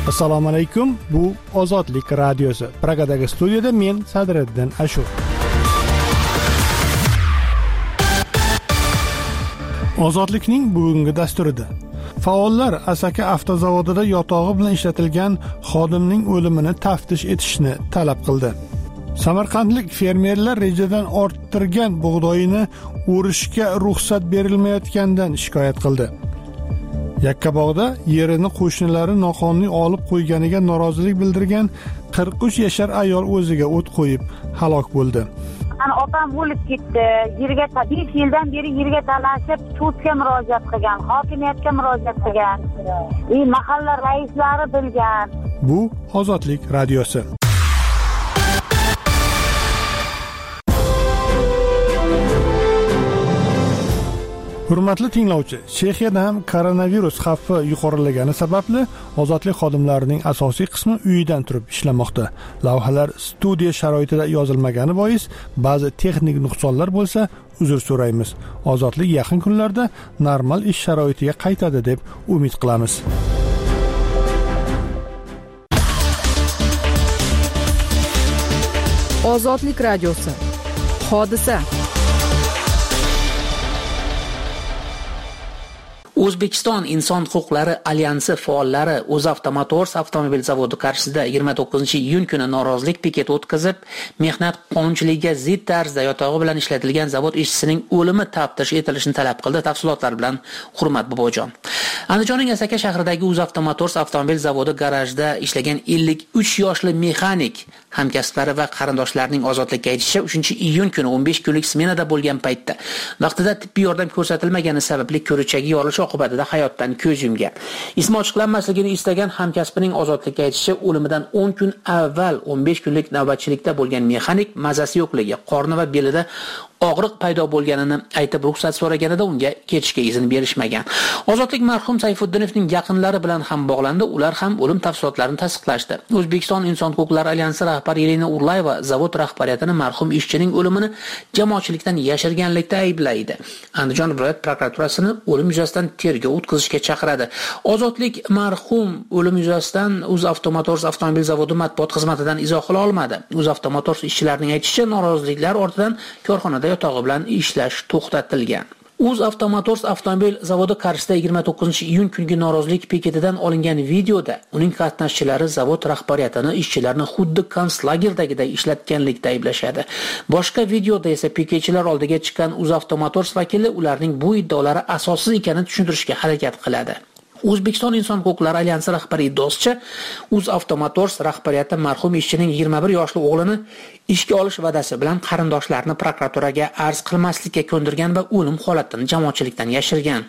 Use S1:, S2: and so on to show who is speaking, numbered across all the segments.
S1: Assalomu alaykum. Bu Ozodlik radiosi. Pragadagi studiyada men Sadriddin Ashur. Ozodlikning bugungi dasturida faollar Asaka avtozavodida yotog'i bilan ishlatilgan xodimning o'limini taftish etishni talab qildi. Samarqandlik fermerlar rejadan orttirgan bug'doyini o'rishga ruxsat berilmayotganidan shikoyat qildi. Yakkabog'da yerini qo'shnilari noqonuniy olib qo'yganiga norozilik bildirgan 43 yashar ayol o'ziga o't qo'yib halok bo'ldi.
S2: Opam o'lib ketdi. 5 yildan beri yerga talashib, sudga murojaat qilgan, hokimiyatga murojaat qilgan. Mahalla raislari bilgan.
S1: Bu Ozodlik radiosi. Hurmatli tinglovchi, Chexiyada ham koronavirus xavfi yuqorilagani sababli ozodlik xodimlarining asosiy qismi uyidan turib ishlamoqda. Lavhalar studiya sharoitida yozilmagani bois ba'zi texnik nuqsonlar bo'lsa, uzr so'raymiz. Ozodlik yaqin kunlarda normal ish sharoitiga qaytadi deb umid qilamiz.
S3: Ozodlik radiosi. Hodisa.
S4: O'zbekiston Inson huquqlari alyansi faollari UzAvto Motors avtomobil zavodi qarshisida 29-iyun kuni norozilik piketi o'tkazib, mehnat qonunchiligiga zid tarzda yotog'i bilan ishlatilgan zavod ishchisining o'limi taftish etilishini talab qildi. Tafsilotlar bilan Hurmat Bobojon. Andijonning Asaka shahridagi UzAvto Motors avtomobil zavodi garajida ishlagan 53 yoshli mexanik hamkasblari va qarindoshlarining ozodlikka aytishicha 3-iyun kuni 15 kunlik smenada bo'lgan paytda vaqtida tibbiy yordam ko'rsatilmagani sababli ko'richagi yorilishi oqibatida hayotdan ko'z yumgan. Ismi ochiqlanmasligini istagan hamkasbining ozodlikka aytishicha o'limidan 10 kun avval 15 kunlik navbatchilikda bo'lgan mexanik mazasi yo'qligi, qorni va belida og'riq paydo bo'lganini aytib ruxsat so'raganida unga ketishga izn berishmagan. Ozodlik marhum Sayfuddinovning yaqinlari bilan ham bog'landi. Ular ham o'lim tafsilotlarini tasdiqlashdi. O'zbekiston Inson huquqlari alyansi rahbari Elina Urlayeva zavod rahbariyatini marhum ishchining o'limini jamoatchilikdan yashirganlikda ayblaydi. Andijon viloyat prokuraturasini o'lim yuzasidan tergov o'tkazishga chaqiradi. Ozodlik marhum o'lim yuzasidan UzAvto Motors avtomobil zavodi matbuot xizmatidan izoh qila olmadi. UzAvto Motors ishchilarining aytishicha, noroziliklar ortidan korxonada yotog'i bilan ishlash to'xtatilgan. UzAvto Motors avtomobil zavodi qarshisida 29-iyun kungi norozilik piketidan olingan videoda uning qatnashchilari zavod rahbariyatini ishchilarni xuddi konslagerdagiday ishlatganlikda ayblashadi. Boshqa videoda esa piketchilar oldiga chiqqan UzAvto Motors vakili ularning bu iddaolari asossiz ekanini tushuntirishga harakat qiladi. O'zbekiston Inson huquqlari alyansi rahbari iddaosicha, UzAvto Motors rahbariyati marhum ishchining 21 yoshli o'g'lini ishga olish va'dasi bilan qarindoshlarini prokuraturaga arz qilmaslikka ko'ndirgan va o'lim holatini jamoatchilikdan yashirgan.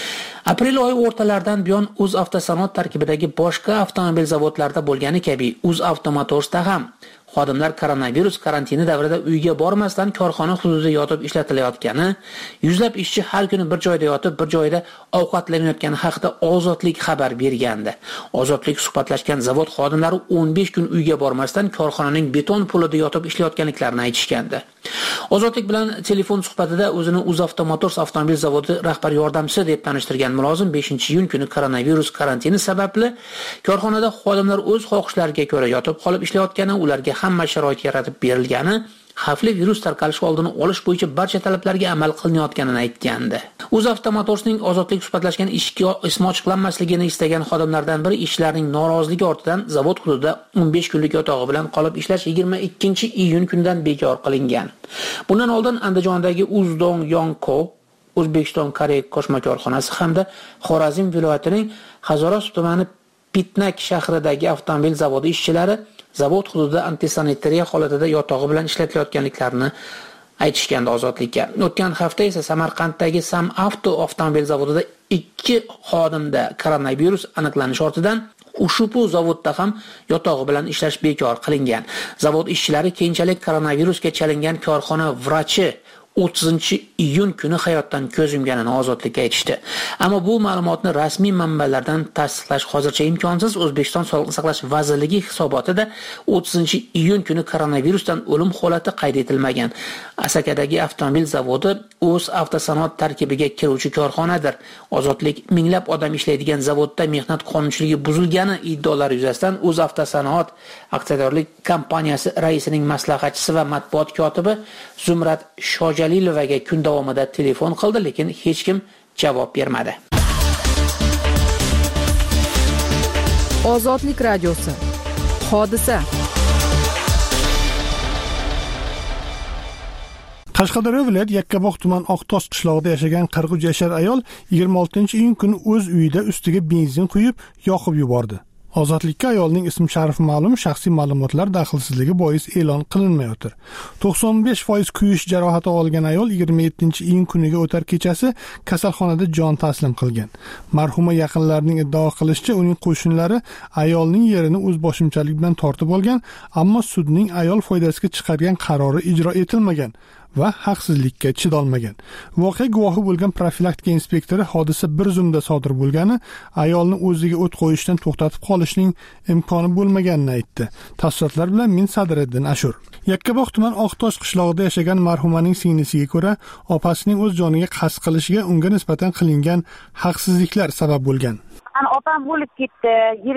S4: Aprel oyi o'rtalaridan buyon UzAvtosanoat tarkibidagi boshqa avtomobil zavodlarida bo'lgani kabi UzAvto Motorsda ham xodimlar koronavirus karantini davrida uyga bormasdan korxona hududida yotib ishlatilayotgani, yuzlab ishchi har kuni bir joyda yotib, bir joyda ovqatlanayotgani haqida Ozodlik xabar bergandi. Ozodlik suhbatlashgan zavod xodimlari 15 kun uyga bormasdan korxonaning beton polida yotib ishlayotganliklarini aytishgandi. Ozodlik bilan telefon suhbatida o'zini UzAvto Motors avtomobil zavodi rahbar yordamchisi deb tanishtirgan mulozim 5-iyun kuni koronavirus karantini sababli korxonada xodimlar o'z xohishlariga ko'ra yotib qolib ishlayotgani, ularga hamma sharoit yaratib berilgani, xavfli virus tarqalishi oldini olish bo'yicha barcha talablarga amal qilinayotganini aytgandi. UzAvto Motorsning ozodlik suhbatlashgan ishga ismi ochiqlanmasligini istagan xodimlardan biri ishchilarning noroziligi ortidan zavod hududida 15 kunlik yotog'i bilan qolib ishlash 22-iyun kunidan bekor qilingan. Bundan oldin Andijondagi Uzdong Yongko O'zbekiston Koreya qo'shma korxonasi hamda Xorazm viloyatining Hazoros tumani Pitnak shahridagi avtomobil zavodi ishchilari zavod hududida antisanitariya holatida yotog'i bilan ishlatilayotganliklarini aytishgandi Ozodlikka. O'tgan hafta esa Samarqanddagi Sam Avto avtomobil zavodida 2 xodimda koronavirus aniqlanishi ortidan ushbu zavodda ham yotog'i bilan ishlash bekor qilingan. Zavod ishchilari keyinchalik koronavirusga chalingan korxona vrachi 30-iyun kuni hayotdan ko'z yumganini Ozodlikka aytishdi. Ammo bu ma'lumotni rasmiy manbalardan tasdiqlash hozircha imkonsiz. O'zbekiston Sog'liqni saqlash vazirligi hisobotida 30-iyun kuni koronavirusdan o'lim holati qayd etilmagan. Asakadagi avtomobil zavodi o'z avtosanoat tarkibiga kiruvchi korxonadir. Ozodlik minglab odam ishlaydigan zavodda mehnat qonunchiligi buzilgani iddaolari yuzasidan o'z avtosanoat aksiyadorlik kompaniyasi raisining maslahatchisi va matbuot kotibi Zumrat Shojalilovaga kun davomida telefon qildi, lekin hech kim javob bermadi.
S3: Ozodlik radiosi. Hodisa.
S1: Qashqadaryo viloyat Yakkabog' tuman Oqtosh qishlog'ida yashagan 43 yashar ayol 26-iyun kuni o'z uyida ustiga benzin quyib, yoqib yubordi. Ozodlikka ayolning ism-sharifi ma'lum, shaxsiy ma'lumotlar daxlsizligi bois e'lon qilinmayotir. 95% kuyish jarohati olgan ayol 27-iyun kuniga o'tar kechasi kasalxonada jon taslim qilgan. Marhuma yaqinlarining iddao qilishicha, uning qo'shnilari ayolning yerini o'zboshimchalik bilan tortib olgan, ammo sudning ayol foydasiga chiqargan qarori ijro etilmagan va haqsizlikka chidolmagan. Voqea guvohi bo'lgan profilaktika inspektori hodisa bir zumda sodir bo'lgani, ayolni o'ziga o't qo'yishdan to'xtatib qolishning imkoni bo'lmaganini aytdi. Tafsilotlar bilan men Sadriddin Ashur. Yakkabog' tuman Oqtosh qishlog'ida yashagan marhumaning singlisiga ko'ra, opasining o'z joniga qasd qilishiga unga nisbatan qilingan haqsizliklar sabab bo'lgan.
S2: Opam o'lib ketdi.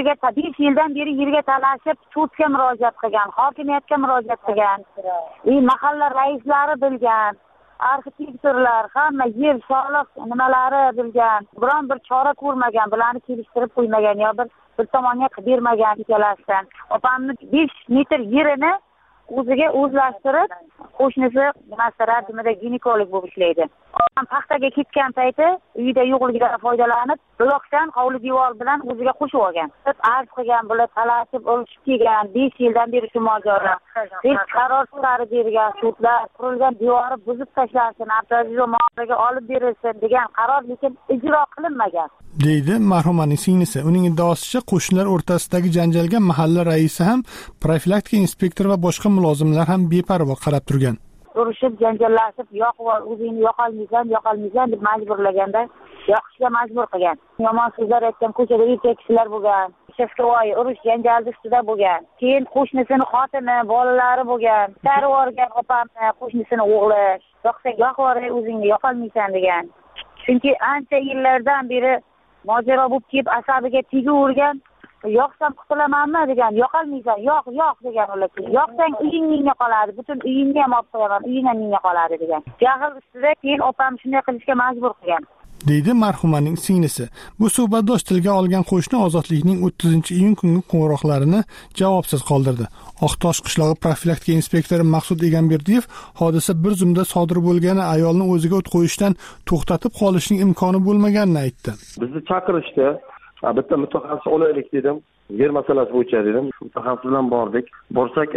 S2: 5 yildan beri yerga talashib, sudga murojaat qilgan, hokimiyatga murojaat qilgan. Mahalla raislari bilgan, arxitektorlar, hamma yer soliq nimalari bilgan. Biron bir chora ko'rmagan, bularni kelishtirib qo'ymagan yo bir tomonga qilib bermagan ikkalasidan. Opamni 5 metr yerini o'ziga o'zlashtirib, qo'shnisi maslahatida ginekolog bo'lib ishlaydi. Opam paxtaga ketgan payti uyida yo'qligidan foydalanib, blokdan hovli devor bilan o'ziga qo'shib olgan. Arz qilgan, bular talashib olishib kelgan, 5 yildan beri shu mojaro. Hech qaror chiqarib bergan sudlar, qurilgan devori buzib tashlansin, avtomobil muomalaga olib berilsin degan qaror lekin ijro qilinmagan.
S1: deydi marhumaning singlisi. Uning iddaosicha, qo'shnilar o'rtasidagi janjalga mahalla raisi ham, profilaktika inspektori va boshqa mulozimlar ham beparvo qarab turgan.
S2: Urushib, janjallashib, o'zingni yoqolmaysan deb majburlaganda, yoqishga majbur qilgan. Yomon so'zlar aytgan, ko'chada erkak kishilar bo'lgan. Shafqavoy urush janjalda ustida bo'lgan. Keyin qo'shnisini xotini, bolalari bo'lgan. Tarib o'rgan opamni, qo'shnisini o'g'li. Yoqsang yoqor, o'zingni yoqolmaysan degan. Chunki ancha yillardan beri mojaro bo'lib kelib, asabiga tegavergan. Yoqsam qutulamanmi degan, yoqolmaysan, yoq degan ular. Yoqsang uying menga qoladi, butun uyingni ham olib qo'yaman, uying ham menga qoladi degan. Jahl ustida keyin opam shunday qilishga majbur qilgan.
S1: deydi marhumaning singlisi. Bu suhbatdosh tilga olgan qo'shni Ozodlikning 30-iyun kungi qo'ng'iroqlarini javobsiz qoldirdi. Oqtosh qishlog'i profilaktika inspektori Maqsud Egamberdiyev hodisa bir zumda sodir bo'lgani, ayolni o'ziga o't qo'yishdan to'xtatib qolishning imkoni bo'lmaganini aytdi.
S5: Bizni chaqirishdi. Bitta mutaxassis olaylik dedim. Yer masalasi bo'yicha dedim. Mutaxassis bilan bordik. Borsak,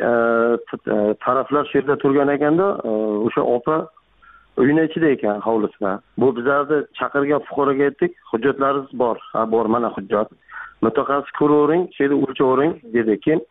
S5: taraflar shu yerda turgan ekanda, o'sha opa uyning ichida ekan, hovlisida. Bu bizlarni chaqirgan fuqaroga aytdik, hujjatlaringiz bor. Ha, bor, mana hujjat. Mutaxassis ko'ravering, şeyda o'lchavering dedi. Keyin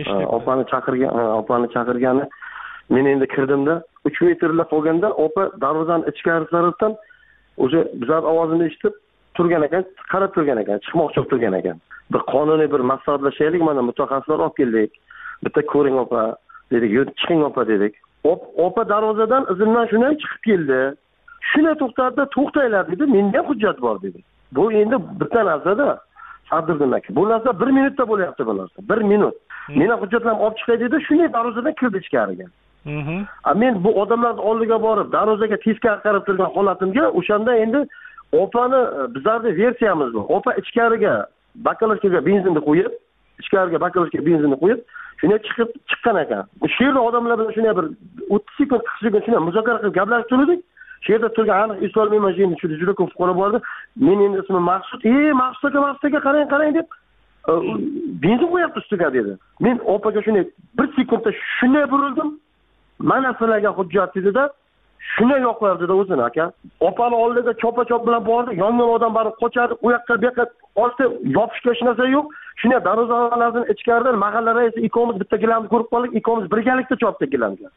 S5: opani chaqirgani men endi kirdimda 3 metrlab qolganda opa darvozani ichkarisidan o'sha bizlar ovozini eshitib turgan ekan, qarab turgan ekan, chiqmoqchi bo'lib turgan ekan. Bir qonuniy bir maslahatlashaylik, mana mutaxassislar olib keldik. Bitta ko'ring opa dedik, chiqing opa dedik. Opa darvozadan izimdan shunday chiqib keldi. Shuni to'xtatdi, to'xtanglar dedi. Menda hujjat bor dedi. Bu endi bitta narsada Sadriddin aka. Bu narsa 1 minutda bo'lyapti bu narsa. 1 minut. Meni hujjatlarimni olib chiqay dedi, shunday darvozadan kirdi ichkariga. Men bu odamlarning oldiga borib, darvozaga teskari qarab turgan holatimga o'shanda endi opani bizlarning versiyamiz bu. Opa ichkariga bakalovkaga benzinni qo'yib, shunday chiqqan ekan. Shu yerda odamlar bilan shunday bir 30 sekund, 40 sekund shunday muzokara qilib gaplashib turdik. Shu yerda turgan aniq eslolmayman, juda ko'p fuqaro bordi. Men endi ismim Maqsud. Maqsud aka qarang deb benzin qo'yapti ustiga dedi. Men opaga shunday 1 sekundda shunday burildim. Mana sizlarga hujjat dedi-da, shunday yoqlar dedi o'zini aka. Opani oldiga chopa-chop bilan bordi. Yongan odam bari qochadi, u yoqqa bu yoqqa olsa yopishga hech narsa yo'q. Shunday darvozalardan ichkaridan mahalla raisi ikkomiz bitta gilamni ko'rib qoldik, ikkomiz birgalikda chopdik gilamga.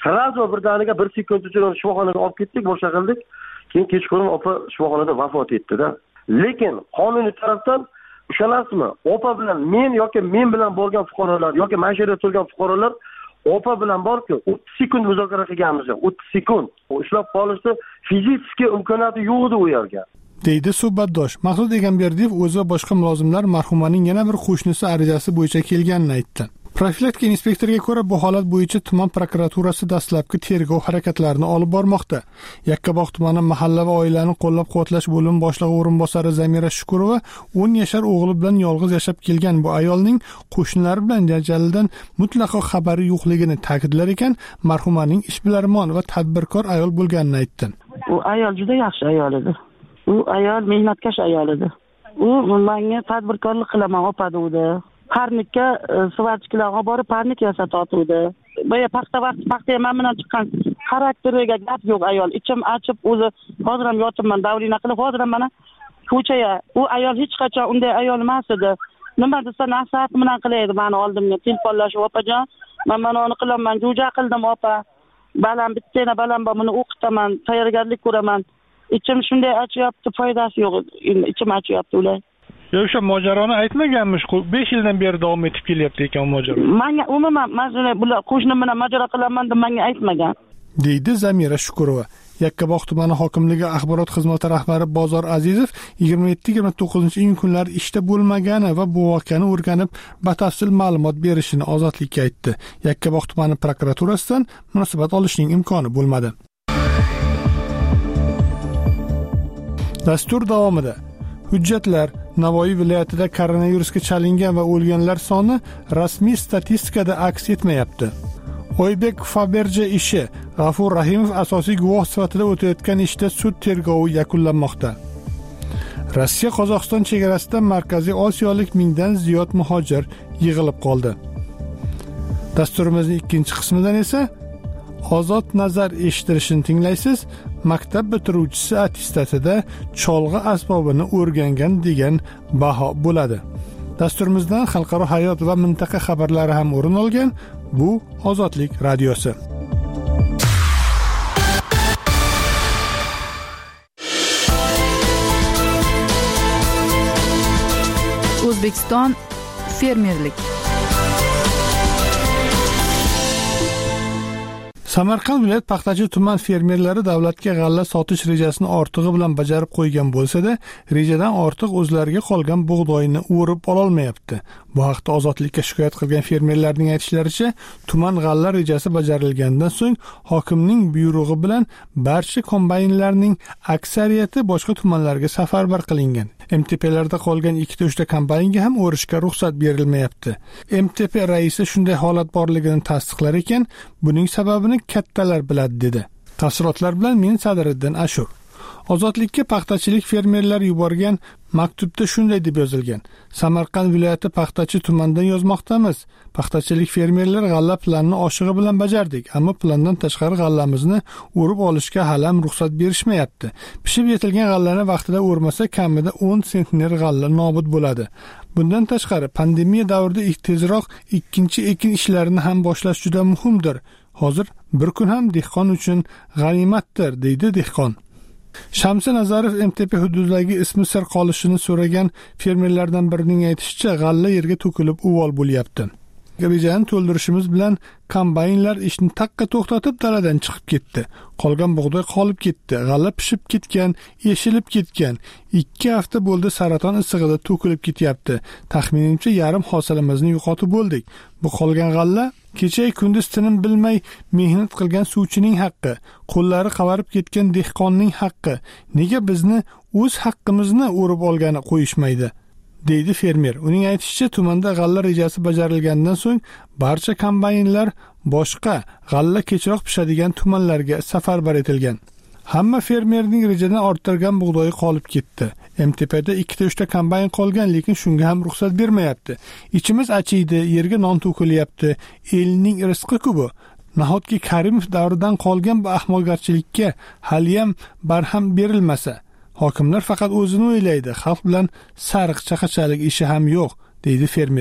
S5: sразу birdaniga 1 sekund ichida shifoxonaga olib ketdik, boshqa qildik. Keyin kechqurun opa shifoxonada vafot etdi-da. Lekin qonuniy tarafdan ishonasizmi? Opa bilan men bilan bo'lgan fuqarolar yoki mana shu yerda turgan fuqarolar opa bilan borku 30 sekund muzokara qilganmiz. 30 sekund. Ushlab qolishni fizik imkoniyati yo'q edi u yerga.
S1: deydi suhbatdosh. Maqsud Egamberdiyev o'zi va boshqa mulozimlar marhumaning yana bir qo'shnisi arizasi bo'yicha kelganini aytdi. Profilaktika inspektoriga ko'ra, bu holat bo'yicha tuman prokuraturasi dastlabki tergov harakatlarini olib bormoqda. Yakkabog' tumani mahalla va oilani qo'llab-quvvatlash bo'limi boshlig'i o'rinbosari Zamira Shukurova 10 yashar o'g'li bilan yolg'iz yashab kelgan bu ayolning qo'shnilari bilan janjaldan mutlaqo xabari yo'qligini ta'kidlar ekan, marhumaning ishbilarmon va tadbirkor ayol bo'lganini aytdi.
S6: U ayol juda yaxshi ayol edi. U ayol mehnatkash ayol edi. U menga tadbirkorlik qilaman opa dedi. Parnikka svatchkilarga borib parnik yasatotdi. Boya paxta ham bilan chiqqan xarakteriga gap yo'q ayol. Ichim achib o'zi hozir ham yotibman davrina qilib, hozir ham mana ko'chaya. U ayol hech qachon unday ayol emas edi. Nima desa nasihat bilan qilaydi meni oldimga telefonlashib, opajon, men mana uni qilaman, jo'ja qildim opa. Balam bittana balam bor, buni o'qitaman, tayyorgarlik ko'raman. Ichim shunday achyapti, foydasi yo'q. Ichim achyapti ular.
S1: O'sha mojaroni aytmaganmish, 5 yildan beri davom etib kelyapti ekan mojaro.
S6: Menga umuman mana bular qo'shnim bilan mojaro qilaman deb menga aytmagan.
S1: deydi Zamira Shukurova. Yakkabog' tumani hokimligi axborot xizmati rahbari Bozor Azizov 27-29 kunlar ishda bo'lmagani va bu voqeani o'rganib, batafsil ma'lumot berishini Ozodlikka aytdi. Yakkabog' tumani prokuraturasidan munosabat olishning imkoni bo'lmadi. Dastur davomida hujjatlar Navoiy viloyatida koronavirusga chalingan va o'lganlar soni rasmiy statistikada aks etmayapti. Oybek Faberje ishi G'afur Rahimov asosiy guvoh sifatida o'tayotgan ishda sud tergovi yakunlanmoqda. Rossiya Qozog'iston chegarasida Markaziy Osiyolik 1000 dan ziyod muhojir yig'ilib qoldi. Dasturimizning ikkinchi qismidan esa Ozod nazar eshittirishini tinglaysiz. Maktab bitiruvchisi attestatida cholg'i asbobini o'rgangan degan baho bo'ladi. Dasturimizdan xalqaro hayot va mintaqa xabarlari ham o'rin olgan. Bu Ozodlik radiosi.
S3: O'zbekiston fermerlik.
S1: Samarqand viloyat paxtachi tuman fermerlari davlatga g'alla sotish rejasini ortig'i bilan bajarib qo'ygan bo'lsa-da, rejadan ortiq o'zlariga qolgan bug'doyni o'rib ololmayapti. Bu haqda Ozodlikka shikoyat qilgan fermerlarning aytishlaricha, tuman g'alla rejasi bajarilgandan so'ng hokimning buyrug'i bilan barcha kombaynlarning aksariyati boshqa tumanlarga safarbar qilingan. MTPlarda qolgan 2-3 kombaynga ham o'rishga ruxsat berilmayapti. MTP raisi shunday holat borligini tasdiqlar ekan, buning sababini kattalar biladi dedi. Tafsilotlar bilan men Sadiriddin Ashur. Ozodlikka paxtachilik fermerlari yuborgan maktubda shunday deb yozilgan: Samarqand viloyati paxtachi tumandan yozmoqdamiz. Paxtachilik fermerlar g'alla planini oshig'i bilan bajardik, ammo plandan tashqari g'allamizni o'rib olishga hali ham ruxsat berishmayapti. Pishib yetilgan g'allani vaqtida o'rmasa kamida 10 sentner g'alla nobud bo'ladi. Bundan tashqari pandemiya davrida tezroq ikkinchi ekin ishlarini ham boshlash juda muhimdir. Hozir bir kun ham dehqon uchun g'animatdir, deydi dehqon. Shamsi Nazarov MTP hududidagi ismi sir qolishini so'ragan fermerlardan birining aytishicha, g'alla yerga to'kilib uvol bo'lyapti. Rejani to'ldirishimiz bilan kombaynlar ishni taqqa to'xtatib daladan chiqib ketdi. Qolgan bug'doy qolib ketdi. G'alla pishib ketgan, yeshilib ketgan. 2 hafta bo'ldi saraton issig'ida to'kilib ketyapti. Taxminimcha yarim hosilimizni yo'qotib bo'ldik. Bu qolgan g'alla kecha kunduz tinim bilmay mehnat qilgan suvchining haqqi, qo'llari qavarib ketgan dehqonning haqqi. Nega bizni o'z haqqimizni o'rib olgani qo'yishmaydi? deydi fermer. Uning aytishicha, tumanda g'alla rejasi bajarilgandan so'ng barcha kombaynlar boshqa g'alla kechroq pishadigan tumanlarga safarbar etilgan. Hamma fermerning rejadan orttirgan bug'doyi qolib ketdi. MTPda 2-3 kombayn qolgan, lekin shunga ham ruxsat bermayapti. Ichimiz achiydi, yerga non to'kilyapti. Elning rizqi-ku bu. Nahotki Karimov davridan qolgan bu ahmoqgarchilikka haliyam barham berilmasa, hokimlar faqat o'zini o'ylaydi, xalq bilan sariq chaqachalik ishi ham yo'q, deydi fermer.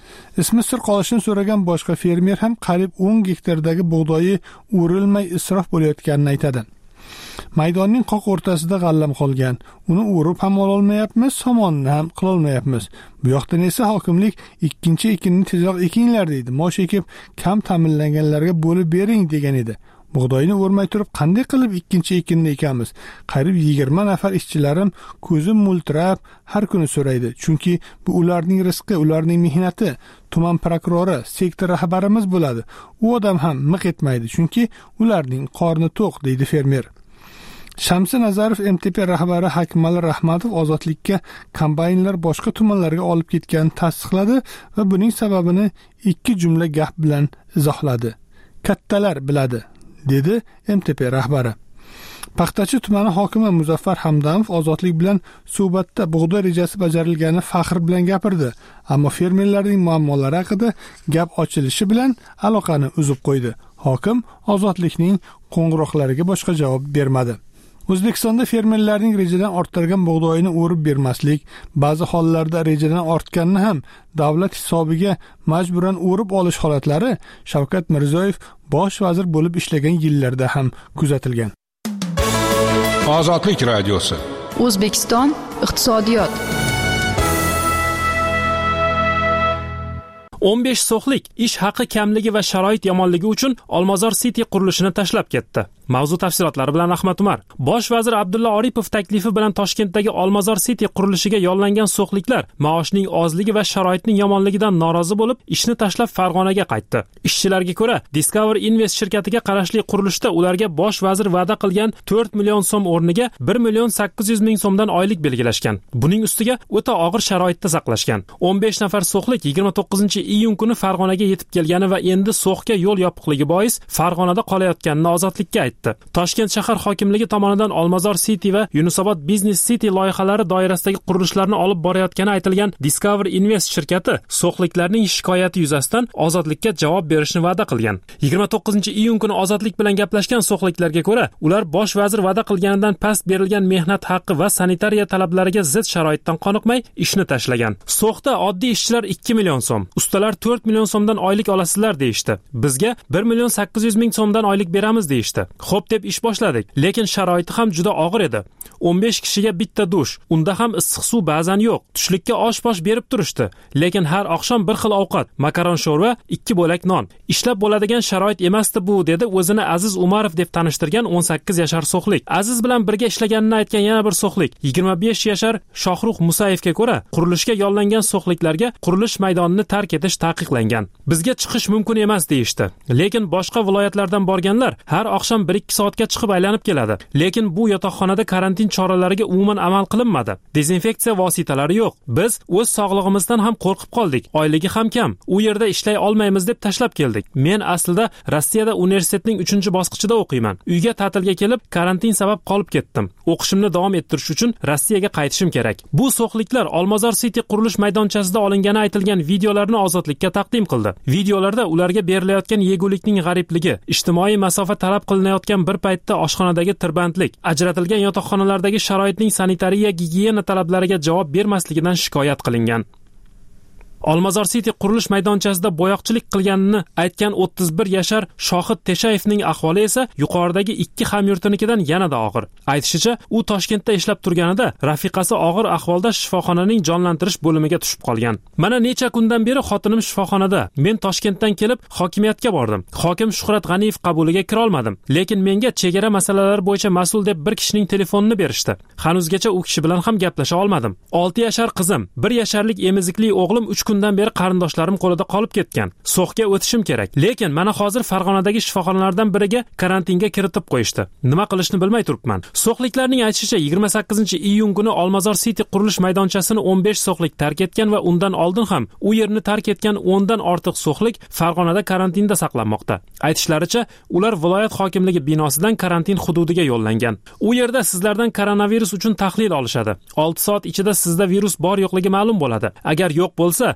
S1: Ismi sir qolishini so'ragan boshqa fermer ham qariyb 10 gektardagi bug'doyi o'rilmay isrof bo'layotganini aytadi. Maydonning qoq o'rtasida g'allam qolgan. Uni o'rib ham ololmayapmiz, somonni ham qilolmayapmiz. Bu yoqdan esa hokimlik ikkinchi ekinni tezroq ekinglar deydi. Mosh ekib kam ta'minlanganlarga bo'lib bering degan edi. Bug'doyni o'rmay turib qanday qilib ikkinchi ekinni ekamiz? Qariyb 20 nafar ishchilarim ko'zim multirab har kuni so'raydi. Chunki bu ularning rizqi, ularning mehnati. Tuman prokurori, sektor rahbarimiz bo'ladi. U odam ham miq etmaydi, chunki ularning qorni to'q, deydi fermer. Shamsi Nazarov MTP rahbari Hakmal Rahmatov ozodlikka kombaynlar boshqa tumanlarga olib ketganini tasdiqladi va buning sababini 2 jumla gap bilan izohladi. Kattalar biladi, dedi MTP rahbari. Paxtachi tumani hokimi Muzaffar Hamdamov ozodlik bilan suhbatda bug'doy rejasi bajarilgani faxr bilan gapirdi, ammo fermerlarning muammolari haqida gap ochilishi bilan aloqani uzib qo'ydi. Hokim ozodlikning qo'ng'iroqlariga boshqa javob bermadi. O'zbekistonda fermerlarning rejadan orttirgan bug'doyini o'rib bermaslik, ba'zi hollarda rejadan ortganini ham davlat hisobiga majburan o'rib olish holatlari Shavkat Mirziyoyev bosh vazir bo'lib ishlagan yillarda ham kuzatilgan.
S7: Ozodlik radiosi.
S3: O'zbekiston iqtisodiyot.
S8: 15 so'xlik ish haqi kamligi va sharoit yomonligi uchun Olmazor City qurilishini tashlab ketdi. Mavzu tafsilotlari bilan Ahmad Umar. Bosh vazir Abdulla Oripov taklifi bilan Toshkentdagi Olmazor City qurilishiga yollangan so'xliklar maoshning ozligi va sharoitning yomonligidan norozi bo'lib, ishni tashlab Farg'onaga qaytdi. Ishchilarga ko'ra, Discover Invest shirkatiga qarashli qurilishda ularga bosh vazir va'da qilgan 4 million so'm o'rniga 1 million 800 ming so'mdan oylik belgilashgan. Buning ustiga o'ta og'ir sharoitda saqlashgan. 15 nafar so'xlik 29-iyun kuni Farg'onaga yetib kelgani va endi so'xga yo'l yopiqligi bois Farg'onada qolayotganini ozodlikka aytdi. Toshkent shahar hokimligi tomonidan Olmazor City va Yunusobod Business City loyihalari doirasidagi qurilishlarni olib borayotgani aytilgan Discover Invest shirkati so'xliklarning shikoyati yuzasidan ozodlikka javob berishni va'da qilgan. 29-iyun kuni ozodlik bilan gaplashgan so'xliklarga ko'ra, ular bosh vazir va'da qilganidan past berilgan mehnat haqqi va sanitariya talablariga zid sharoitdan qoniqmay ishni tashlagan. So'xda oddiy ishchilar 2 million so'm, ustalar 4 million so'mdan oylik olasizlar deyishdi. Bizga 1 million 800 ming so'mdan oylik beramiz deyishdi. Xo'p deb ish boshladik, lekin sharoiti ham juda og'ir edi. 15 kishiga bitta dush, unda ham issiq suv ba'zan yo'q. Tushlikka osh-posh berib turishdi, lekin har oqshom bir xil ovqat, makaron sho'rva, 2 bo'lak non. Ishlab bo'ladigan sharoit emasdi bu, dedi o'zini Aziz Umarov deb tanishtirgan 18 yashar so'xlik. Aziz bilan birga ishlaganini aytgan yana bir so'xlik, 25 yashar Shohruh Musayevga ko'ra, qurilishga yollangan so'xliklarga qurilish maydonini tark etish taqiqlangan. Bizga chiqish mumkin emas deyishdi. Lekin boshqa viloyatlardan borganlar har oqshom 1-2 soatga chiqib aylanib keladi. Lekin bu yotoqxonada karantin choralariga umuman amal qilinmadi. Dezinfeksiya vositalari yo'q. Biz o'z sog'lig'imizdan ham qo'rqib qoldik. Oyligi ham kam. U yerda ishlay olmaymiz deb tashlab keldik. Men aslida Rossiyada universitetning 3-bosqichida o'qiyman. Uyga ta'tilga kelib, karantin sabab qolib ketdim. O'qishimni davom ettirish uchun Rossiyaga qaytishim kerak. Bu so'xliklar Olmazor City qurilish maydonchasida olingani aytilgan videolarni ozodlikka taqdim qildi. Videolarda ularga berilayotgan yegulikning g'aribligi, ijtimoiy masofa talab qilinayotgan bir paytda oshxonadagi tirbandlik, ajratilgan yotoqxonalardagi sharoitning sanitariya gigiyena talablariga javob bermasligidan shikoyat qilingan. Olmazor City qurilish maydonchasida bo'yoqchilik qilganini aytgan 31 yashar Shohid Teshayevning ahvoli esa yuqoridagi 2 hamyurtinikidan yanada og'ir. Aytishicha, u Toshkentda ishlab turganida rafiqasi og'ir ahvolda shifoxonaning jonlantirish bo'limiga tushib qolgan. Mana necha kundan beri xotinim shifoxonada. Men Toshkentdan kelib hokimiyatga bordim. Hokim Shuhrat G'aniyev qabuliga kira olmadim. Lekin menga chegara masalalari bo'yicha mas'ul deb bir kishining telefonini berishdi. Hanuzgacha u kishi bilan ham gaplasha olmadim. 6 yashar qizim, 1 yasharlik emizikli o'g'lim 3 kundan beri qarindoshlarim qo'lida qolib ketgan. So'xga o'tishim kerak. Lekin mana hozir Farg'onadagi shifoxonalardan biriga karantinga kiritib qo'yishdi. Nima qilishni bilmay turibman. So'xliklarning aytishicha 28-iyun kuni Olmazor City qurilish maydonchasini 15 so'xlik tark etgan va undan oldin ham u yerni tark etgan 10 dan ortiq so'xlik Farg'onada karantinda saqlanmoqda. Aytishlaricha, ular viloyat hokimligi binosidan karantin hududiga yo'llangan. U yerda sizlardan koronavirus uchun tahlil olishadi. 6 soat ichida sizda virus bor yo'qligi ma'lum bo'ladi. Agar yo'q bo'lsa,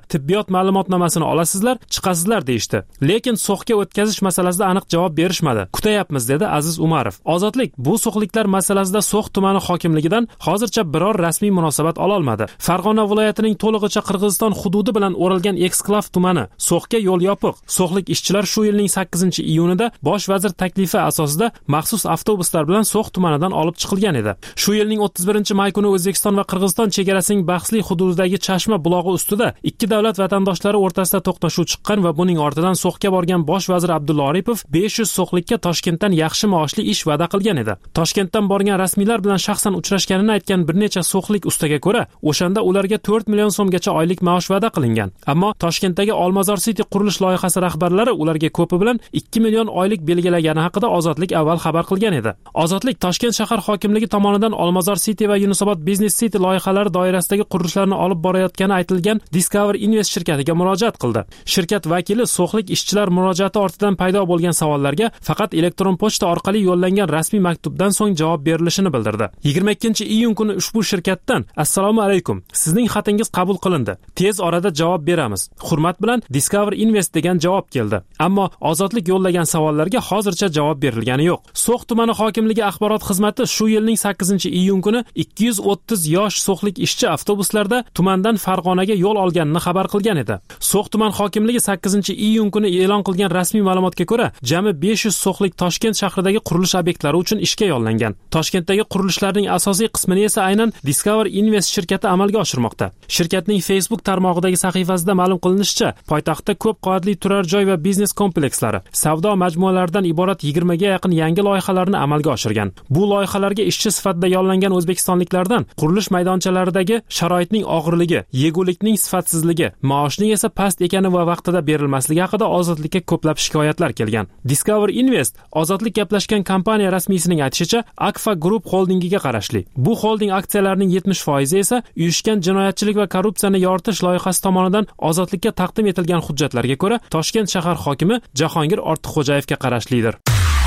S8: tibbiyot ma'lumotnomasini olasizlar, chiqasizlar deyishdi. Lekin so'xga o'tkazish masalasida aniq javob berishmadi. Kutayapmiz, dedi Aziz Umarov. Ozodlik bu so'xliklar masalasida So'x tumani hokimligidan hozircha biror rasmiy munosabat ola olmadi. Farg'ona viloyatining to'lig'icha Qirg'iziston hududi bilan o'ralgan eksklav tumani. So'xga yo'l yopiq. So'xlik ishchilar shu yilning 8-iyunida bosh vazir taklifi asosida maxsus avtobuslar bilan So'x tumanidan olib chiqilgan edi. Shu yilning 31-may kuni O'zbekiston va Qirg'iziston chegarasining bahsli hududidagi Chashma bulog'i ustida ikki davlat vatandoshlari o'rtasida to'qnashuv chiqqan va buning ortidan So'xga borgan bosh vazir Abdulla Oripov 500 so'xlikka Toshkentdan yaxshi maoshli ish va'da qilgan edi. Toshkentdan borgan rasmiylar bilan shaxsan uchrashganini aytgan bir necha so'xlik ustaga ko'ra, o'shanda ularga 4 million so'mgacha oylik maosh va'da qilingan. Ammo Toshkentdagi Olmazor City qurilish loyihasi rahbarlari ularga ko'pi bilan 2 million oylik belgilagani haqida Ozodlik avval xabar qilgan edi. Ozodlik Toshkent shahar hokimligi tomonidan Olmazor City va Yunusobod Business City loyihalari doirasidagi qurilishlarni olib borayotgani aytilgan Discover Invest shirkatiga murojaat qildi. Shirkat vakili so'xlik ishchilar murojaati ortidan paydo bo'lgan savollarga faqat elektron pochta orqali yo'llangan rasmiy maktubdan so'ng javob berilishini bildirdi. 22-iyun kuni ushbu shirkatdan: "Assalomu alaykum. Sizning xatingiz qabul qilindi. Tez orada javob beramiz. Hurmat bilan Discover Invest" degan javob keldi. Ammo Ozodlik yo'llagan savollarga hozircha javob berilgani yo'q. So'x tumani hokimligi axborot xizmati shu yilning 8-iyun kuni 230 yosh so'xlik ishchi avtobuslarda tumandan Farg'onaga yo'l olganini xabar qilgan edi. So'x tuman hokimligi 8-iyun kuni e'lon qilgan rasmiy ma'lumotga ko'ra, jami 500 so'xlik Toshkent shahridagi qurilish obyektlari uchun ishga yo'llangan. Toshkentdagi qurilishlarning asosiy qismini esa aynan Discover Invest shirkati amalga oshirmoqda. Shirkatning Facebook tarmog'idagi sahifasida ma'lum qilinishicha, poytaxtda ko'p qavatli turar joy va biznes komplekslari, savdo majmualaridan iborat 20 ga yaqin yangi loyihalarni amalga oshirgan. Bu loyihalarga ishchi sifatida yo'llangan o'zbekistonliklardan qurilish maydonchalaridagi sharoitning og'irligi, yegulikning sifatsizligi, maoshning esa past ekani va vaqtida berilmasligi haqida Ozodlikka ko'plab shikoyatlar kelgan. Discover Invest Ozodlik gaplashgan kompaniya rasmiysining aytishicha, Akfa Group holdingiga qarashli. Bu holding aksiyalarining 70% esa uyushgan jinoyatchilik va korrupsiyani yoritish loyihasi tomonidan Ozodlikka taqdim etilgan hujjatlarga ko'ra Toshkent shahar hokimi Jahongir Ortiqxo'jayevga qarashlidir.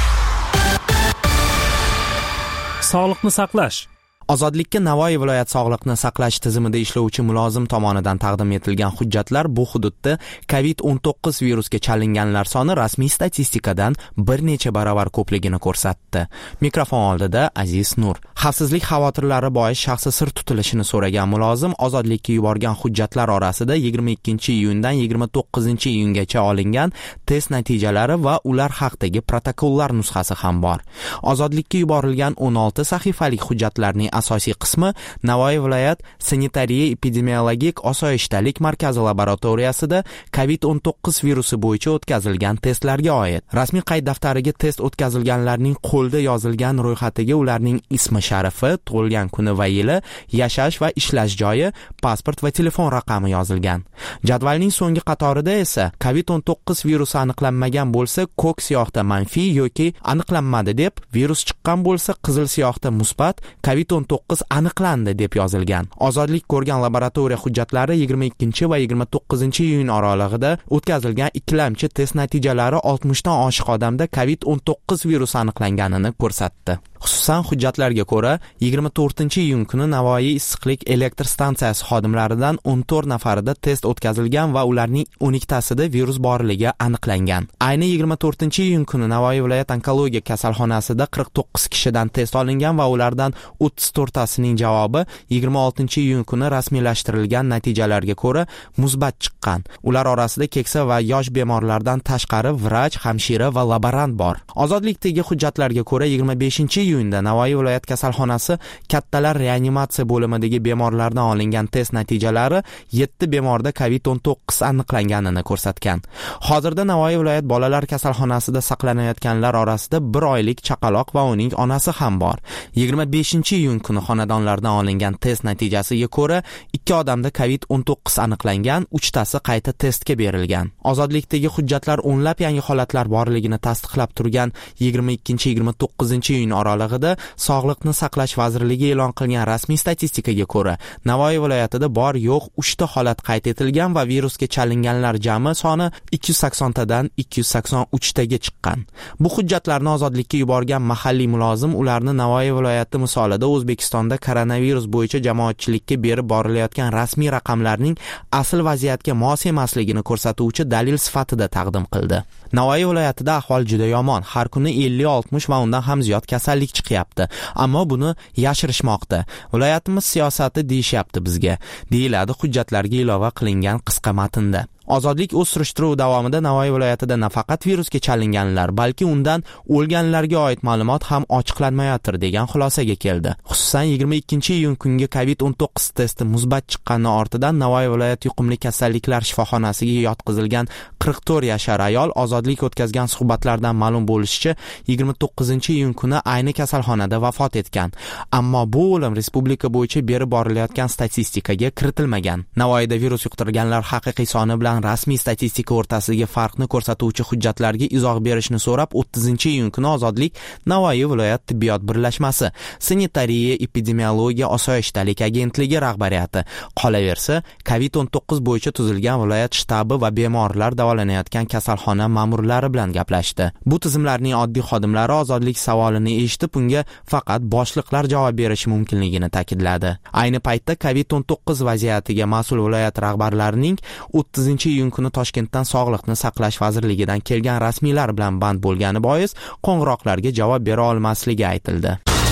S8: Sog'liqni saqlash.
S7: Ozodlikka Navoiy viloyat sog'liqni saqlash tizimida ishlovchi mulozim tomonidan taqdim etilgan hujjatlar bu hududda COVID-19 virusga chalinganlar soni rasmiy statistikadan bir necha baravar ko'pligini ko'rsatdi. Mikrofon oldida Aziz Nur. Xavfsizlik xavotirlari bois shaxsi sir tutilishini so'ragan mulozim Ozodlikka yuborgan hujjatlar orasida 22-iyundan 29-iyungacha olingan test natijalari va ular haqidagi protokollar nusxasi ham bor. Ozodlikka yuborilgan 16 sahifalik hujjatlarning asosiy qismi Navoiy viloyat sanitariya epidemiologik osoyishtalik markazi laboratoriyasida COVID-19 virusi bo'yicha o'tkazilgan testlarga oid. Rasmiy qayd daftariga test o'tkazilganlarning qo'lda yozilgan ro'yxatiga ularning ismi sharifi, tug'ilgan kuni va yili, yashash va ishlash joyi, pasport va telefon raqami yozilgan. Jadvalning so'nggi qatorida esa COVID-19 virusi aniqlanmagan bo'lsa, ko'k siyohda manfiy yoki aniqlanmadi deb, virus chiqqan bo'lsa qizil siyohda musbat, COVID-19 aniqlandi deb yozilgan. Ozodlik ko'rgan laboratoriya hujjatlari 22 va 29-iyun oralig'ida o'tkazilgan ikkilamchi test natijalari 60 dan oshiq odamda COVID-19 virusi aniqlanganini ko'rsatdi. Xususan hujjatlarga ko'ra 24-iyun kuni Navoiy issiqlik elektr stansiyasi xodimlaridan 14 nafarida test o'tkazilgan va ularning 12 tasida virus borligi aniqlangan. Ayni 24-iyun kuni Navoiy viloyat onkologiya kasalxonasida 49 kishidan test olingan va ulardan 34 tasining javobi 26-iyun kuni rasmiylashtirilgan natijalarga ko'ra musbat chiqqan. Ular orasida keksa va yosh bemorlardan tashqari vrach, hamshira va laborant bor. Ozodlikdagi hujjatlarga ko'ra 25-iyunda Navoiy viloyat kasalxonasi kattalar reanimatsiya bo'limidagi bemorlardan olingan test natijalari 7 bemorda COVID-19 aniqlanganini ko'rsatgan. Hozirda Navoiy viloyat bolalar kasalxonasida saqlanayotganlar orasida 1 oylik chaqaloq va uning onasi ham bor. 25-iyun kuni xonadonlardan olingan test natijasiga ko'ra 2 odamda COVID-19 aniqlangan, 3 tasi qayta testga berilgan. Ozodlikdagi hujjatlar o'nlab yangi holatlar borligini tasdiqlab turgan 22-29-iyun oralig'ida oralig'ida Sog'liqni saqlash vazirligi e'lon qilgan rasmiy statistikaga ko'ra, Navoiy viloyatida bor yo'q 3 ta holat qayd etilgan va virusga chalinganlar jami soni 280 tadan 283 taga chiqqan. Bu hujjatlarni ozodlikka yuborgan mahalliy mulozim ularni Navoiy viloyati misolida O'zbekistonda koronavirus bo'yicha jamoatchilikka berib borilayotgan rasmiy raqamlarning asl vaziyatga mos emasligini ko'rsatuvchi dalil sifatida taqdim qildi. Navoiy viloyatida ahvol juda yomon. Har kuni 50-60 va undan ham ziyod kasallik chiqyapti. Ammo buni yashirishmoqda. Viloyatimiz siyosati deyishyapti bizga, deyiladi hujjatlarga ilova qilingan qisqa matnda. Ozodlik o'z surishtiruv davomida Navoiy viloyatida nafaqat virusga chalinganlar, balki undan o'lganlarga oid ma'lumot ham ochiqlanmayotir degan xulosaga keldi. Xususan 22-iyun kungi COVID-19 testi musbat chiqqani ortidan Navoiy viloyat yuqumli kasalliklar shifoxonasiga yotqizilgan 44 yashar ayol ozodlik o'tkazgan suhbatlardan ma'lum bo'lishicha 29-iyun kuni ayni kasalxonada vafot etgan. Ammo bu o'lim respublika bo'yicha berib borilayotgan statistikaga kiritilmagan. Navoiyda virus yuqtirganlar haqiqiy soni bilan rasmiy statistika o'rtasidagi farqni ko'rsatuvchi hujjatlarga izoh berishni so'rab 30-iyun kuni Ozodlik Navoiy viloyat tibbiyot birlashmasi sanitariya epidemiologiya osoyishtalik agentligi rahbariyati qolaversa COVID-19 bo'yicha tuzilgan viloyat shtabi va bemorlar davolanayotgan kasalxona ma'murlari bilan gaplashdi. Bu tizimlarning oddiy xodimlari Ozodlik savolini eshitib unga faqat boshliqlar javob berishi mumkinligini ta'kidladi. Ayni paytda COVID-19 vaziyatiga mas'ul viloyat rahbarlarining 30-iyun kuni Toshkentdan Sog'liqni saqlash vazirligidan kelgan rasmiylar bilan band bo'lgani bois qo'ng'iroqlarga javob bera olmasligi aytildi.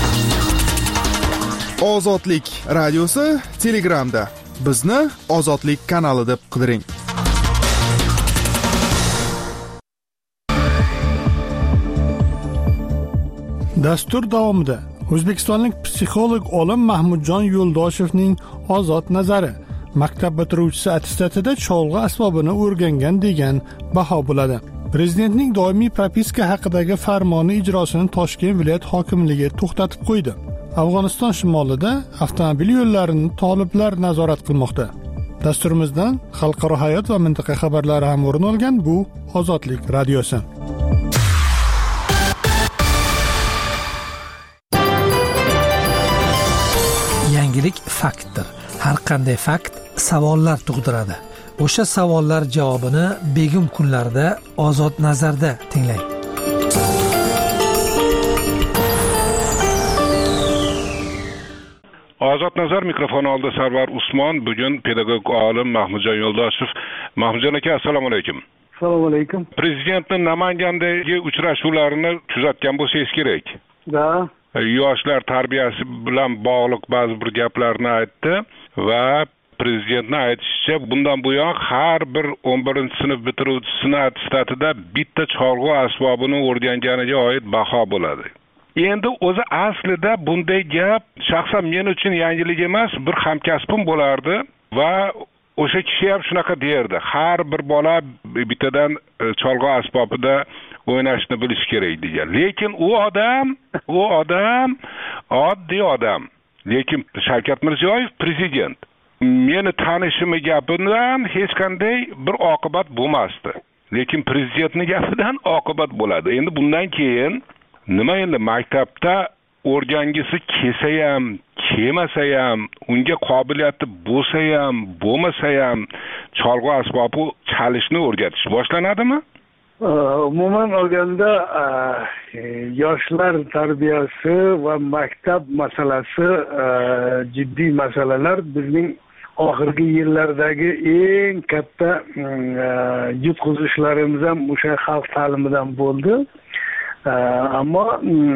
S9: Ozodlik radiosi Telegramda. Bizni Ozodlik kanali deb qidiring.
S1: Dastur davomida O'zbekistonlik psixolog olim Mahmudjon Yo'ldoshevning ozod nazari maktab bitiruvchisi attestatida cholg'u asbobini o'rgangan degan baho bo'ladi. Prezidentning doimiy propiska haqidagi farmoni ijrosini Toshkent viloyat hokimligi to'xtatib qo'ydi. Afg'oniston shimolida avtomobil yo'llarini toliblar nazorat qilmoqda. Dasturimizdan xalqaro hayot va mintaqa xabarlari ham o'rin olgan bu Ozodlik radiosi.
S10: Yangilik faktdir. Har qanday fakt savollar tug'diradi. O'sha savollar javobini begim kunlarida Ozod nazarda tinglang.
S11: Ozod nazar mikrofoni oldida Sarvar Usmon, bugun pedagog olim Mahmudjon Yo'ldoshev. Mahmudjon aka, assalomu alaykum.
S12: Assalomu alaykum.
S11: Prezidentning Namangandagi uchrashuvlarini kuzatgan bo'lsangiz kerak.
S12: Da.
S11: Yoshlar tarbiyasi bilan bog'liq ba'zi bir gaplarni aytdi va prezidentning aytishicha bundan buyon har bir 11-sinf bitiruvchisini attestatida bitta cholg'u asbobini o'rganganiga oid baho bo'ladi. Endi o'zi aslida bunday gap shaxsan men uchun yangilik emas, bir hamkasbim bo'lardi va o'sha kishi ham shunaqa derdi. Har bir bola bittadan cholg'u asbobida o'ynashni bilish kerak degan. Lekin u odam oddiy odam. Lekin Shavkat Mirziyoyev prezident. Meni tanishimi gapidan hech qanday bir oqibat bo'lmasdi. Lekin prezidentning gapidan oqibat bo'ladi. Endi bundan keyin nima endi maktabda o'rgangisi kelsa ham, kelmasa ham, unga qobiliyati bo'lsa ham, bo'lmasa ham cholg'u asbobi chalishni o'rgatish boshlanadimi?
S12: Umuman olganda yoshlar tarbiyasi va maktab masalasi jiddiy masalalar bizning oxirgi yillardagi eng katta yutqizishlarimiz ham o'sha xalq ta'limidan bo'ldi. Ammo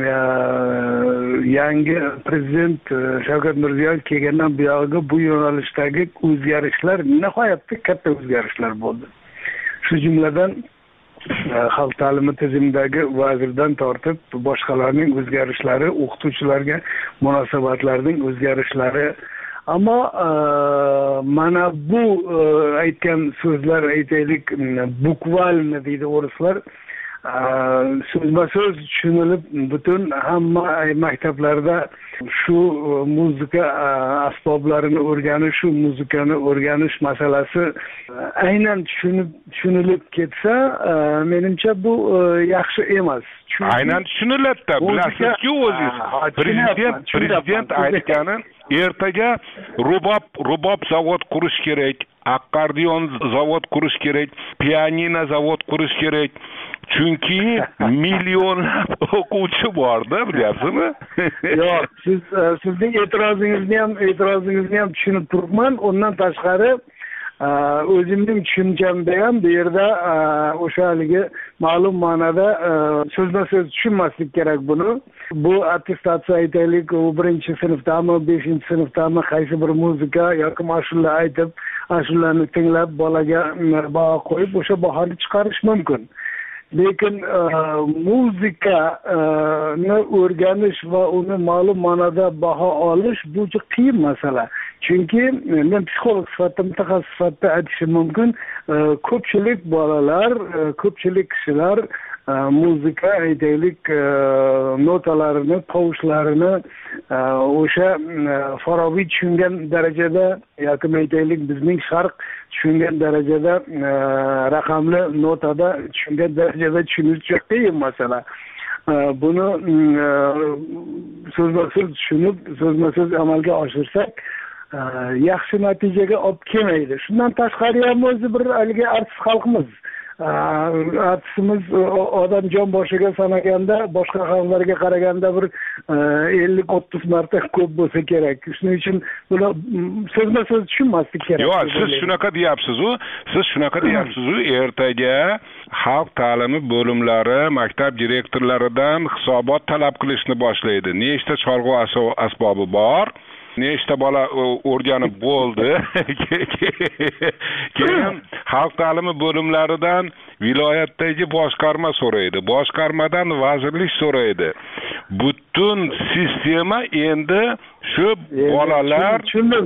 S12: yangi prezident Shavkat Mirziyoyev kelgandan buyog'i bu yo'nalishdagi o'zgarishlar nihoyatda katta o'zgarishlar bo'ldi. Shu jumladan xalq ta'limi tizimidagi vazirdan tortib boshqalarning o'zgarishlari, o'qituvchilarga munosabatlarning o'zgarishlari. Ammo mana bu aytgan so'zlar, aytaylik, bukvalni deydi o'rislar, so'zma so'z tushunilib butun hamma maktablarda shu muzika asboblarini o'rganish, shu muzikani o'rganish masalasi aynan tushunilib ketsa, menimcha bu yaxshi emas.
S11: Aynan tushuniladi-da, bilasizki o'zingiz prezident aytgani ertaga rubob zavod qurish kerak, akkordeon zavod qurish kerak, pianino zavod qurish kerak. Chunki millionlab o'quvchi bor-da, bilyapsizmi?
S12: Yo'q, sizning e'tirozingizni ham tushunib turibman. Undan tashqari o'zimning tushunchamda ham bu yerda o'sha haligi ma'lum ma'noda so'zma-so'z tushunmaslik kerak buni. Bu attestatsiya aytaylik, u 1-sinfdami, 5-sinfdami qaysi bir muzika yoki mashhurlar aytib, ashulalarni tinglab bolaga baho qo'yib o'sha bahoni chiqarish mumkin. Lekin muzikani o'rganish va uni ma'lum ma'noda baho olish bu juda qiyin masala. Chunki men psixolog sifatida, mutaxassis sifatida aytishim mumkin, ko'pchilik bolalar, ko'pchilik kishilar muzika aytaylik notalarini, tovushlarini o'sha farobiy tushungan darajada yoki aytaylik bizning sharq tushungan darajada raqamli notada tushungan darajada tushunish juda qiyin masala. Buni so'zma-so'z tushunib, so'zma-so'z amalga oshirsak yaxshi natijaga olib kelmaydi. Shundan tashqari ham o'zi bir haligi artist xalqimiz. Artistimiz odam jon boshiga sanaganda boshqa xalqlarga qaraganda bir 50-30 marta ko'p bo'lsa kerak. Shuning uchun buni so'zma-so'z tushunmaslik kerak.
S11: Yo'q, siz shunaqa deyapsiz-u, ertaga xalq ta'limi bo'limlari maktab direktorlaridan hisobot talab qilishni boshlaydi. Nechta cholg'u asbobi bor? Nechta bola o'rganib bo'ldi? Keyin xalq ta'limi bo'limlaridan viloyatdagi boshqarma so'raydi, boshqarmadan vazirlik so'raydi. Butun sistema endi shu bolalar
S12: tushundim.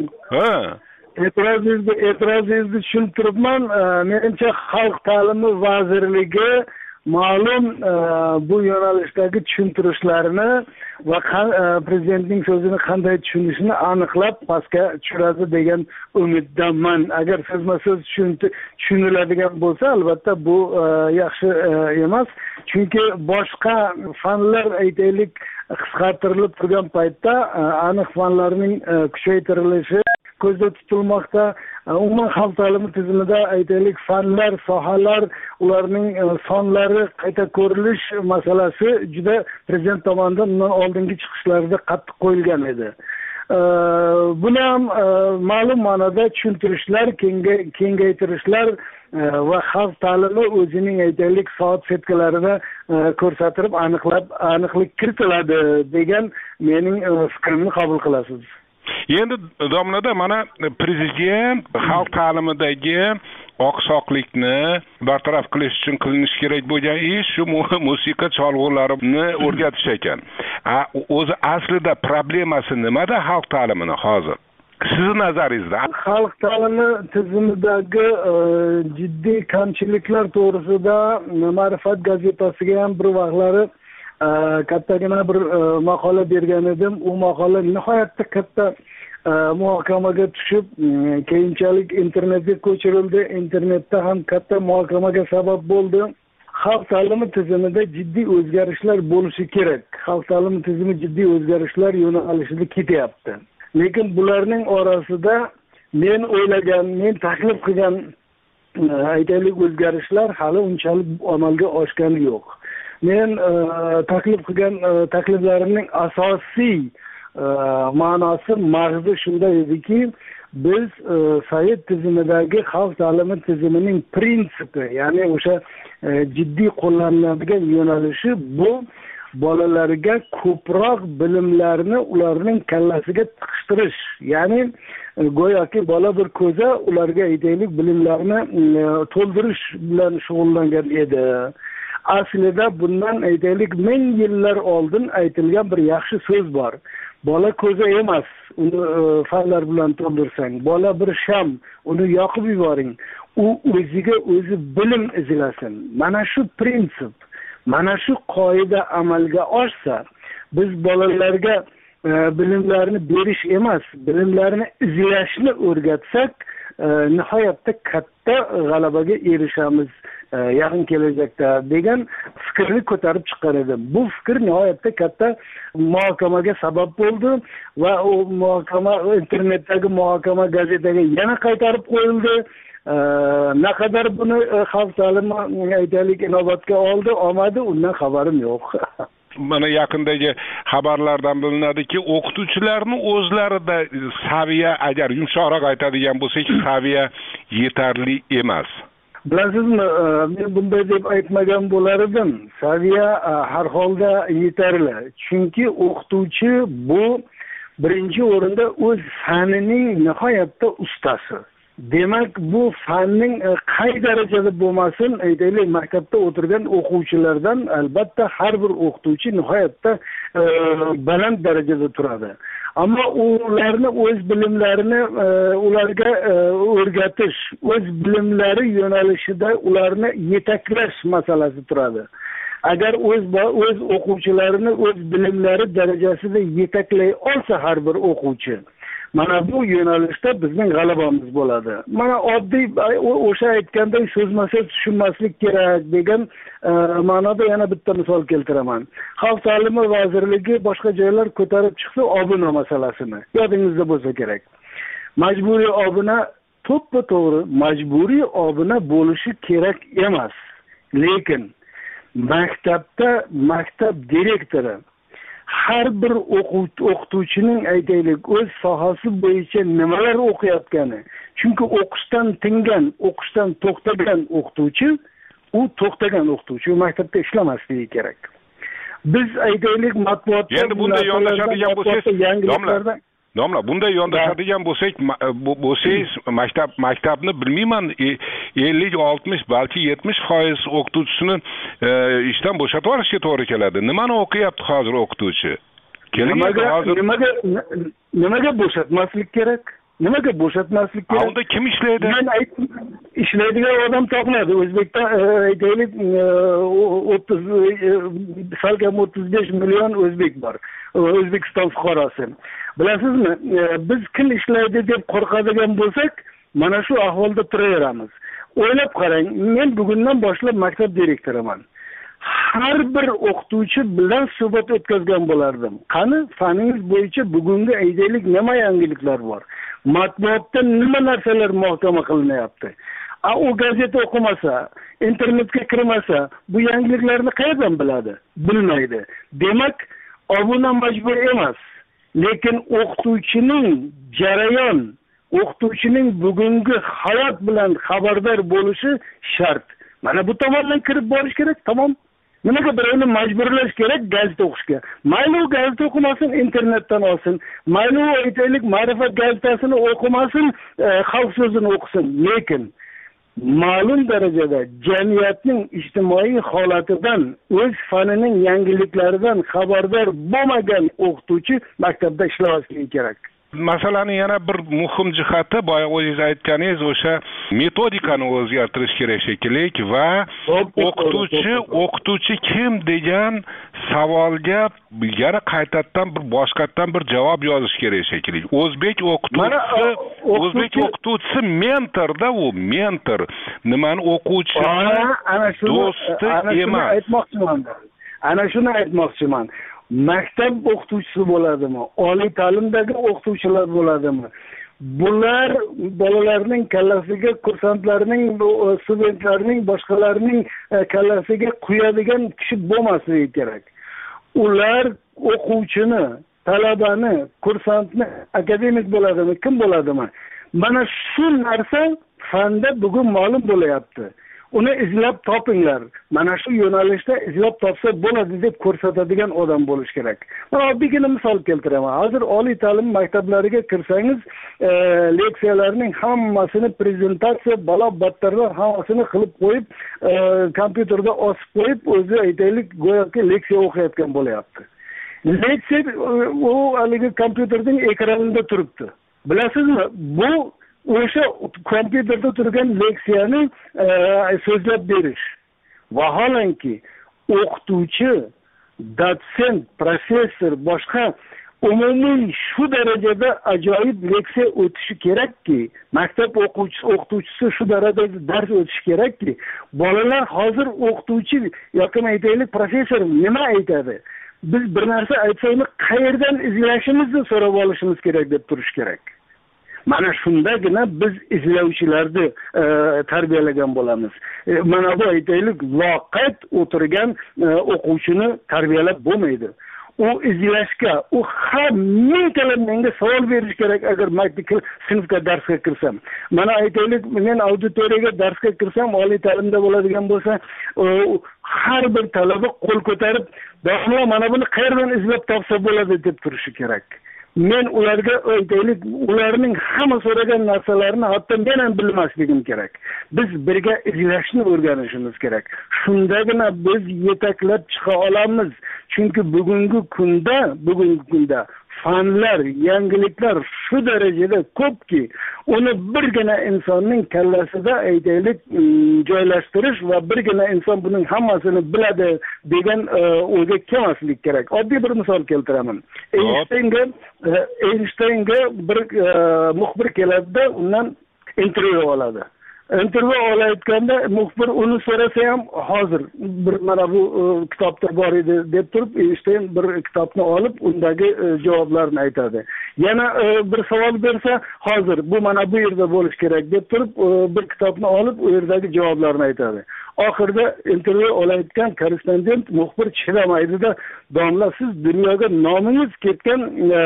S12: E'tirozingizni tushunib turibman. Menimcha xalq ta'limi vazirligi ma'lum bu yo'nalishdagi tushuntirishlarni va prezidentning so'zini qanday tushunishini aniqlab pastga tushiradi degan umiddaman. Agar so'zma-so'z tushuniladigan bo'lsa, albatta bu yaxshi emas. Chunki boshqa fanlar aytaylik qisqartirilib turgan paytda aniq fanlarning kuchaytirilishi ko'zda tutilmoqda. Umuman xalq ta'limi tizimida aytaylik fanlar, sohalar, ularning sonlari qayta ko'rilish masalasi juda prezident tomonidan undan oldingi chiqishlarda qattiq qo'yilgan edi. Buni ham ma'lum ma'noda tushuntirishlar, kengaytirishlar va xalq ta'limi o'zining aytaylik soat setkalarida ko'rsatilib aniqlik kiritiladi degan mening fikrimni qabul qilasiz.
S11: Endi domlada mana prezident xalq ta'limidagi oqsoqlikni bartaraf qilish uchun qilinish kerak bo'lgan ish shu musiqa cholg'ularini o'rgatish ekan. O'zi aslida problemasi nimada xalq ta'limini hozir? Sizning nazaringizda
S12: xalq ta'limi tizimidagi jiddiy kamchiliklar to'g'risida Ma'rifat gazetasiga ham bir vaqtlari kattagina bir maqola bergan edim. U maqola nihoyatda katta muhokamaga tushib, keyinchalik internetga ko'chirildi. Internetda ham katta muhokamaga sabab bo'ldi. Xalq ta'limi tizimida jiddiy o'zgarishlar bo'lishi kerak. Xalq ta'limi tizimi jiddiy o'zgarishlar yo'nalishida ketyapti. Lekin bularning orasida men taklif qilgan aytaylik o'zgarishlar hali unchalik amalga oshgani yo'q. Men taklif qilgan takliflarimning asosiy ma'nosi mag'zi shunday ediki, biz Sovet tizimidagi xalq ta'limi tizimining prinsipi, ya'ni o'sha jiddiy qo'llaniladigan yo'nalishi bu bolalarga ko'proq bilimlarni ularning kallasiga tiqishtirish. Ya'ni go'yoki bola bir ko'za ularga aytaylik bilimlarni to'ldirish bilan shug'ullangan edi. Aslida bundan aytaylik 1000 yillar oldin aytilgan bir yaxshi so'z bor. Bola ko'za emas, uni fanlar bilan to'ldirsang, bola bir sham, uni yoqib yuboring. U o'ziga o'zi bilim izlasin. Mana shu prinsip Mana shu qoida amalga oshsa, biz bolalarga bilimlarni berish emas, bilimlarni izlashni o'rgatsak, nihoyatda katta g'alabaga erishamiz yaqin kelajakda degan fikrni ko'tarib chiqqan edim. Bu fikr nihoyatda katta muhokamaga sabab bo'ldi va u muhokama internetdagi muhokama gazetaga yana qaytarib qo'yildi. Naqadar buni xalq ta'limi aytaylik inobatga olmadi, undan xabarim yo'q.
S11: Mana yaqindagi xabarlardan bilinadiki, o'qituvchilarning o'zlarida saviya, agar yumshoqroq aytadigan bo'lsak, saviya yetarli emas.
S12: Bilasizmi, men bunday deb aytmagan bo'lar edim. Saviya har holda yetarli. Chunki o'qituvchi bu birinchi o'rinda o'z fanining nihoyatda ustasi. Demak, bu fanning qay darajada bo'lmasin, aytaylik, maktabda o'tirgan o'quvchilardan albatta har bir o'qituvchi nihoyatda baland darajada turadi. Ammo ularni o'z bilimlarini ularga o'rgatish, o'z bilimlari yo'nalishida ularni yetaklash masalasi turadi. Agar o'z o'quvchilarini o'z bilimlari darajasida yetaklay olsa har bir o'quvchi, mana bu yo'nalishda bizning g'alabamiz bo'ladi. Mana oddiy o'sha aytganday so'zmasa tushunmaslik kerak degan ma'noda yana bitta misol keltiraman. Xalq ta'limi vazirligi boshqa joylar ko'tarib chiqsa obuna masalasini. Yodingizda bo'lsa kerak. Majburiy obuna to'ppa-to'g'ri majburiy obuna bo'lishi kerak emas. Lekin maktabda maktab direktori har bir o'qituvchining aytaylik o'z sohasi bo'yicha nimalar o'qiyotgani. Chunki o'qishdan tingan, o'qishdan to'xtagan o'qituvchi, u to'xtagan o'qituvchi, u maktabda ishlamasligi kerak. Biz aytaylik matbuotda
S11: endi bunday yondashadigan bo'lsangiz, domla, bunday yondashadigan bo'lsangiz, maktabni bilmayman, 50-60 balki 70% o'qituvchisini ishdan bo'shatib yuborishga to'g'ri keladi. Nimani o'qiyapti hozir o'qituvchi?
S12: Nimaga bo'shatmaslik kerak? Nimaga bo'shatmaslik kerak?
S11: Unda kim ishlaydi?
S12: Men aytdim, ishlaydigan odam topiladi. O'zbekda aytaylik 35 million o'zbek bor. O'zbekiston fuqarosi. Bilasizmi, biz kim ishlaydi deb qo'rqadigan bo'lsak, mana shu ahvolda turaveramiz. O'ylab qarang, men bugundan boshlab maktab direktoriman. Har bir o'qituvchi bilan suhbat o'tkazgan bo'lardim. Qani faningiz bo'yicha bugungi aytaylik nima yangiliklar bor? Matbuotda nima narsalar muhokama qilinyapti? U gazeta o'qimasa, internetga kirmasa, bu yangiliklarni qayerdan biladi? Bilmaydi. Demak, obuna majbur emas. Lekin o'qituvchining jarayon, o'qituvchining bugungi hayot bilan xabardor bo'lishi shart. Mana bu tomondan kirib borish kerak, tamom. Nimaga birovni majburlash kerak gazeta o'qishga? Mayli u gazeta o'qimasin, internetdan olsin. Mayli u aytaylik ma'rifat gazetasini o'qimasin, xalq so'zini o'qisin. Lekin ma'lum darajada jamiyatning ijtimoiy holatidan, o'z fanining yangiliklaridan xabardor bo'lmagan o'qituvchi maktabda ishlamasligi kerak.
S11: Masalani yana bir muhim jihati, boya o'zingiz aytganingiz, o'sha metodikani o'zgartirish kerak shekilli va o'qituvchi kim degan savolga yana qaytadan boshqatdan bir javob yozish kerak shekilli. O'zbek o'qituvchisi mentorda, u mentor. Nimani o'quvchi do'sti emas.
S12: Ana shuni aytmoqchiman. Maktab o'qituvchisi bo'ladimi? Oliy ta'limdagi o'qituvchilar bo'ladimi? Bular bolalarning kallasiga, kursantlarning, studentlarning, boshqalarning kallasiga quyadigan kishi bo'lmasligi kerak. Ular o'quvchini, talabani, kursantni, akademik bo'ladimi, kim bo'ladimi? Mana shu narsa fanda bugun ma'lum bo'layapti. Uni izlab topinglar. Mana shu yo'nalishda izlab topsa bo'ladi deb ko'rsatadigan odam bo'lish kerak. Mana oddiygina misol keltiraman. Hozir oliy ta'lim maktablariga kirsangiz, leksiyalarning hammasini prezentatsiya, battarlar hammasini qilib qo'yib, kompyuterda osib qo'yib, o'zi aytaylik go'yoki leksiya o'qiyotgan bo'layapti. Leksiya u haligi kompyuterning ekranida turibdi. Bilasizmi, bu o'sha kompyuterda turgan leksiyani so'zlab berish. Vaholanki o'qituvchi, dotsent, professor, boshqa umumiy shu darajada ajoyib leksiya o'tishi kerakki, maktab o'qituvchisi shu darajada dars o'tishi kerakki, bolalar hozir o'qituvchi yoki aytaylik professor nima aytadi? Biz bir narsa aytsaymiz, qayerdan izlashimizni so'rab olishimiz kerak deb turish kerak. Mana shundagina biz izlovchilarni tarbiyalagan bo'lamiz. Mana bu aytaylik vaqt o'tirgan o'quvchini tarbiyalab bo'lmaydi. U izlashga, u har mingtalab menga savol berish kerak agar maktab sinfga darsga kirsam. Mana aytaylik, men auditoriyaga darsga kirsam, oliy ta'limda bo'ladigan bo'lsa, har bir talaba qo'l ko'tarib, "Domla, mana buni qayerdan izlab topsa bo'ladi" deb turishi kerak. Men ularga aytaylik, ularning hamma so'ragan narsalarini hatto men ham bilmasligim kerak. Biz birga izlashni o'rganishimiz kerak. Shundagina biz yetaklab chiqa olamiz. Chunki bugungi kunda fanlar, yangiliklar shu darajada ko'pki, uni birgina insonning kallasida aytaylik joylashtirish va birgina inson buning hammasini biladi degan o'yga kelmaslik kerak. Oddiy bir misol keltiraman. Einsteinga bir muxbir keladi-da, undan intervyu oladi. Intervyu olayotganda muxbir uni so'rasa ham, hozir bir mana bu kitobda bor edi deb turib, Einstein bir kitobni olib, undagi javoblarni aytadi. Yana bir savol bersa, hozir bu mana bu yerda bo'lish kerak deb turib, bir kitobni olib, u yerdagi javoblarni aytadi. Oxirida intervyu olayotgan korrespondent muxbir chidamaydi-da, "Domla, siz dunyoga nomingiz ketgan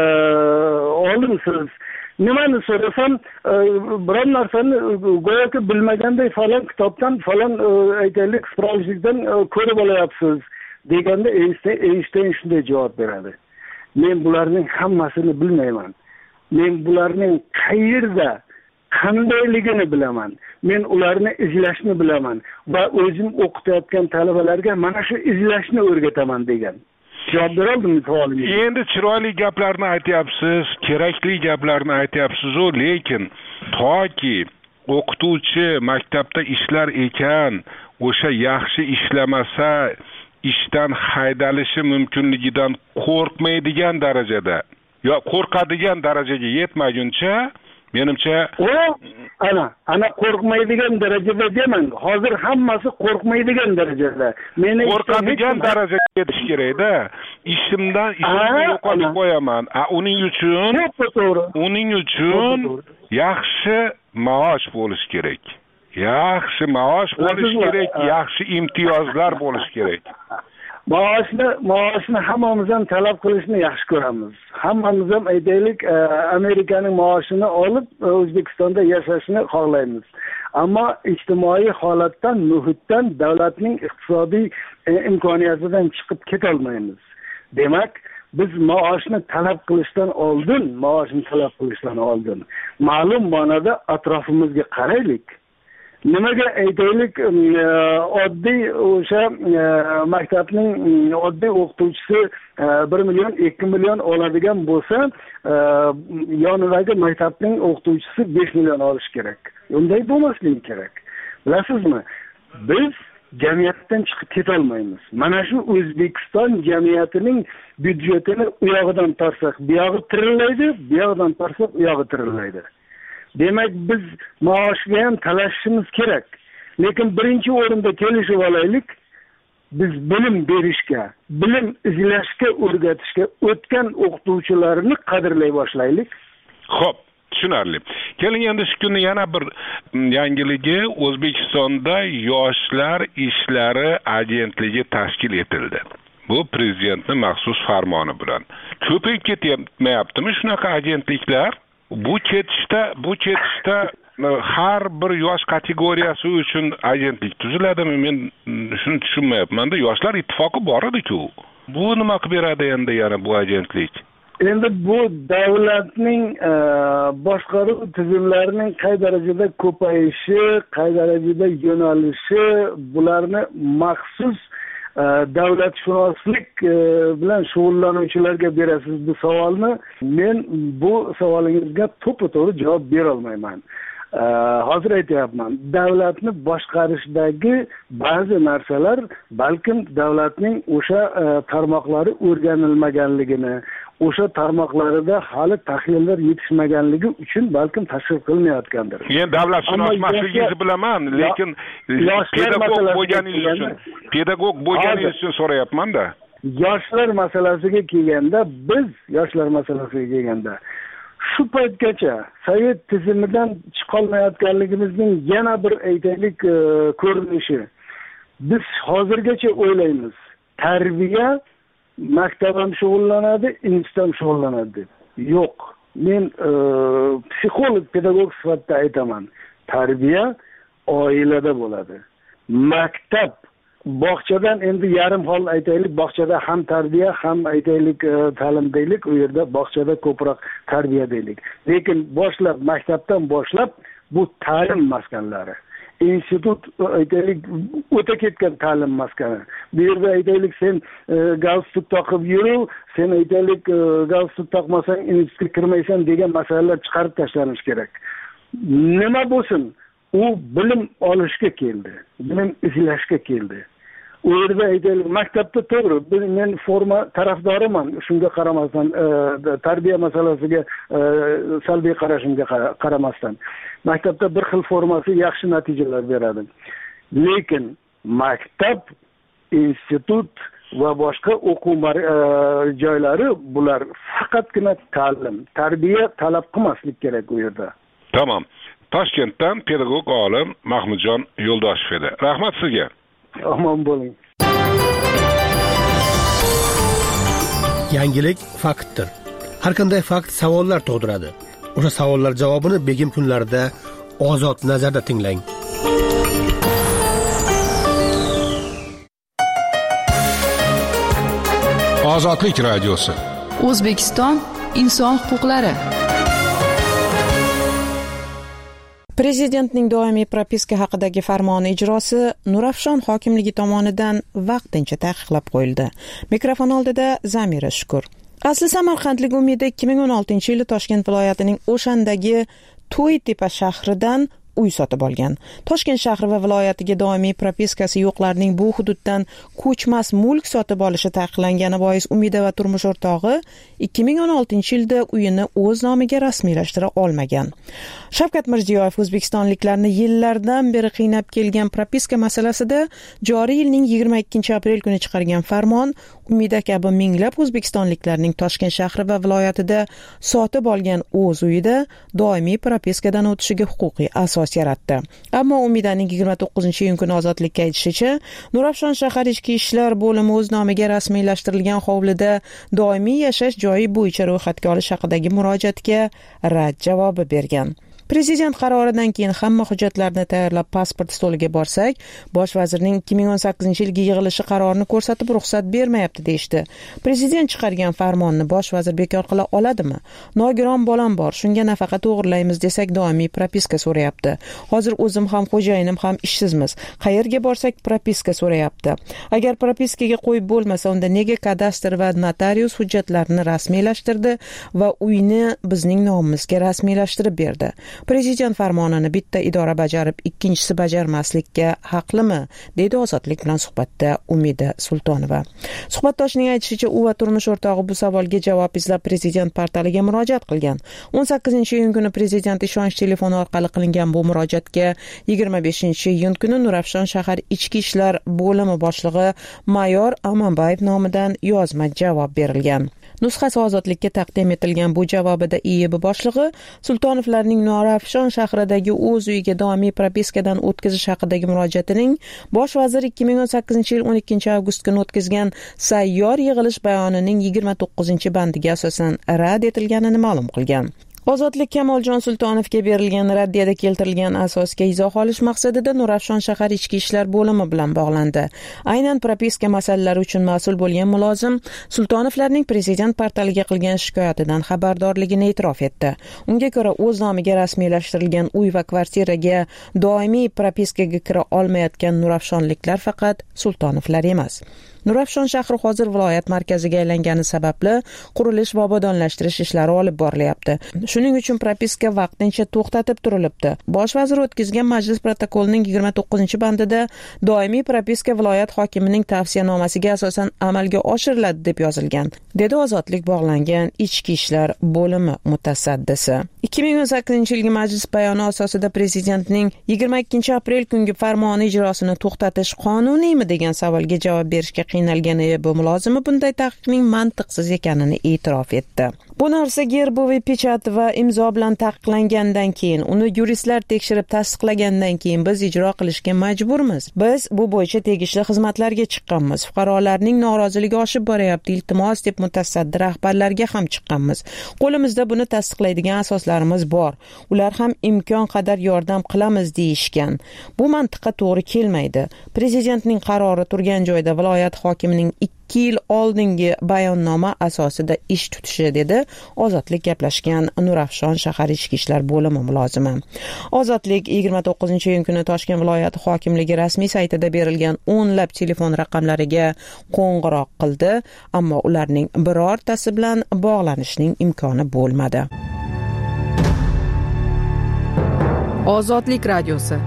S12: olimsiz. Nimani so'rasam, biron narsani go'yoki bilmaganday falan kitobdan, falan aytaylik spravishlikdan ko'rib olyapsiz" deganda Einstein shunday javob beradi. "Men bularning hammasini bilmayman. Men bularning qayerda qandayligini bilaman. Men ularni izlashni bilaman va o'zim o'qitayotgan talabalarga mana shu izlashni o'rgataman" degan. Javob beroldim savolimga.
S11: Endi chiroyli gaplarni aytyapsiz, kerakli gaplarni aytyapsiz-ku, lekin toki o'qituvchi maktabda ishlar ekan, o'sha yaxshi ishlamasa ishdan haydalishi mumkinligidan qo'rqmaydigan darajada, yo qo'rqadigan darajaga yetmaguncha, menimcha ana qo'rqmaydigan darajada demang. Hozir hammasi qo'rqmaydigan darajada. Meni qo'rqadigan darajaga yetish kerak-da. Ishimni yo'qotib qo'yaman. Uning uchun yaxshi maosh bo'lish kerak. Yaxshi maosh bo'lish kerak, yaxshi imtiyozlar bo'lish kerak. Maoshni hammamiz ham talab qilishni yaxshi ko'ramiz. Hammamiz ham aytaylik, Amerikaning maoshini olib O'zbekistonda yashashni xohlaymiz. Ammo ijtimoiy holatdan, muhitdan, davlatning iqtisodiy imkoniyatidan chiqib keta olmaymiz. Demak, biz maoshni talab qilishdan oldin ma'lum ma'noda atrofimizga qaraylik. Nimaga aytaylik, oddiy o'sha maktabning oddiy o'qituvchisi 1 million, 2 million oladigan bo'lsa, yonidagi maktabning o'qituvchisi 5 million olish kerak. Unday bo'lmasligi kerak. Bilasizmi? Biz jamiyatdan chiqib keta olmaymiz. Mana shu O'zbekiston jamiyatining byudjetini u yog'idan torsak, bu yog'i tirillaydi, bu yog'idan torsak, u yog'i tirillaydi. Demak, biz maoshga ham talashishimiz kerak. Lekin birinchi o'rinda kelishib olaylik, biz bilim berishga, bilim izlashga, o'rgatishga o'tgan o'qituvchilarni qadrlay boshlaylik. Xo'p, tushunarli. Keling, endi shu kunning yana bir yangiligi, O'zbekistonda Yoshlar ishlari agentligi tashkil etildi. Bu prezidentning maxsus farmoni bilan. Ko'payib ketmayaptimi shunaqa agentliklar? Bu ketishda har bir yosh kategoriyasi uchun agentlik tuziladimi? Men shuni tushunmayapman-da. Yoshlar ittifoqi bor edi-ku. Bu nima qilib beradi endi yana bu agentlik?
S12: Endi bu davlatning boshqaruv tizimlarining qay darajada ko'payishi, qay darajada yo'nalishi, bularni maxsus davlatshunoslik bilan shug'ullanuvchilarga berasiz bu savolni. Men bu savolingizga to'g'ri javob bera olmayman. hozir aytyapman, davlatni boshqarishdagi ba'zi narsalar balkim davlatning o'sha tarmoqlari o'rganilmaganligini, o'sha tarmoqlarida hali tahlillar yetishmaganligi uchun balkim tashkil qilmayotgandir.
S11: Men davlatshunosmasligingizni bilaman, lekin pedagog bo'lganingiz uchun so'rayapman-da.
S12: Yoshlar masalasiga kelganda, shu paytgacha sovet tizimidan chiqolmayotganligimizning yana bir aytaylik ko'rinishi. Biz hozirgacha o'ylaymiz, tarbiya maktab ham shug'ullanadi, institut ham shug'ullanadi deb. Yo'q. Men psixolog, pedagog sifatida aytaman. Tarbiya oilada bo'ladi. Maktab bog'chadan endi yarim hol aytaylik, bog'chada ham tarbiya, ham aytaylik ta'lim deylik, u yerda bog'chada ko'proq tarbiya deylik. Lekin maktabdan boshlab bu ta'lim maskanlari. Institut aytaylik o'ta ketgan ta'lim maskani. Bu yerda aytaylik sen galstuk taqib yur, sen aytaylik galstuk taqmasang institutga kirmaysan degan masalalar chiqarib tashlanish kerak. Nima bo'lsin, u bilim olishga keldi, bilim izlashga keldi. U yerda aytaylik maktabda to'g'ri, men forma tarafdoriman, shunga qaramasdan tarbiya masalasiga salbiy qarashimga qaramasdan. Maktabda bir xil formasi yaxshi natijalar beradi. Lekin maktab, institut va boshqa o'quv joylari bular faqatgina ta'lim, tarbiya talab qilmaslik kerak u yerda.
S11: Tamam. Toshkentdan pedagog olim Mahmudjon Yo'ldoshev edi. Rahmat sizga.
S12: Omon bo'ling.
S13: Yangilik faktdir. Har qanday fakt savollar tug'diradi. O'sha savollar javobini begim kunlarida ozod nazarda tinglang.
S11: Ozodlik radiosi.
S3: O'zbekiston inson huquqlari.
S14: Prezidentning doimiy propiska haqidagi farmoni ijrosi Nurafshon hokimligi tomonidan vaqtincha taqiqlab qo'yildi. Mikrofon oldida Zamira Shukur. Asli samarqandlik Umida 2016-yili Toshkent viloyatining O'shandagi To'ytepa shahridan uy sotib olgan. Toshkent shahri va viloyatiga doimiy propiskasi yo'qlarning bu hududdan ko'chmas mulk sotib olishi taqiqlangani bois Umida va turmush o'rtog'i 2016-yilda uyini o'z nomiga rasmiylashtira olmagan. Shavkat Mirziyoyev o'zbekistonliklarni yillardan beri qiynab kelgan propiska masalasida joriy yilning 22-aprel kuni chiqargan farmon Umida kabi minglab o'zbekistonliklarning Toshkent shahri va viloyatida sotib olgan o'z uyida doimiy propiskadan o'tishiga huquqiy asos yaratdi. Ammo Umidaning 29-iyun kuni ozodlikka aytishicha, Nurafshon shahar ichki ishlar bo'limi o'z nomiga rasmiylashtirilgan hovlida doimiy yashash joyi bo'yicha ro'yxatga olish haqidagi murojaatga rad javobi bergan. Prezident qaroridan keyin hamma hujjatlarni tayyorlab pasport stoliga borsak, bosh vazirning 2018-yilgi yig'ilishi qarorini ko'rsatib ruxsat bermayapti deyshti. Prezident chiqargan farmonni bosh vazir bekor qila oladimi? Nogiron bolam bor, shunga nafaqa to'g'irlaymiz desak doimiy propiska so'rayapti. Hozir o'zim ham xo'jayinim ham ishsizmiz. Qayerga borsak propiska so'rayapti. Agar propiskaga qo'yib bo'lmasa, unda nega kadastr va notarius hujjatlarini rasmiylashtirdi va uyni bizning nomimizga rasmiylashtirib berdi? Prezident farmonini bitta idora bajarib, ikkinchisi bajarmaslikka haqlimi? Dedi Ozodlik bilan suhbatda Umida Sultonova. Suhbatdoshining aytishicha, u va turmush o'rtog'i bu savolga javob izlab prezident portaliga murojaat qilgan. 18-iyun kuni prezident ishonch telefoni orqali qilingan bu murojaatga 25-iyun kuni Nurafshon shahar ichki ishlar bo'limi boshlig'i Mayor Amanbayev nomidan yozma javob berilgan. Nusxasi Ozodlikka taqdim etilgan bu javobida IIB boshlig'i Sultonovlarning Nurafshon shahridagi o'z uyiga doimiy propiskadan o'tkazish haqidagi murojaatining bosh vazir 2018-yil 12-avgust kuni o'tkazgan sayyor yig'ilish bayonining 29-bandiga asosan rad etilganini ma'lum qilgan. Ozodlik Kamoljon Sultonovga berilgan raddiyada keltirilgan asosga izoh olish maqsadida Nurafshon shahar ichki ishlar bo'limi bilan bog'landi. Aynan propiska masalalari uchun mas'ul bo'lgan mulozim Sultonovlarning prezident portaliga qilgan shikoyatidan xabardorligini e'tirof etdi. Unga ko'ra, o'z nomiga rasmiylashtirilgan uy va kvartiraga doimiy propiskaga kira olmayotgan Nurafshonliklar faqat Sultonovlar emas. Nurafshon shahri hozir viloyat markaziga aylangani sababli qurilish va obodonlashtirish ishlari olib borilyapti. Shuning uchun propiska vaqtincha to'xtatib turilibdi. Bosh vazir o'tkazgan majlis protokolining 29-bandida doimiy propiska viloyat hokimining tavsiyanomasiga asosan amalga oshiriladi deb yozilgan, dedi Ozodlik bog'langan ichki ishlar bo'limi mutasaddisi. 2018-yilgi majlis bayoni asosida prezidentning 22 aprel kungi farmoni ijrosini to'xtatish qonuniymi degan savolga javob berishga qiynalgan bu mulozimi bunday taqiqning mantiqsiz ekanini e'tirof etdi. Bu narsa gerboviy pechat va imzo bilan taqiqlangandan keyin, uni yuristlar tekshirib tasdiqlagandan keyin biz ijro qilishga majburmiz. Biz bu bo'yicha tegishli xizmatlarga chiqqanmiz. Fuqarolarning noroziligi oshib boryapti, iltimos deb mutasaddi rahbarlarga ham chiqqanmiz. Qo'limizda buni tasdiqlaydigan asoslarimiz bor. Ular ham imkon qadar yordam qilamiz deyishgan. Bu mantiqqa to'g'ri kelmaydi. Prezidentning qarori turgan joyda viloyat hokimining 2 yil oldingi bayonnoma asosida ish tutishi, dedi Ozodlik gaplashgan Nurafshon shahar ichki ishlar bo'limi mulozimi. Ozodlik 29-iyun kuni Toshkent viloyati hokimligi rasmiy saytida berilgan o'nlab telefon raqamlariga qo'ng'iroq qildi, ammo ularning birortasi bilan bog'lanishning imkoni bo'lmadi.
S3: Ozodlik radiosi.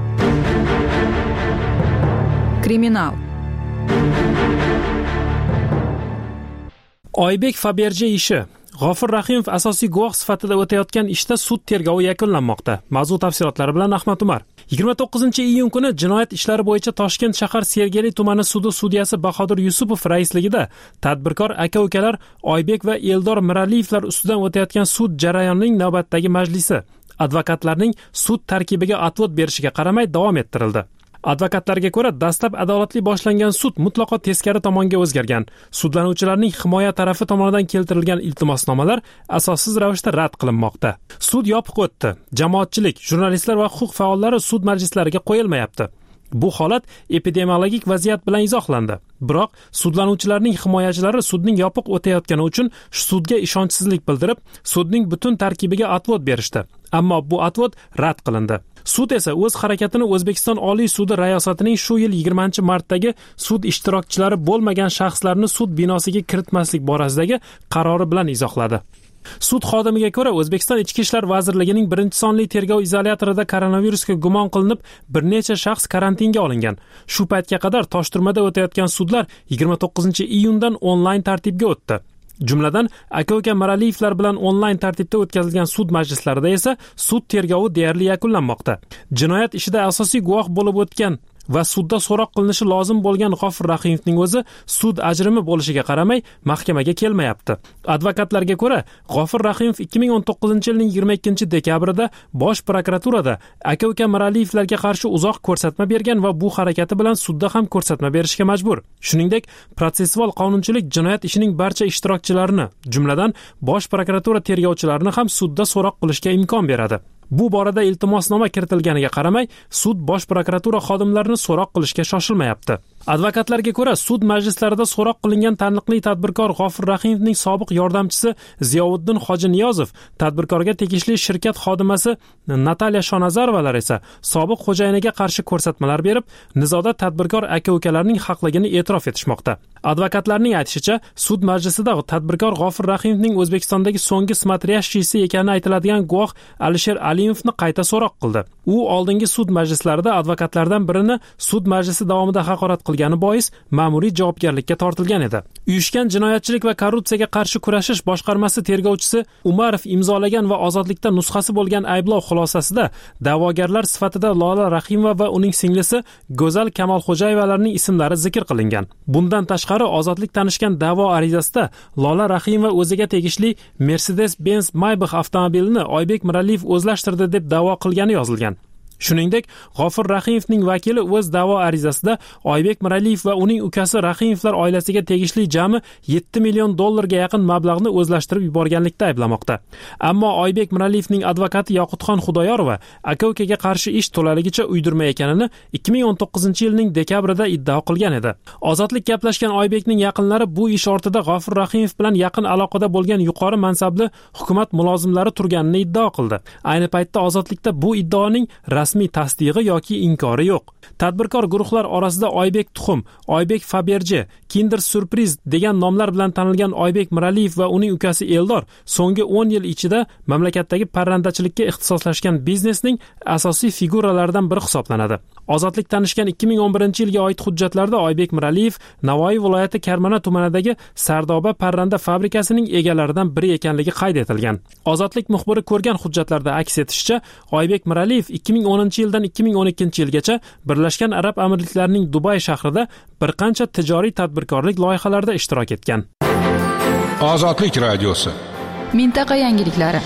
S3: Kriminal.
S8: Oybek Faberje ishi. G'ofur Rahimov asosiy guvoh sifatida o'tayotgan ishda sud tergovi yakunlanmoqda. Mavzu tafsilotlari bilan Ahmad Umar. 29-iyun kuni jinoyat ishlari bo'yicha Toshkent shahar Sergeli tumani sudi sudyasi Bahodir Yusupov raisligida tadbirkor aka-ukalar Oybek va Eldor Miraliyevlar ustidan o'tayotgan sud jarayonining navbatdagi majlisi advokatlarning sud tarkibiga atvod berishiga qaramay davom ettirildi. Advokatlarga ko'ra, dastlab adolatli boshlangan sud mutlaqo teskari tomonga o'zgargan. Sudlanuvchilarning himoya tarafi tomonidan keltirilgan iltimosnomalar asossiz ravishda rad qilinmoqda. Sud yopiq o'tdi. Jamoatchilik, jurnalistlar va huquq faollari sud majlislariga qo'yilmayapti. Bu holat epidemiologik vaziyat bilan izohlandi. Biroq sudlanuvchilarning himoyachilari sudning yopiq o'tayotgani uchun sudga ishonchsizlik bildirib, sudning butun tarkibiga atvod berishdi. Ammo bu atvod rad qilindi. Sud esa o'z harakatini O'zbekiston Oliy sudi rayosatining shu yil 20-martdagi sud ishtirokchilari bo'lmagan shaxslarni sud binosiga kiritmaslik borasidagi qarori bilan izohladi. Sud xodimiga ko'ra, O'zbekiston Ichki ishlar vazirligining 1-sonli tergov izolyatorida koronavirusga gumon qilinib, bir necha shaxs karantinga olingan. Shu paytga qadar Toshturmada o'tayotgan sudlar 29-iyundan onlayn tartibga o'tdi. Jumladan, aka-uka Miraliyevlar bilan onlayn tartibda o'tkazilgan sud majlislarida esa sud tergovi deyarli yakunlanmoqda. Jinoyat ishida asosiy guvoh bo'lib o'tgan va sudda so'roq qilinishi lozim bo'lgan G'ofur Rahimovning o'zi sud ajrimi bo'lishiga qaramay mahkamaga kelmayapti. Advokatlarga ko'ra, G'ofur Rahimov 2019-yilning 22-dekabrida Bosh prokuraturada aka-uka Miraliyevlarga qarshi uzoq ko'rsatma bergan va bu harakati bilan sudda ham ko'rsatma berishga majbur. Shuningdek, protsessual qonunchilik jinoyat ishining barcha ishtirokchilarini, jumladan Bosh prokuratura tergovchilarini ham sudda so'roq qilishga imkon beradi. Bu borada iltimosnoma kiritilganiga qaramay, sud Bosh prokuratura xodimlarini so'roq qilishga shoshilmayapti. Advokatlarga ko'ra, sud majlislarida so'roq qilingan taniqli tadbirkor G'ofur Rahimovning sobiq yordamchisi Ziyovuddin Hojiniyozov, tadbirkorga tegishli shirkat xodimasi Natalya Shonazarovalar esa sobiq xo'jayiniga qarshi ko'rsatmalar berib, nizoda tadbirkor aka-ukalarning haqligini e'tirof etishmoqda. Advokatlarning aytishicha, sud majlisida tadbirkor G'ofur Rahimovning O'zbekistondagi so'nggi smatriyashchisi ekani aytiladigan guvoh Alisher Aliyevni qayta so'roq qildi. U oldingi sud majlislarida advokatlardan birini sud majlisi davomida haqorat qilgani bois ma'muriy javobgarlikka tortilgan edi. Uyushgan jinoyatchilik va korrupsiyaga qarshi kurashish boshqarmasi tergovchisi Umarov imzolagan va ozodlikda nusxasi bo'lgan ayblov xulosasida da'vogarlar sifatida Lola Rahimova va uning singlisi Go'zal Kamolxo'jayevalarning ismlari zikr qilingan. Bundan tashqari, ozodlik tanishgan da'vo arizasida Lola Rahimova o'ziga tegishli Mercedes-Benz Maybach avtomobilini Oybek Miraliyev o'zlashtirdi deb da'vo qilgani yozilgan. Shuningdek, G'ofur Rahimovning vakili o'z da'vo arizasida Oybek Miraliyev va uning ukasi Rahimovlar oilasiga tegishli jami $7 million ga yaqin mablag'ni o'zlashtirib yuborganlikda ayblamoqda. Ammo Oybek Miraliyevning advokati Yoqutxon Xudoyorova aka-ukaga qarshi ish to'laligicha uydirma ekanini 2019-yilning dekabrida iddao qilgan edi. Ozodlik gaplashgan Oybekning yaqinlari bu ish ortida G'ofur Rahimov bilan yaqin aloqada bo'lgan yuqori mansabli hukumat mulozimlari turganini iddao qildi. Ayni paytda Ozodlikda bu iddaoning rasmiy tasdig'i yoki inkori yo'q. Tadbirkor guruhlar orasida Oybek Tuxum, Oybek Faberje, Kinder Surprise degan nomlar bilan tanilgan Oybek Miraliyev va uning ukasi Eldor so'nggi 10 yil ichida mamlakatdagi parrandachilikka ixtisoslashgan biznesning asosiy figuralaridan biri hisoblanadi. Ozodlik tanishgan 2011-yilga oid hujjatlarda Oybek Miraliyev Navoiy viloyati Karmana tumanidagi Sardoba parranda fabrikasining egalaridan biri ekanligi qayd etilgan. Ozodlik muxbiri ko'rgan hujjatlarda aks etishicha, Oybek Miraliyev 2010-yildan 2012-yilgacha Birlashgan Arab Amirliklarining Dubay shahrida bir qancha tijoriy tadbirkorlik loyihalarida ishtirok etgan.
S11: Ozodlik radiosi.
S3: Mintaqa yangiliklari.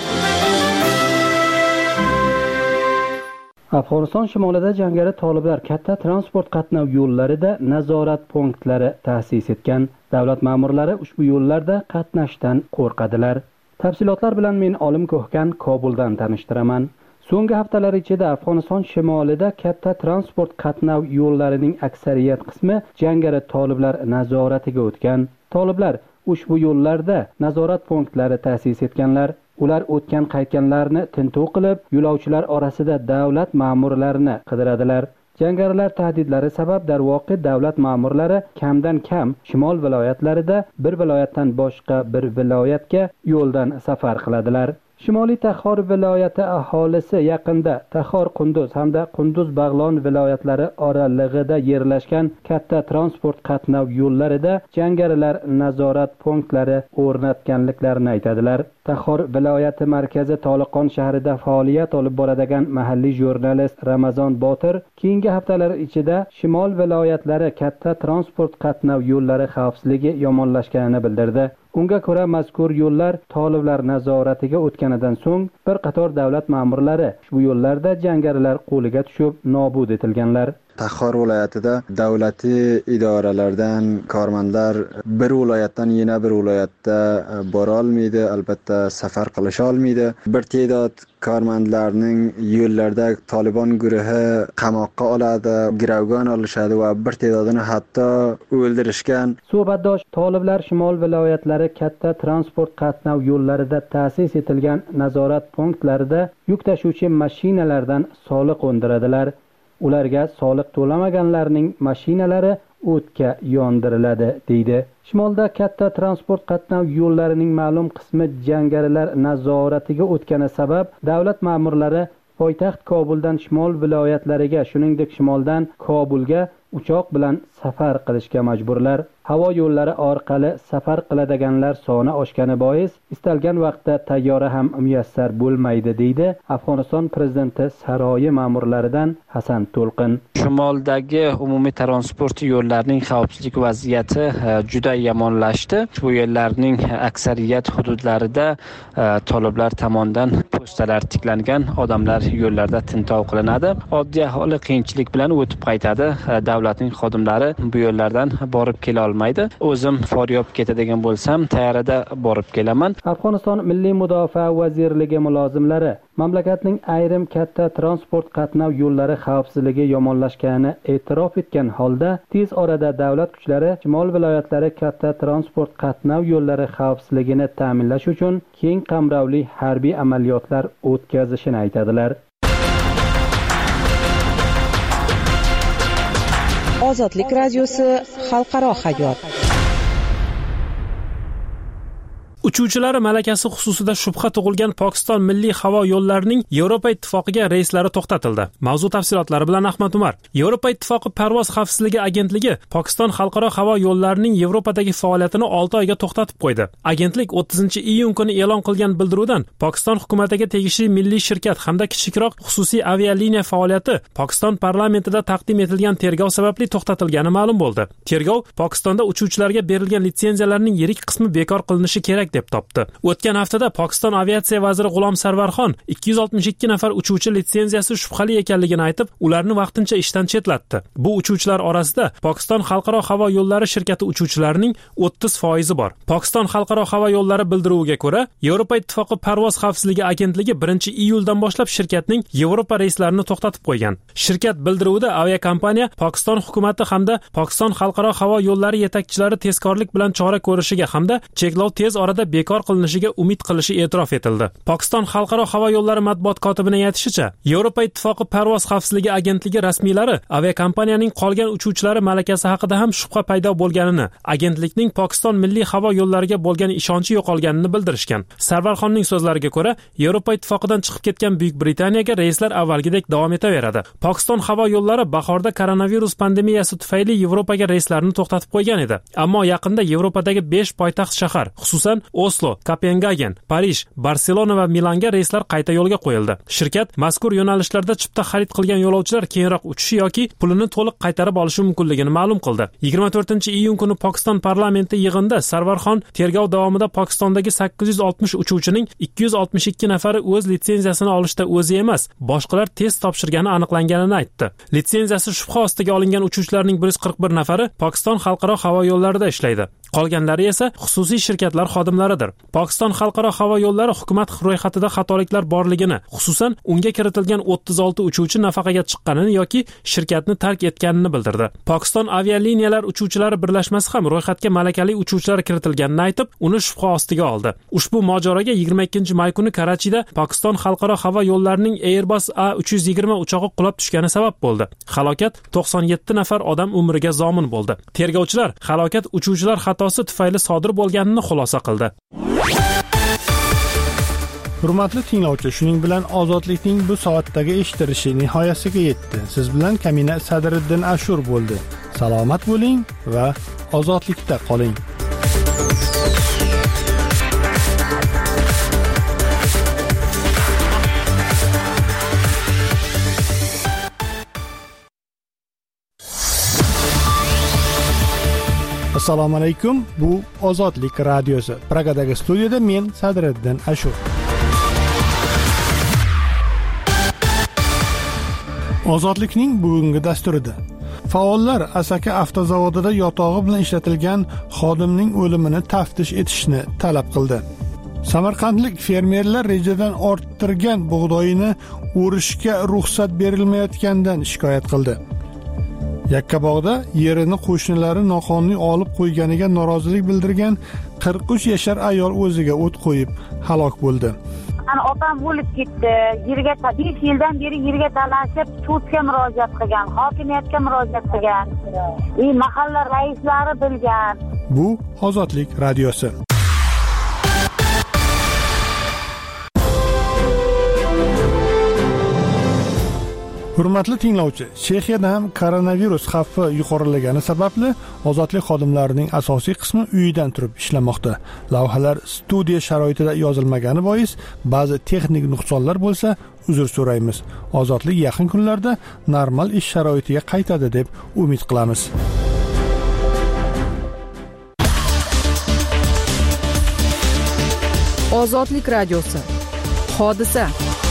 S15: Afg'oniston shimolida jangari toliblar katta transport qatnov yo'llarida nazorat punktlari ta'sis etgan. Davlat ma'murlari ushbu yo'llarda qatnashdan qo'rqadilar. Tafsilotlar bilan men Olim Ko'hkan Kobuldan tanishtiraman. So'nggi haftalar ichida Afg'oniston shimolida katta transport qatnov yo'llarining aksariyat qismi jangari toliblar nazoratiga o'tgan. Toliblar ushbu yo'llarda nazorat punktlari ta'sis etganlar. Ular o'tgan qaytganlarni tintuv qilib, yo'lovchilar orasida davlat ma'murlarini qidiradilar. Jangarilar tahdidlari sabab darvoqe davlat ma'murlari kamdan kam shimol viloyatlarida bir viloyatdan boshqa bir viloyatga yo'ldan safar qiladilar. Shimoliy Taxor viloyati aholisi yaqinda Taxor Qunduz hamda Qunduz Bag'lon viloyatlari oralig'ida yerlashgan katta transport qatnov yo'llarida jangarilar nazorat punktlari o'rnatganliklarini aytadilar. Taxor viloyati markazi Toliqon shahrida faoliyat olib boradigan mahalliy jurnalist Ramazon Botir keyingi haftalar ichida shimol viloyatlari katta transport qatnov yo'llari xavfsizligi yomonlashganini bildirdi. Unga ko'ra mazkur yo'llar toliblar nazoratiga o'tganidan so'ng bir qator davlat ma'murlari ushbu yo'llarda jangarilar qo'liga tushib nobud etilganlar.
S16: Taxor viloyatida davlatiy idoralardan kormandlar bir viloyatdan yana bir viloyatga bora olmaydi, albatta safar qilisha olmaydi. Bir ta'dod kormandlarning yo'llarda Taliban guruhi qamoqqa oladi, girovga olishadi va bir ta'dodini hatto o'ldirishgan.
S15: Suhbatdosh toliblar shimol viloyatlari katta transport qatnov yo'llarida ta'sis etilgan nazorat punktlarida yuk tashuvchi mashinalardan soliq undiradilar. Ularga soliq to'lamaganlarning mashinalari o'tga yondiriladi, deydi. Shimolda katta transport qatnov yo'llarining ma'lum qismi jangarilar nazoratiga o'tgani sabab davlat ma'murlari poytaxt Kobuldan shimol viloyatlariga, shuningdek shimoldan Kobulga uchoq bilan safar qilishga majburlar. Havo yo'llari orqali safar qiladiganlar soni oshgani bois istalgan vaqtda tayyora ham muyassar bo'lmaydi, deydi Afg'oniston prezidenti saroyi ma'murlaridan Hasan To'lqin.
S17: Shimoldagi umumiy transport yo'llarining xavfsizlik vaziyati juda yomonlashdi. Bu yo'llarning aksariyat hududlarida toliblar tomonidan postalar tiklangan, odamlar yo'llarda tintov qilinadi. Oddiy aholi qiyinchilik bilan o'tib qaytadi. Davlatning xodimlari bu yo'llardan borib kela olmaydi. O'zim Foryob ketadigan bo'lsam, tayyarada borib kelaman.
S15: Afg'oniston Milliy mudofaa vazirligi mulozimlari mamlakatning ayrim katta transport qatnov yo'llari xavfsizligi yomonlashganini e'tirof etgan holda, tez orada davlat kuchlari shimol viloyatlari katta transport qatnov yo'llari xavfsizligini ta'minlash uchun keng qamrovli harbiy amaliyotlar o'tkazishini aytadilar.
S14: Ozodlik radiosi xalqaro hayot.
S8: Uchuvchilari malakasi xususida shubha tug'ilgan Pokiston milliy havo yo'llarining Yevropa ittifoqiga reyslari to'xtatildi. Mavzu tafsilotlari bilan Ahmad Umar. Yevropa ittifoqi parvoz xavfsizligi agentligi Pokiston xalqaro havo yo'llarining Yevropadagi faoliyatini 6 oyga to'xtatib qo'ydi. Agentlik 30-iyun kuni e'lon qilgan bildiruvdan Pokiston hukumatiga tegishli milliy shirkat hamda kichikroq xususiy avialiniya faoliyati Pokiston parlamentida taqdim etilgan tergov sababli to'xtatilgani ma'lum bo'ldi. Tergov Pokistonda uchuvchilarga berilgan litsenziyalarning yirik qismi bekor qilinishi kerak deb topdi. O'tgan haftada Pokiston aviatsiya vaziri G'ulom Sarvarxon 262 nafar uchuvchi litsenziyasi shubhali ekanligini aytib, ularni vaqtincha ishdan chetlatdi. Bu uchuvchilar orasida Pokiston xalqaro havo yo'llari shirkati uchuvchilarining 30% bor. Pokiston xalqaro havo yo'llari bildiruviga ko'ra, Yevropa ittifoqi parvoz xavfsizligi agentligi 1-iyuldan boshlab shirkatning Yevropa reyslarini to'xtatib qo'ygan. Shirkat bildiruvida aviakompaniya Pokiston hukumati hamda Pokiston xalqaro havo yo'llari yetakchilari tezkorlik bilan chora ko'rishiga hamda cheklov tez orada vaqtida bekor qilinishiga umid qilishi e'tirof etildi. Pokiston xalqaro havo yo'llari matbuot kotibining aytishicha, Yevropa ittifoqi parvoz xavfsizligi agentligi rasmiylari aviakompaniyaning qolgan uchuvchilari malakasi haqida ham shubha paydo bo'lganini, agentlikning Pokiston milliy havo yo'llariga bo'lgan ishonchi yo'qolganini bildirishgan. Sarvarxonning so'zlariga ko'ra, Yevropa ittifoqidan chiqib ketgan Buyuk Britaniyaga reyslar avvalgidek davom etaveradi. Pokiston havo yo'llari bahorda koronavirus pandemiyasi tufayli Yevropaga reyslarni to'xtatib qo'ygan edi. Ammo yaqinda Yevropadagi 5 poytaxt shahar, xususan Oslo, Kopengagen, Parij, Barselona va Milanga reyslar qayta yo'lga qo'yildi. Shirkat mazkur yo'nalishlarda chipta xarid qilgan yo'lovchilar keyinroq uchishi yoki pulini to'liq qaytarib olishi mumkinligini ma'lum qildi. 24-iyun kuni Pokiston parlamenti yig'inida Sarvarxon tergov davomida Pokistondagi 860 uchuvchining 262 nafari o'z litsenziyasini olishda o'zi emas, boshqalar test topshirgani aniqlanganini aytdi. Litsenziyasi shubha ostiga olingan uchuvchilarning 141 nafari Pokiston xalqaro havo yo'llarida ishlaydi. Qolganlari esa xususiy shirkatlar xodimlaridir. Pokiston xalqaro havo yo'llari hukumat ro'yxatida xatoliklar borligini, xususan unga kiritilgan 36 uchuvchi nafaqaga chiqqanini yoki shirkatni tark etganini bildirdi. Pokiston avialiniyalar uchuvchilari birlashmasi ham ro'yxatga malakali uchuvchilar kiritilganini aytib, uni shubha ostiga oldi. Ushbu mojaroga 22-may kuni Karachida Pokiston xalqaro havo yo'llarining Airbus A320 uchog'i qulab tushgani sabab bo'ldi. Halokat 97 nafar odam umriga zomin bo'ldi. Tergovchilar halokat uchuvchilar xatosi tufayli sodir bo'lganini xulosa qildi.
S1: Hurmatli tinglovchi, shuning bilan ozodlikning bu soatdagi eshitilishi nihoyasiga yetdi. Siz bilan Kamina Sadriddin Ashur bo'ldi. Salomat bo'ling va ozodlikda qoling. Assalomu alaykum. Bu Ozodlik radiosi. Pragadagi studiyada men Sadriddin Ashur. Ozodlikning bugungi dasturida faollar Asaka avtozavodida yotog'i bilan ishlatilgan xodimning o'limini taftish etishni talab qildi. Samarqandlik fermerlar rejadan orttirgan bug'doyini o'rishga ruxsat berilmayotganidan shikoyat qildi. Yakkabog'da yerini qo'shnilari noqonuniy olib qo'yganiga norozilik bildirgan 43 yashar ayol o'ziga o't qo'yib halok bo'ldi.
S2: Opam o'lib ketdi. 5 yildan beri yerga talashib, sudga murojaat qilgan, hokimiyatga murojaat qilgan. Mahalla raislari bilgan.
S1: Bu Ozodlik radiosi. Hurmatli tinglovchi, Chexiyada ham koronavirus xavfi yuqorilagani sababli ozodlik xodimlarining asosiy qismi uyidan turib ishlamoqda. Lavhalar studiya sharoitida yozilmagani bois ba'zi texnik nuqsonlar bo'lsa, uzr so'raymiz. Ozodlik yaqin kunlarda normal ish sharoitiga qaytadi deb umid qilamiz.
S3: Ozodlik radiosi. Hodisa.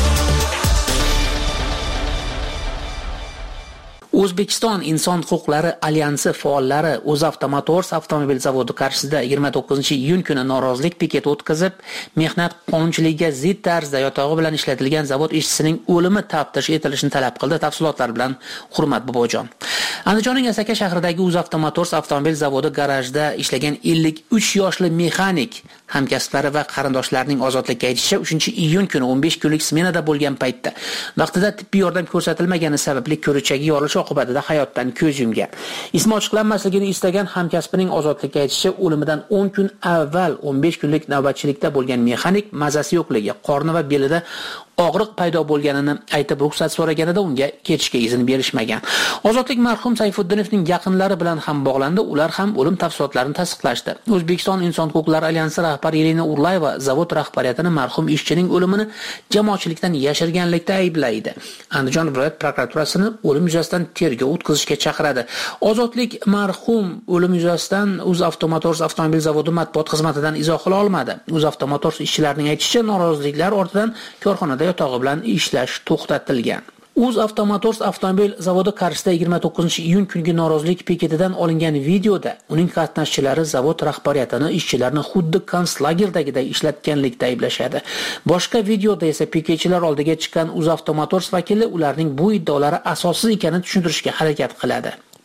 S4: O'zbekiston Inson huquqlari alyansi faollari UzAvto Motors avtomobil zavodi qarshisida 29-iyun kuni norozilik piketi o'tkazib, mehnat qonunchiligiga zid tarzda yotog'i bilan ishlatilgan zavod ishchisining o'limi taftish etilishini talab qildi. Tafsilotlar bilan Hurmat Bobojon. Andijonning Asaka shahridagi UzAvto Motors avtomobil zavodi garajida ishlagan 53 yoshli mexanik hamkasblari va qarindoshlarining ozodlikka aytishicha 3-iyun kuni 15 kunlik smenada bo'lgan paytda vaqtida tibbiy yordam ko'rsatilmagani sababli ko'richagi yorilishi oqibatida hayotdan ko'z yumgan. Ismi ochiqlanmasligini istagan hamkasbining ozodlikka aytishicha o'limidan 10 kun avval 15 kunlik navbatchilikda bo'lgan mexanik mazasi yo'qligi, qorni va belida og'riq paydo bo'lganini aytib ruxsat so'raganida unga ketishga izn berishmagan. Ozodlik marhum Sayfuddinovning yaqinlari bilan ham bog'landi. Ular ham o'lim tafsilotlarini tasdiqlashdi. O'zbekiston Inson huquqlari alyansi rahbari Elina Urlayeva zavod rahbariyatini marhum ishchining o'limini jamoatchilikdan yashirganlikda ayblaydi. Andijon viloyat prokuraturasini o'lim yuzasidan tergov o'tkazishga chaqiradi. Ozodlik marhum o'lim yuzasidan UzAvto Motors avtomobil zavodi matbuot xizmatidan izoh qila olmadi. UzAvto Motors ishchilarining aytishicha, noroziliklar ortidan korxonada yotog'i bilan ishlash to'xtatilgan. UzAvto Motors avtomobil zavodi qarshisida 29-iyun kungi norozilik piketidan olingan videoda uning qatnashchilari zavod rahbariyatini ishchilarni xuddi konslagerdagiday ishlatganlikda ayblashadi. Boshqa videoda esa piketchilar oldiga chiqqan UzAvto Motors vakili ularning bu iddaolari asossiz ekanini tushuntirishga harakat qiladi.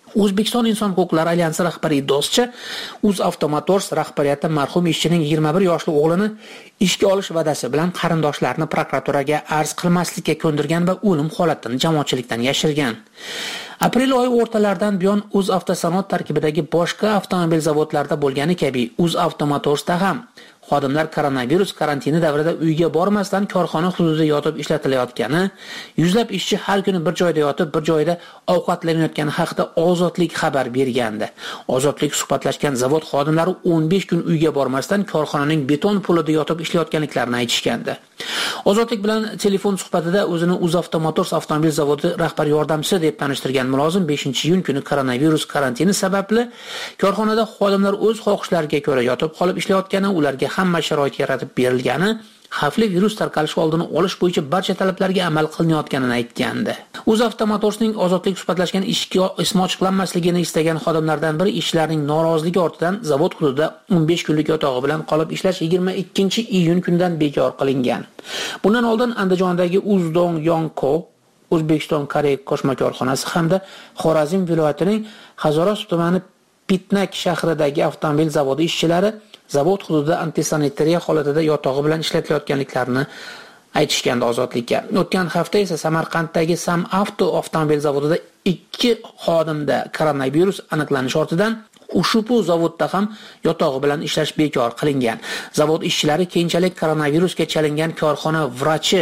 S4: O'zbekiston inson huquqlari alyansi rahbari iddaosicha, UzAvtoMotors rahbariyati marhum ishchining 21 yoshli o'g'lini ishga olish va'dasi bilan qarindoshlarini prokuraturaga arz qilmaslikka ko'ndirgan va o'lim holatini jamoatchilikdan yashirgan. Aprel oyi o'rtalaridan buyon UzAvtosanoat tarkibidagi boshqa avtomobil zavodlarida bo'lgani kabi UzAvtoMotorsda ham xodimlar koronavirus karantini davrida uyga bormasdan korxona hududida yotib ishlatilayotgani, yuzlab ishchi har kuni bir joyda yotib, bir joyda ovqatlanayotgani haqida Ozodlik xabar bergandi. Ozodlik suhbatlashgan zavod xodimlari 15 kun uyga bormasdan korxonaning beton polida yotib ishlayotganliklarini aytishgandi. Ozodlik bilan telefon suhbatida o'zini UzAvtoMotors avtomobil zavodi rahbar yordamchisi deb tanishtirgan mulozim 5-iyun kuni koronavirus karantini sababli korxonada xodimlar o'z xohishlariga ko'ra yotib qolib ishlayotgani, ularga hamma sharoit yaratib berilgani, xavfli virus tarqalishi oldini olish bo'yicha barcha talablarga amal qilinayotganini aytgandi. UzAvtoMotorsning Ozodlik suhbatlashgan ishga ismi ochiqlanmasligini istagan xodimlardan biri ishchilarning noroziligi ortidan zavod hududida 15 kunlik yotog'i bilan qolib ishlash 22-iyun kunidan bekor qilingan. Bundan oldin Andijondagi Uzdong Yongko O'zbekiston Koreya qo'shma korxonasi hamda Xorazm viloyatining Hazoros tumani Pitnak shahridagi avtomobil zavodi ishchilari zavod hududida antisanitariya holatida yotog'i bilan ishlatilayotganliklarini aytishgandi Ozodlikka. O'tgan hafta esa Samarqanddagi Sam Avto avtomobil zavodida 2 xodimda koronavirus aniqlanishi ortidan ushbu zavodda ham yotog'i bilan ishlash bekor qilingan. Zavod ishchilari keyinchalik koronavirusga chalingan korxona vrachi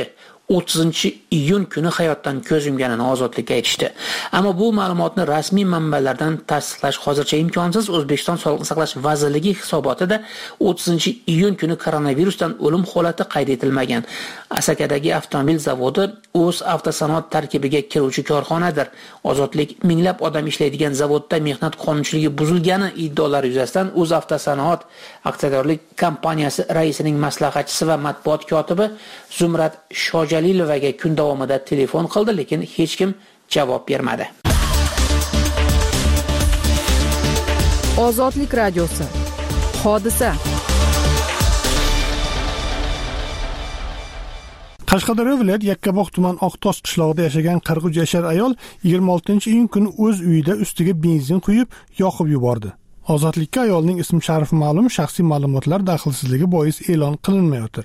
S4: 30-iyun kuni hayotdan ko'z yumganini Ozodlikka aytishdi. Ammo bu ma'lumotni rasmiy manbalardan tasdiqlash hozircha imkonsiz. O'zbekiston Sog'liqni saqlash vazirligi hisobotida 30-iyun kuni koronavirusdan o'lim holati qayd etilmagan. Asakadagi avtomobil zavodi UzAvtosanoat tarkibiga kiruvchi korxonadir. Ozodlik minglab odam ishlaydigan zavodda mehnat qonunchiligi buzilgani iddaolari yuzasidan UzAvtosanoat aksiyadorlik kompaniyasi raisining maslahatchisi va matbuot kotibi Zumrat Shojalilovaga kun davomida telefon qildi, lekin hech kim javob bermadi.
S3: Ozodlik radiosi. Hodisa.
S1: Qashqadaryo viloyat Yakkabog' tuman Oqtosh qishlog'ida yashagan 43 yashar ayol 26-iyun kuni o'z uyida ustiga benzin quyib, yoqib yubordi. Ozodlikka ayolning ism sharifi ma'lum, shaxsiy ma'lumotlar daxlsizligi bois e'lon qilinmayotir.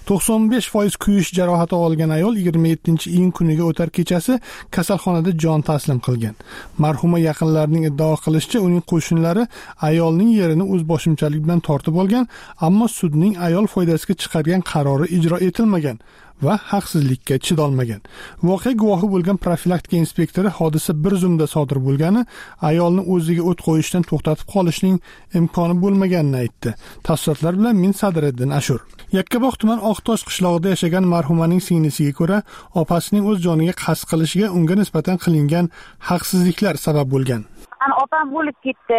S1: 95% kuyish jarohati olgan ayol 27-iyun kuniga o'tar kechasi kasalxonada jon taslim qilgan. Marhuma yaqinlarining iddao qilishicha, uning qo'shnilari ayolning yerini o'zboshimchalik bilan tortib olgan, ammo sudning ayol foydasiga chiqargan qarori ijro etilmagan va haqsizlikka chidolmagan. Voqea guvohi bo'lgan profilaktika inspektori hodisa bir zumda sodir bo'lgani, ayolni o'ziga o't qo'yishdan to'xtatib qolishning imkoni bo'lmaganini aytdi. Tafsilotlar bilan men Sadriddin Ashur. Yakkabog' tuman Oqtosh qishlog'ida yashagan marhumaning singlisiga ko'ra, opasining o'z joniga qasd qilishiga unga nisbatan qilingan haqsizliklar sabab bo'lgan.
S2: Opam o'lib ketdi.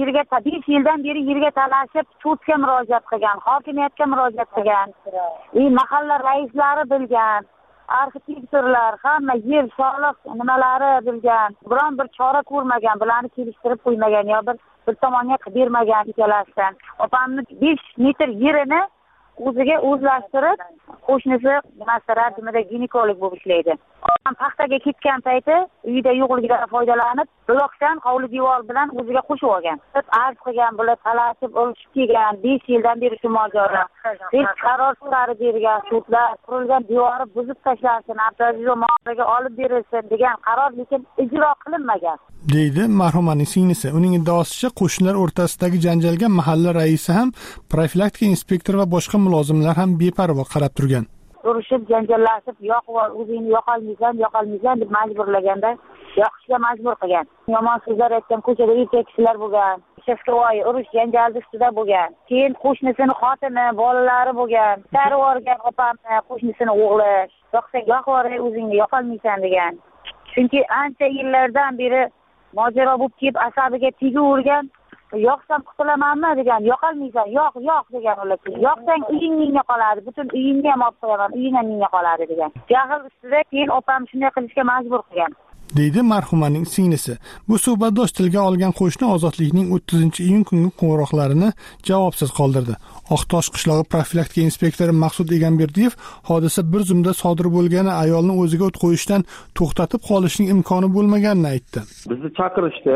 S2: 5 yildan beri yerga talashib, sudga murojaat qilgan, hokimiyatga murojaat qilgan. Mahalla raislari bilgan, arxitektorlar, hamma yer soliq nimalari bilgan. Biron bir chora ko'rmagan, bularni kelishtirib qo'ymagan yo bir tomonga qilib bermagan ikkalasidan. Opamni 5 metr yerini o'ziga o'zlashtirib, qo'shnisi maslahatida ginekolog bo'lib ishlaydi. Opam paxtaga ketgan payti uyida yo'qligidan foydalanib, blokdan hovli devor bilan o'ziga qo'shib olgan. Arz qilgan, bular talashib olishib kelgan, 5 yildan beri shu mojaro. Hech qaror chiqarib bergan sudlar, qurilgan devorni buzib tashlansin, avtomobil muomalaga olib berilsin degan qaror lekin ijro qilinmagan.
S1: deydi marhumaning singlisi. Uning iddaosicha, qo'shnilar o'rtasidagi janjalga mahalla raisi ham, profilaktika inspektori va boshqa mulozimlar ham beparvo qarab turgan.
S2: Urushib, janjallashib, o'zingni yoqolmaysan deb majburlaganda, yoqishga majbur qilgan. Yomon so'zlar aytgan, ko'chada erkak kishilar bo'lgan. Shafqavoy urush janjalda ustida bo'lgan. Keyin qo'shnisini xotini, bolalari bo'lgan. Sarvorgan opamni, qo'shnisini o'g'li. Yoqsang yoqvor, o'zingni yoqolmaysan degan. Chunki ancha yillardan beri mojaro bo'lib kelib, asabiga tegavergan. Yoqsam qutulamanmi degan, yoqolmaysan, yoq degan ular. Yoqsang uying menga qoladi, butun uyingni ham olib qo'yaman, uying ham menga qoladi degan. Jahl ustida keyin opam shunday qilishga majbur qilgan.
S1: deydi marhumaning singlisi. Bu suhbatdosh tilga olgan qo'shni Ozodlikning 30-iyun kungi qo'ng'iroqlarini javobsiz qoldirdi. Oqtosh qishlog'i profilaktika inspektori Maqsud Egamberdiyev hodisa bir zumda sodir bo'lgani, ayolni o'ziga o't qo'yishdan to'xtatib qolishning imkoni bo'lmaganini aytdi.
S5: Bizni chaqirishdi.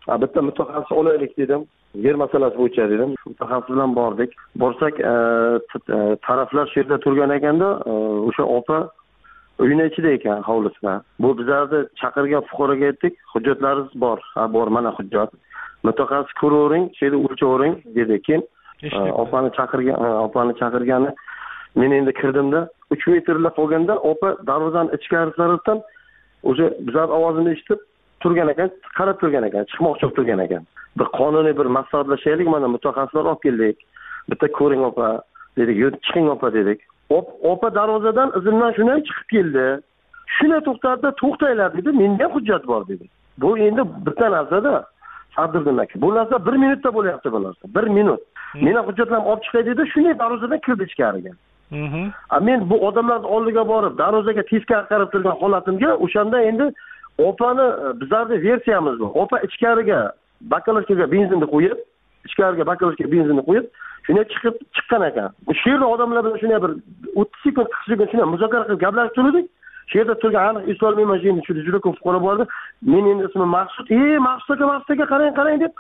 S5: bitta mutaxassis olaylik dedim. Yer masalasi bo'yicha dedim. Mutaxassis bilan bordik. Borsak, taraflar shu yerda turgan ekanda, o'sha opa uyning ichida ekan, hovlisida. Bu bizlarni chaqirgan fuqaroga aytdik, hujjatlaringiz bor. Ha, bor, mana hujjat. Mutaxassis ko'ravering, shu yerda o'lchavering dedi. Keyin opani chaqirgani men endi kirdimda 3 metrlab qolganda opa darvozaning ichkari tarafdan o'sha bizlar ovozini eshitib turgan ekan, qarab turgan ekan, chiqmoqchi bo'lib turgan ekan. Bir qonuniy bir maslahatlashaylik, mana mutaxassislar olib keldik. Bitta ko'ring opa dedik, chiqing opa dedik. Opa darvozadan izimdan shunday chiqib keldi. Shuna to'xtanglar dedi. Menda hujjat bor dedi. Bu endi bitta narsa-da. Abdurdim aka. Bu narsa 1 minutda bo'lyapti bu narsa. 1 minut. Meni hujjatlarimni olib chiqay dedi, shunday darvozadan kirdi ichkariga. Men bu odamlarning oldiga borib, darvozaga teskari qarab turgan holatimga o'shanda endi opani bizlarning versiyamiz bu. Opa ichkariga bakalovkaga benzinni qo'yib, shunday chiqqan ekan. Shu yerda odamlar bilan shunday bir 30 sekund, 40 sekund shunday muzokara qilib gaplashib turdik. Shu yerda turgan aniq eslolmayman, juda ko'p fuqaro bordi. Men endi ismim Maqsud. Maqsud aka, qarang deb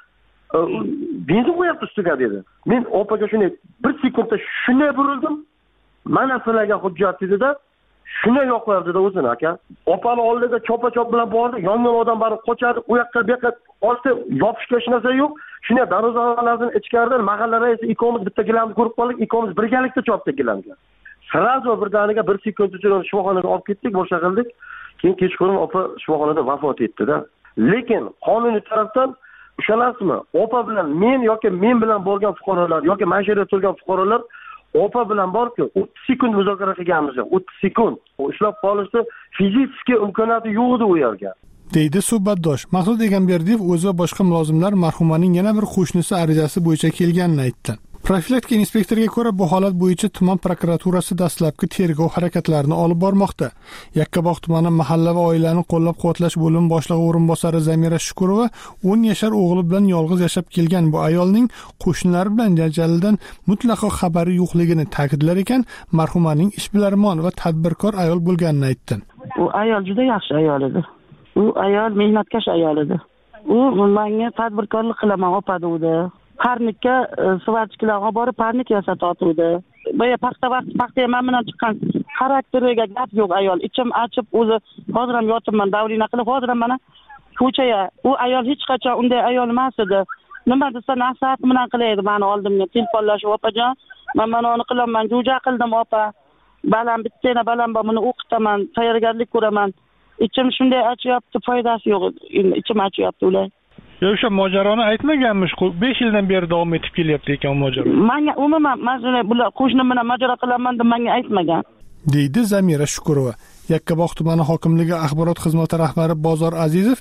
S5: benzin qo'yapti ustiga dedi. Men opaga shunday 1 sekundda shunday burildim. Mana sizlarga hujjat dedi-da, shunday yoqlardi-da o'zini aka. Opani oldiga chopa-chop bilan bordi. Yongan odam bari qochadi, u yoqqa bu yoqqa olsa yopishga hech narsa yo'q. Shunday darvozalardan ichkaridan mahalla raisi ikkovimiz bitta gilamni ko'rib qoldik, ikkovimiz birgalikda chopdik gilamga. Sirazo birdaniga 1 sekund ichida shifoxonaga olib ketdik, boshqa qildik. Keyin kechqurun opa shifoxonada vafot etdi-da. Lekin qonuniy tarafdan ishonasizmi? Opa bilan men bilan bo'lgan fuqarolar yoki mana shu yerda turgan fuqarolar opa bilan borku 30 sekund muzokara qilganmiz. 30 sekund. Ushlab qolishni fizik imkoniyati yo'q edi u yerga.
S1: deydi suhbatdosh. Maqsud Egamberdiyev o'zi va boshqa mulozimlar marhumaning yana bir qo'shnisi arizasi bo'yicha kelganini aytdi. Profilaktika inspektoriga ko'ra, bu holat bo'yicha tuman prokuraturasi dastlabki tergov harakatlarini olib bormoqda. Yakkabog' tumani mahalla va oilani qo'llab-quvvatlash bo'limi boshlig'i o'rinbosari Zamira Shukurova 10 yashar o'g'li bilan yolg'iz yashab kelgan bu ayolning qo'shnilari bilan janjaldan mutlaqo xabari yo'qligini ta'kidlar ekan, marhumaning ishbilarmon va tadbirkor ayol bo'lganini aytdi.
S6: U ayol juda yaxshi ayol edi. U ayol mehnatkash ayol edi. U menga tadbirkorlik qilaman opa dedi. Parnikka suvachkilarga borib parnik yasatotdi. Boya paxta ham bilan chiqqan xarakteriga gap yo'q ayol. Ichim achib o'zi hozir ham yotibman, davrina qilib hozir ham mana ko'chaya. U ayol hech qachon unday ayol emas edi. Nima desa nasihat bilan qilaydi meni oldimga telefonlashib, opajon, men mana uni qilaman, jo'ja qildim opa. Balam bittana balam bor, buni o'qitaman, tayyorgarlik ko'raman. Ichim shunday achyapti, foydasi yo'q. Ichim achyapti ular.
S1: O'sha mojaroni aytmaganmish, 5 yildan beri davom etib kelyapti ekan mojaro.
S6: Menga umuman bular qo'shnim bilan mojaro qilaman deb menga aytmagan.
S1: deydi Zamira Shukurova. Yakkabog' tumani hokimligi axborot xizmati rahbari Bozor Azizov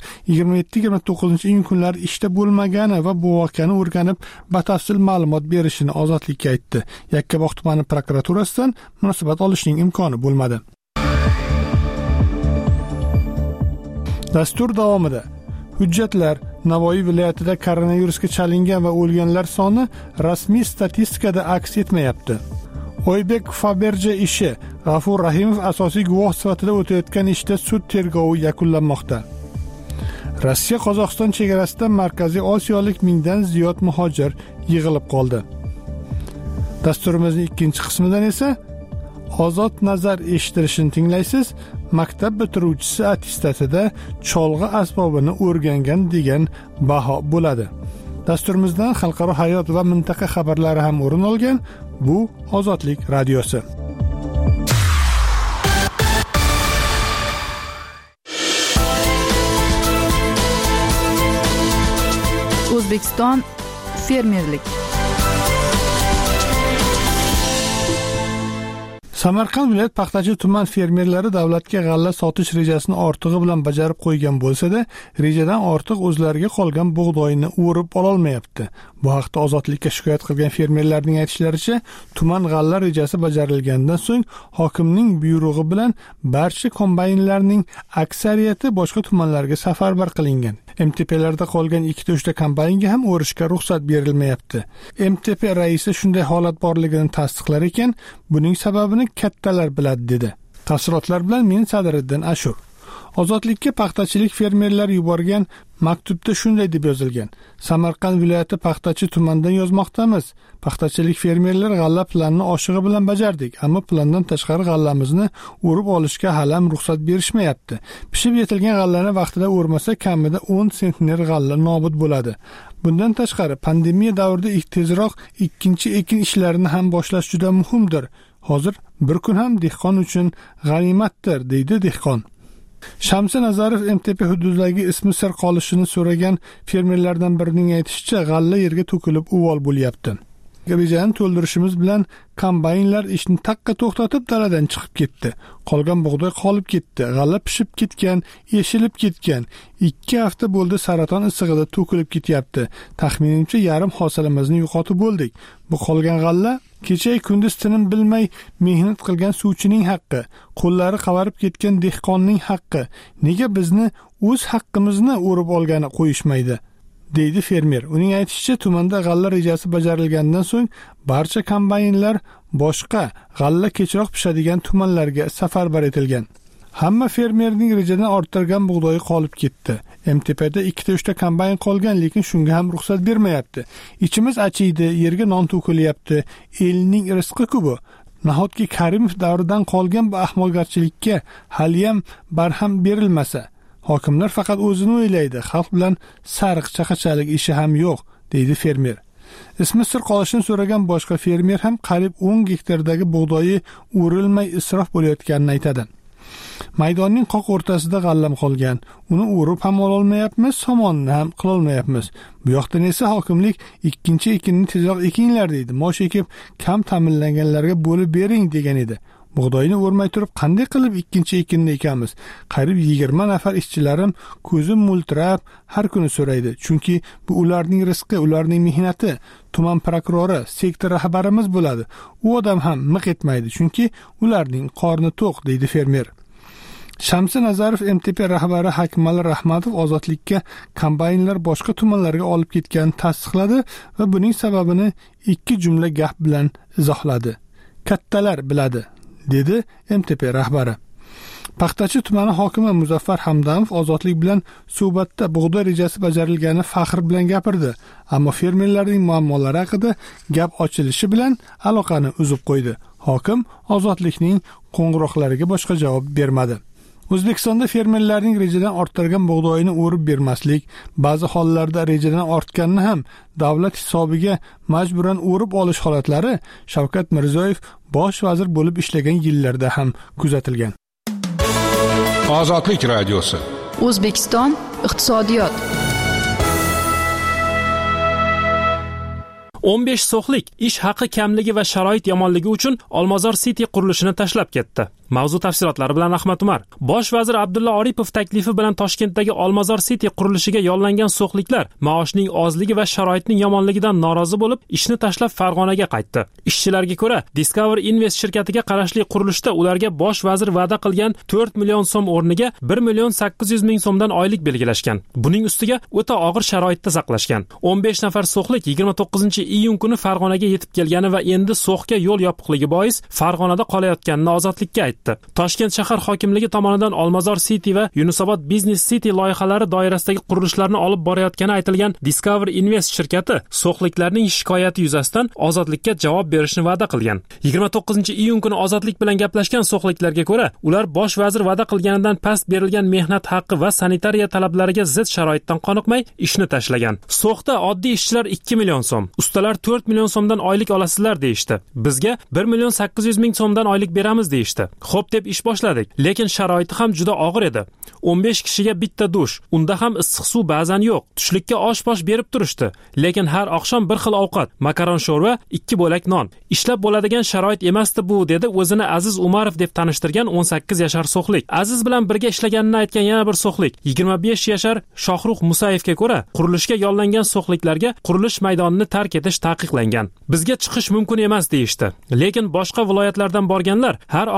S1: 27-29 kunlar ishda bo'lmagani va bu voqeani o'rganib, batafsil ma'lumot berishini Ozodlikka aytdi. Yakkabog' tumani prokuraturasidan munosabat olishning imkoni bo'lmadi. Dastur davomida hujjatlar Navoiy viloyatida koronavirusga chalingan va o'lganlar soni rasmiy statistikada aks etmayapti. Oybek Faberja ishi G'afur Rahimov asosiy guvoh sifatida o'tayotgan ishda sud tergovi yakunlanmoqda. Rossiya Qozog'iston chegarasida Markaziy Osiyolik 1000 dan ziyod muhojir yig'ilib qoldi. Dasturimizning ikkinchi qismidan esa Ozod nazar eshittirishini tinglaysiz. Maktab bitiruvchisi attestatida cholg'i asbobini o'rgangan degan baho bo'ladi. Dasturimizdan xalqaro hayot va mintaqa xabarlari ham o'rin olgan. Bu Ozodlik radiosi.
S3: O'zbekiston fermerlik.
S1: Samarqand viloyat paxtachi tuman fermerlari davlatga g'alla sotish rejasini ortig'i bilan bajarib qo'ygan bo'lsa-da, rejadan ortiq o'zlariga qolgan bug'doyni o'rib ololmayapti. Bu haqda Ozodlikka shikoyat qilgan fermerlarning aytishlaricha, tuman g'alla rejasi bajarilgandan so'ng hokimning buyrug'i bilan barcha kombaynlarning aksariyati boshqa tumanlarga safarbar qilingan. MTPlarda qolgan 2-3 ta kombaynga ham o'rishga ruxsat berilmayapti. MTP raisi shunday holat borligini tasdiqlar ekan, buning sababini kattalar biladi dedi. Tafsilotlar bilan men Sadiriddin Ashur. Ozodlikka paxtachilik fermerlari yuborgan maktubda shunday deb yozilgan: Samarqand viloyati Paxtachi tumanidan yozmoqdamiz. Paxtachilik fermerlar g'alla planini oshig'i bilan bajardik, ammo plandan tashqari g'allamizni o'rib olishga hali ham ruxsat berishmayapti. Pishib yetilgan g'allani vaqtida o'rmasa kamida 10 sentner g'alla nobud bo'ladi. Bundan tashqari pandemiya davrida tezroq ikkinchi ekin ishlarini ham boshlash juda muhimdir. Hozir bir kun ham dehqon uchun g'animatdir, deydi dehqon. Shamsi Nazarov MTP hududidagi ismi sir qolishini so'ragan fermerlardan birining aytishicha, g'alla yerga to'kilib uvol bo'lyapti. Rejani to'ldirishimiz bilan kombaynlar ishni taqqa to'xtatib daladan chiqib ketdi. Qolgan bug'doy qolib ketdi. G'alla pishib ketgan, yeshilib ketgan. 2 hafta bo'ldi saraton issig'ida to'kilib ketyapti. Taxminimcha yarim hosilimizni yo'qotib bo'ldik. Bu qolgan g'alla kecha kunduz tinim bilmay mehnat qilgan suvchining haqqi, qo'llari qavarib ketgan dehqonning haqqi. Nega bizni o'z haqqimizni o'rib olgani qo'yishmaydi? deydi fermer. Uning aytishicha, tumanda g'alla rejasi bajarilgandan so'ng barcha kombaynlar boshqa g'alla kechroq pishadigan tumanlarga safarbar etilgan. Hamma fermerning rejadan orttirgan bug'doyi qolib ketdi. MTPda 2-3 ta kombayn qolgan, lekin shunga ham ruxsat bermayapti. Ichimiz achiydi, yerga non to'kilyapti. Elning rizqi-ku bu. Nahotki Karimov davridan qolgan bu ahmoqgarchilikka haliyam barham berilmasa, hokimlar faqat o'zini o'ylaydi, xalq bilan sariq chaqachalik ishi ham yo'q, deydi fermer. Ismi sir qolishini so'ragan boshqa fermer ham qariyb 10 gektardagi bug'doyi o'rilmay isrof bo'layotganini aytadi. Maydonning qoq o'rtasida g'allam qolgan. Uni o'rib ham ololmayapmiz, somonni ham qilolmayapmiz. Bu yoqdan esa hokimlik ikkinchi ekinni tezroq ekinglar deydi. Mosh ekib kam ta'minlanganlarga bo'lib bering degan edi. Bug'doyni o'rmay turib qanday qilib ikkinchi ekinni ekamiz? Qariyb 20 nafar ishchilarim ko'zim mo'ltirab har kuni so'raydi. Chunki bu ularning rizqi, ularning mehnati. Tuman prokurori, sektor rahbarimiz bo'ladi. U odam ham miq etmaydi, chunki ularning qorni to'q, deydi fermer. Shamsi Nazarov MTP rahbari Hakmal Rahmatov ozodlikka kombaynlar boshqa tumanlarga olib ketganini tasdiqladi va buning sababini 2 jumla gap bilan izohladi. Kattalar biladi, dedi MTP rahbari. Paxtachi tumani hokimi Muzaffar Hamdamov ozodlik bilan suhbatda bug'doy rejasi bajarilgani faxr bilan gapirdi, ammo fermerlarning muammolari haqida gap ochilishi bilan aloqani uzib qo'ydi. Hokim ozodlikning qo'ng'iroqlariga boshqa javob bermadi. O'zbekistonda fermerlarning rejadan orttirgan bug'doyini o'rib bermaslik, ba'zi hollarda rejadan ortganini ham davlat hisobiga majburan o'rib olish holatlari Shavkat Mirziyoyev bosh vazir bo'lib ishlagan yillarda ham kuzatilgan.
S18: Ozodlik radiosi.
S3: O'zbekiston iqtisodiyot.
S8: 15 so'xlik ish haqi kamligi va sharoit yomonligi uchun Olmazor City qurilishini tashlab ketdi. Mavzu tafsilotlari bilan Ahmad Umar. Bosh vazir Abdulla Oripov taklifi bilan Toshkentdagi Olmazor City qurilishiga yollangan so'xliklar maoshning ozligi va sharoitning yomonligidan norozi bo'lib, ishni tashlab Farg'onaga qaytdi. Ishchilarga ko'ra, Discover Invest shirkatiga qarashli qurilishda ularga bosh vazir va'da qilgan 4 million so'm o'rniga 1 million 800 ming so'mdan oylik belgilashgan. Buning ustiga o'ta og'ir sharoitda saqlashgan. 15 nafar so'xlik 29-iyun kuni Farg'onaga yetib kelgani va endi so'xga yo'l yopiqligi bois Farg'onada qolayotganini ozodlikka aytdi. Toshkent shahar hokimligi tomonidan Olmazor City va Yunusobod Business City loyihalari doirasidagi qurilishlarni olib borayotgani aytilgan Discover Invest shirkati so'xliklarning shikoyati yuzasidan ozodlikka javob berishni va'da qilgan. 29-iyun kuni ozodlik bilan gaplashgan so'xliklarga ko'ra, ular bosh vazir va'da qilganidan past berilgan mehnat haqqi va sanitariya talablariga zid sharoitdan qoniqmay ishni tashlagan. So'xda oddiy ishchilar 2 million so'm, ustalar 4 million so'mdan oylik olasizlar deyishdi. Bizga 1 million 800 ming so'mdan oylik beramiz deyishdi. Xo'p deb ish boshladik, lekin sharoiti ham juda og'ir edi. 15 kishiga bitta dush, unda ham issiq suv ba'zan yo'q. Tushlikka osh-posh berib turishdi, lekin har oqshom bir xil ovqat, makaron sho'rva, 2 bo'lak non. Ishlab bo'ladigan sharoit emasdi bu, dedi o'zini Aziz Umarov deb tanishtirgan 18 yashar so'xlik. Aziz bilan birga ishlaganini aytgan yana bir so'xlik, 25 yashar Shohruh Musayevga ko'ra, qurilishga yollangan so'xliklarga qurilish maydonini tark etish taqiqlangan. Bizga chiqish mumkin emas deyishdi. Lekin boshqa viloyatlardan borganlar har oqshom 1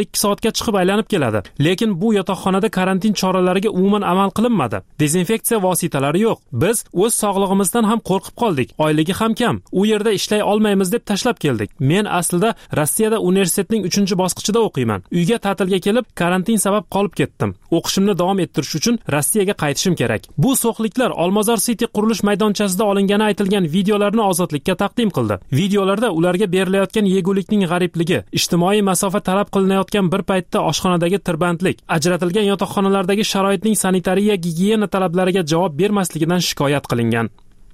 S8: 1-2 soatga chiqib aylanib keladi. Lekin bu yotoqxonada karantin choralariga umuman amal qilinmadi. Dezinfeksiya vositalari yo'q. Biz o'z sog'lig'imizdan ham qo'rqib qoldik. Oyligi ham kam. U yerda ishlay olmaymiz deb tashlab keldik. Men aslida Rossiyada universitetning 3-bosqichida o'qiyman. Uyga ta'tilga kelib, karantin sabab qolib ketdim. O'qishimni davom ettirish uchun Rossiyaga qaytishim kerak. Bu so'xliklar Olmazor City qurilish maydonchasida olingani aytilgan videolarni ozodlikka taqdim qildi. Videolarda ularga berilayotgan yegulikning g'aribligi, ijtimoiy masofa talab qilinayotgan bir paytda oshxonadagi tirbandlik, ajratilgan yotoqxonalardagi sharoitning sanitariya gigiyena talablariga javob bermasligidan shikoyat qilingan.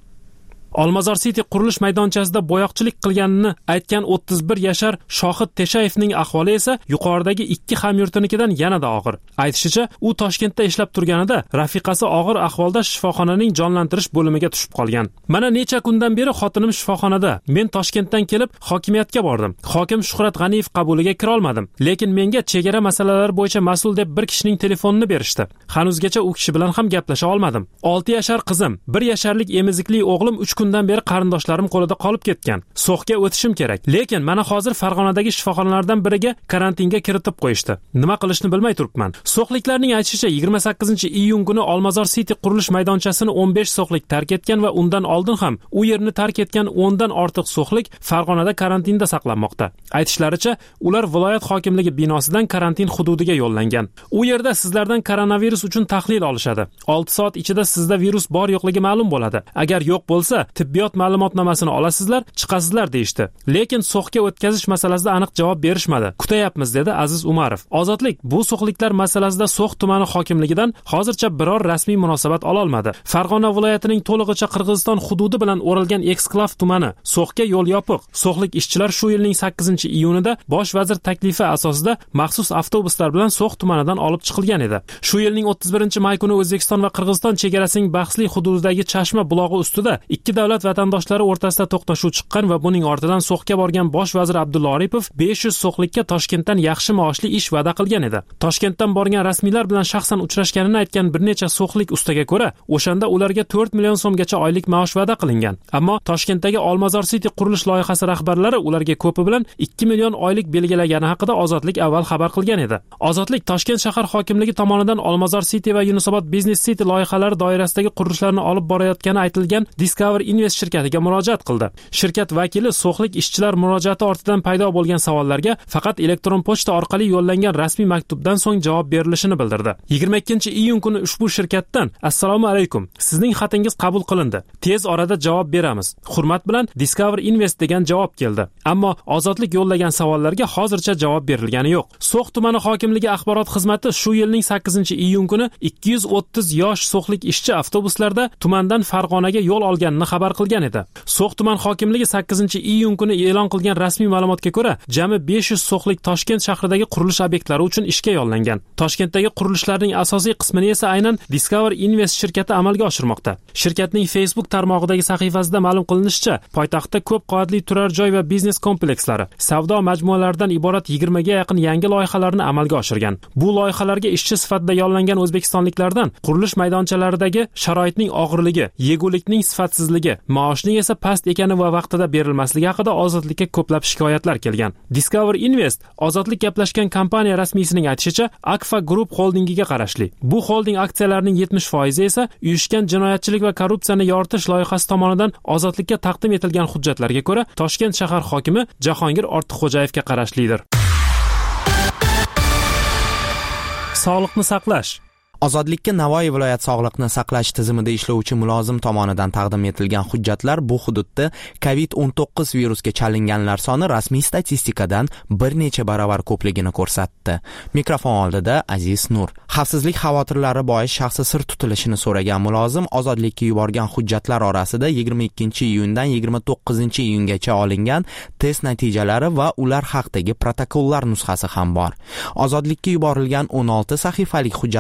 S8: Olmazor City qurilish maydonchasida bo'yoqchilik qilganini aytgan 31 yashar Shohid Teshayevning ahvoli esa yuqoridagi 2 hamyurtinikidan yanada og'ir. Aytishicha, u Toshkentda ishlab turganida rafiqasi og'ir ahvolda shifoxonaning jonlantirish bo'limiga tushib qolgan. Mana necha kundan beri xotinim shifoxonada. Men Toshkentdan kelib hokimiyatga bordim. Hokim Shuhrat G'aniyev qabuliga kira olmadim. Lekin menga chegara masalalari bo'yicha mas'ul deb bir kishining telefonini berishdi. Hanuzgacha u kishi bilan ham gaplasha olmadim. 6 yashar qizim, 1 yasharlik emizikli o'g'lim 3 kundan beri qarindoshlarim qo'lida qolib ketgan. So'xga o'tishim kerak. Lekin mana hozir Farg'onadagi shifoxonalardan biriga karantinga kiritib qo'yishdi. Nima qilishni bilmay turibman. So'xliklarning aytishicha 28-iyun kuni Olmazor City qurilish maydonchasini 15 so'xlik tark etgan va undan oldin ham u yerni tark etgan 10 dan ortiq so'xlik Farg'onada karantinda saqlanmoqda. Aytishlaricha, ular viloyat hokimligi binosidan karantin hududiga yo'llangan. U yerda sizlardan koronavirus uchun tahlil olishadi. 6 soat ichida sizda virus bor yo'qligi ma'lum bo'ladi. Agar yo'q bo'lsa, tibbiyot ma'lumotnomasini olasizlar, chiqasizlar deyishdi. Lekin so'xga o'tkazish masalasida aniq javob berishmadi. Kutayapmiz, dedi Aziz Umarov. Ozodlik bu so'xliklar masalasida So'x tumani hokimligidan hozircha biror rasmiy munosabat ola olmadi. Farg'ona viloyatining to'lig'icha Qirg'iziston hududi bilan o'ralgan eksklav tumani. So'xga yo'l yopiq. So'xlik ishchilar shu yilning 8-iyunida bosh vazir taklifi asosida maxsus avtobuslar bilan So'x tumanidan olib chiqilgan edi. Shu yilning 31-may kuni O'zbekiston va Qirg'iziston chegarasining bahsli hududidagi Chashma bulog'i ustida 2 davlat vatandoshlari o'rtasida to'qnashuv chiqqan va buning ortidan So'xga borgan bosh vazir Abdulla Oripov 500 so'xlikka Toshkentdan yaxshi maoshli ish va'da qilgan edi. Toshkentdan borgan rasmiylar bilan shaxsan uchrashganini aytgan bir necha so'xlik ustaga ko'ra, o'shanda ularga 4 million so'mgacha oylik maosh va'da qilingan. Ammo Toshkentdagi Olmazor City qurilish loyihasi rahbarlari ularga ko'pi bilan 2 million oylik belgilagani haqida Ozodlik avval xabar qilgan edi. Ozodlik Toshkent shahar hokimligi tomonidan Olmazor City va Yunusobod Business City loyihalari doirasidagi qurilishlarni olib borayotgani aytilgan Discover Invest shirkatiga murojaat qildi. Shirkat vakili so'xlik ishchilar murojaati ortidan paydo bo'lgan savollarga faqat elektron pochta orqali yo'llangan rasmiy maktubdan so'ng javob berilishini bildirdi. 22-iyun kuni ushbu shirkatdan: "Assalomu alaykum. Sizning xatingiz qabul qilindi. Tez orada javob beramiz. Hurmat bilan Discover Invest" degan javob keldi. Ammo Ozodlik yo'llagan savollarga hozircha javob berilgani yo'q. So'x tumani hokimligi axborot xizmati shu yilning 8-iyun kuni 230 yosh so'xlik ishchi avtobuslarda tumandan Farg'onaga yo'l olganini xabar qilgan edi. So'x tuman hokimligi 8-iyun kuni e'lon qilgan rasmiy ma'lumotga ko'ra, jami 500 so'xlik Toshkent shahridagi qurilish obyektlari uchun ishga yo'llangan. Toshkentdagi qurilishlarning asosiy qismini esa aynan Discover Invest shirkati amalga oshirmoqda. Shirkatning Facebook tarmog'idagi sahifasida ma'lum qilinishicha, poytaxtda ko'p qavatli turar joy va biznes komplekslari, savdo majmualaridan iborat 20 ga yaqin yangi loyihalarni amalga oshirgan. Bu loyihalarga ishchi sifatida yo'llangan o'zbekistonliklardan qurilish maydonchalaridagi sharoitning og'irligi, yegulikning sifatsizligi, maoshning esa past ekani va vaqtida berilmasligi haqida Ozodlikka ko'plab shikoyatlar kelgan. Discover Invest Ozodlik gaplashgan kompaniya rasmiysining aytishicha, Akfa Group holdingiga qarashli. Bu holding aksiyalarining 70% esa uyushgan jinoyatchilik va korrupsiyani yoritish loyihasi tomonidan Ozodlikka taqdim etilgan hujjatlarga ko'ra Toshkent shahar hokimi Jahongir Ortiqxo'jayevga qarashlidir. Sog'liqni saqlash.
S7: Ozodlikka Navoiy viloyat sog'liqni saqlash tizimida ishlovchi mulozim tomonidan taqdim etilgan hujjatlar bu hududda COVID-19 virusga chalinganlar soni rasmiy statistikadan bir necha baravar ko'pligini ko'rsatdi. Mikrofon oldida Aziz Nur. Xavfsizlik xavotirlari bois shaxsi sir tutilishini so'ragan mulozim Ozodlikka yuborgan hujjatlar orasida 22-iyundan 29-iyungacha olingan test natijalari va ular haqidagi protokollar nusxasi ham bor. Ozodlikka yuborilgan 16 sahifalik hujjatlarning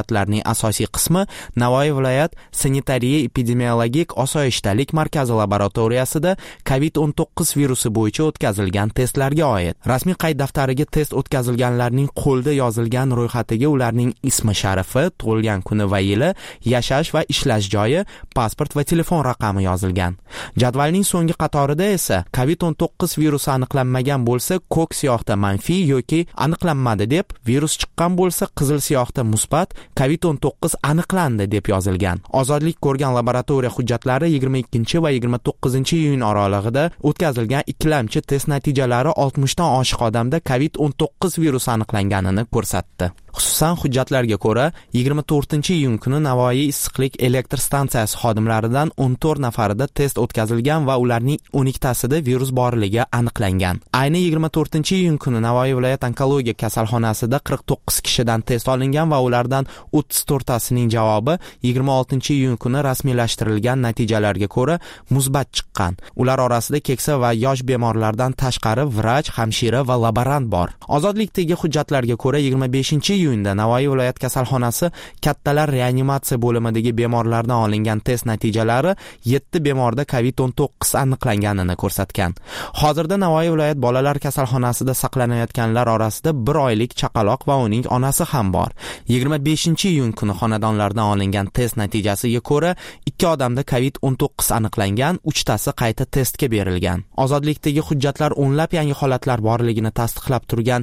S7: asosiy qismi Navoiy viloyat sanitariya epidemiologik osoyishtalik markazi laboratoriyasida COVID-19 virusi bo'yicha o'tkazilgan testlarga oid. Rasmiy qayd daftariga test o'tkazilganlarning qo'lda yozilgan ro'yxatiga ularning ismi sharifi, tug'ilgan kuni va yili, yashash va ishlash joyi, pasport va telefon raqami yozilgan. Jadvalning so'nggi qatorida esa COVID-19 virusi aniqlanmagan bo'lsa, ko'k siyohda manfiy yoki aniqlanmadi deb, virus chiqqan bo'lsa, qizil siyohda musbat, COVID-19 aniqlandi deb yozilgan. Ozodlik ko'rgan laboratoriya hujjatlari 22 va 29 iyun oralig'ida o'tkazilgan ikkilamchi test natijalari 60 dan oshiq odamda COVID-19 virusi aniqlanganini ko'rsatdi. Xususan, hujjatlarga ko'ra 24-iyun kuni Navoiy issiqlik elektr stansiyasi xodimlaridan 14 nafarida test o'tkazilgan va ularning 12 tasida virus borligi aniqlangan. Ayni 24-iyun kuni Navoiy viloyat onkologiya kasalxonasida 49 kishidan test olingan va ulardan 34 tasining javobi 26-iyun kuni rasmiylashtirilgan natijalarga ko'ra musbat chiqqan. Ular orasida keksa va yosh bemorlardan tashqari vrach, hamshira va laborant bor. Ozodlikdagi hujjatlarga ko'ra 25-iyunda Navoiy viloyat kasalxonasi kattalar reanimatsiya bo'limidagi bemorlardan olingan test natijalari 7 bemorda COVID-19 aniqlanganini ko'rsatgan. Hozirda Navoiy viloyat bolalar kasalxonasida saqlanayotganlar orasida 1 oylik chaqaloq va uning onasi ham bor. 25-iyun kuni xonadonlardan olingan test natijasiga ko'ra 2 odamda COVID-19 aniqlangan, 3 tasi qayta testga berilgan. Ozodlikdagi hujjatlar o'nlab yangi holatlar borligini tasdiqlab turgan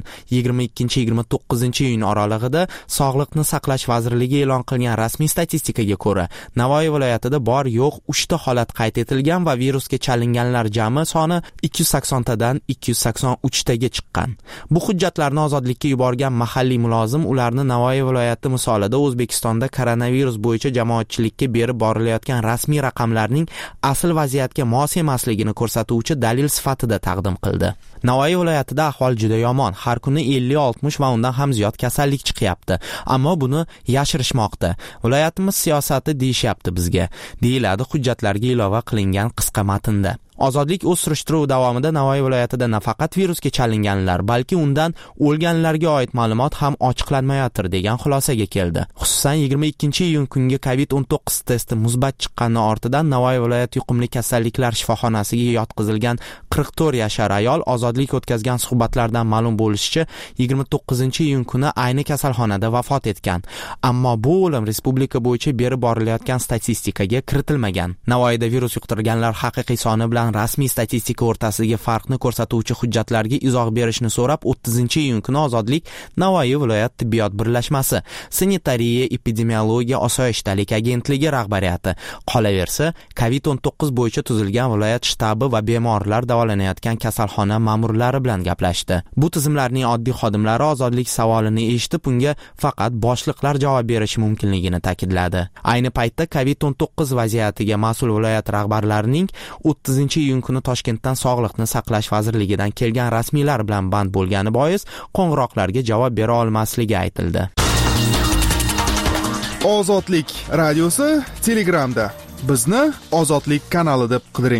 S7: 22-29-iyun oralig'ida Sog'liqni saqlash vazirligi e'lon qilgan rasmiy statistikaga ko'ra, Navoiy viloyatida bor yo'q 3 ta holat qayd etilgan va virusga chalinganlar jami soni 280 tadan 283 taga chiqqan. Bu hujjatlarni Ozodlikka yuborgan mahalliy mulozim ularni Navoiy viloyati misolida O'zbekistonda koronavirus bo'yicha jamoatchilikka berib borilayotgan rasmiy raqamlarning asl vaziyatga mos emasligini ko'rsatuvchi dalil sifatida taqdim qildi. Navoiy viloyatida ahvol juda yomon. Har kuni 50-60 va undan ham ziyod kasallik chiqyapti. Ammo buni yashirishmoqda. Viloyatimiz siyosati deyishyapti bizga, deyiladi hujjatlarga ilova qilingan qisqa matnda. Ozodlik o'z surishtiruvi davomida Navoiy viloyatida nafaqat virusga chalinganlar, balki undan o'lganlarga oid ma'lumot ham ochiqlanmayotir degan xulosaga keldi. Xususan 22-iyun kungi COVID-19 testi musbat chiqqani ortidan Navoiy viloyat yuqumli kasalliklar shifoxonasiga yotqizilgan 44 yashar ayol Ozodlik o'tkazgan suhbatlardan ma'lum bo'lishicha 29-iyun kuni ayni kasalxonada vafot etgan. Ammo bu o'lim respublika bo'yicha berib borilayotgan statistikaga kiritilmagan. Navoiyda virus yuqtirganlar haqiqiy soni bilan rasmiy statistika o'rtasidagi farqni ko'rsatuvchi hujjatlarga izoh berishni so'rab 30-iyun kuni Ozodlik Navoiy viloyat tibbiyot birlashmasi sanitariya epidemiologiya osoyishtalik agentligi rahbariyati, qolaversa COVID-19 bo'yicha tuzilgan viloyat shtabi va bemorlar davolanayotgan kasalxona ma'murlari bilan gaplashdi. Bu tizimlarning oddiy xodimlari Ozodlik savolini eshitib, unga faqat boshliqlar javob berishi mumkinligini ta'kidladi. Ayni paytda COVID-19 vaziyatiga mas'ul viloyat rahbarlarining 30-iyun kuni Toshkentdan Sog'liqni saqlash vazirligidan kelgan rasmiylar bilan band bo'lgani bois qo'ng'iroqlarga javob bera olmasligi aytildi.
S9: Ozodlik radiosi Telegramda. Bizni Ozodlik kanali deb qidiring.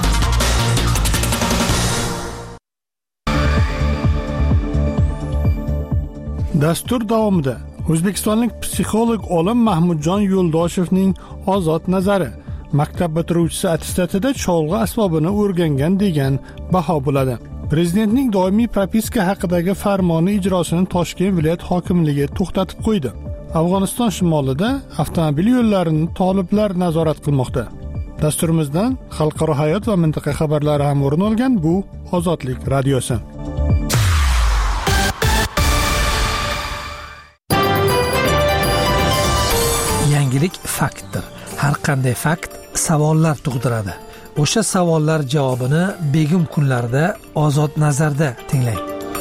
S1: Dastur davomida O'zbekistonlik psixolog olim Mahmudjon Yo'ldoshevning ozod nazari maktab bitiruvchisi attestatida cholg'u asbobini o'rgangan degan baho bo'ladi. Prezidentning doimiy propiska haqidagi farmoni ijrosini Toshkent viloyat hokimligi to'xtatib qo'ydi. Afg'oniston shimolida avtomobil yo'llarini toliblar nazorat qilmoqda. Dasturimizdan xalqaro hayot va mintaqa xabarlari ham o'rin olgan bu Ozodlik radiosi.
S10: Yangilik faktdir. Har qanday fakt savollar tug'diradi. O'sha savollar javobini begim kunlarda Ozod nazarda tinglang.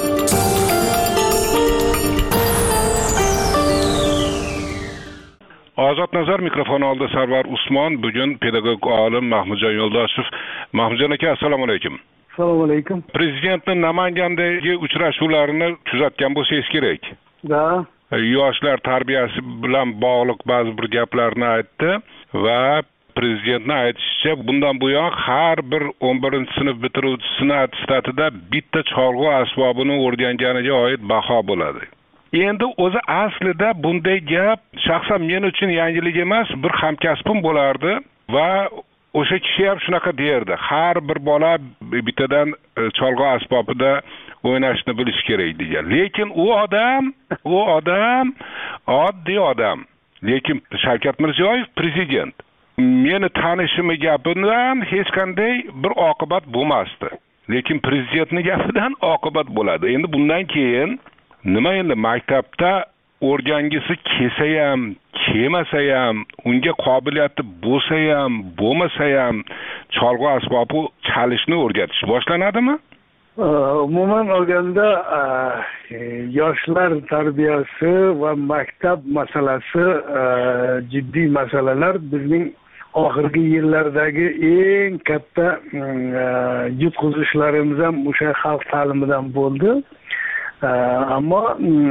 S11: Ozod nazar mikrofon oldi Sarvar Usmon. Bugun pedagog olim Mahmudjon Yo'ldoshev. Mahmudjon aka, assalomu alaykum.
S12: Assalomu alaykum.
S11: Prezidentning Namangandagi uchrashuvlarini kuzatgan bo'lsangiz kerak.
S12: Da.
S11: Yoshlar tarbiyasi bilan bog'liq ba'zi bir gaplarni aytdi va prezidentning aytishicha bundan buyon har bir 11-sinf bitiruvchisini attestatida bitta cholg'u asbobini o'rganganiga oid baho bo'ladi. endi o'zi aslida bunday gap shaxsan men uchun yangilik emas, bir hamkasbim bo'lardi va o'sha kishi ham shunaqa derdi. Har bir bola bittadan cholg'u asbobida o'ynashni bilish kerak degan. Lekin u odam oddiy odam. Lekin Shavkat Mirziyoyev prezident. Meni tanishimi gapidan hech qanday bir oqibat bo'lmasdi. Lekin prezidentning gapidan oqibat bo'ladi. Endi bundan keyin nima endi maktabda o'rgangisi kelsa ham, kelmasa ham, unga qobiliyati bo'lsa ham, bo'lmasa ham cholg'u asbobi chalishni o'rgatish boshlanadimi?
S12: Umuman olganda yoshlar tarbiyasi va maktab masalasi jiddiy masalalar. Bizning oxirgi yillardagi eng katta yutqizishlarimiz ham o'sha xalq ta'limidan bo'ldi. Ammo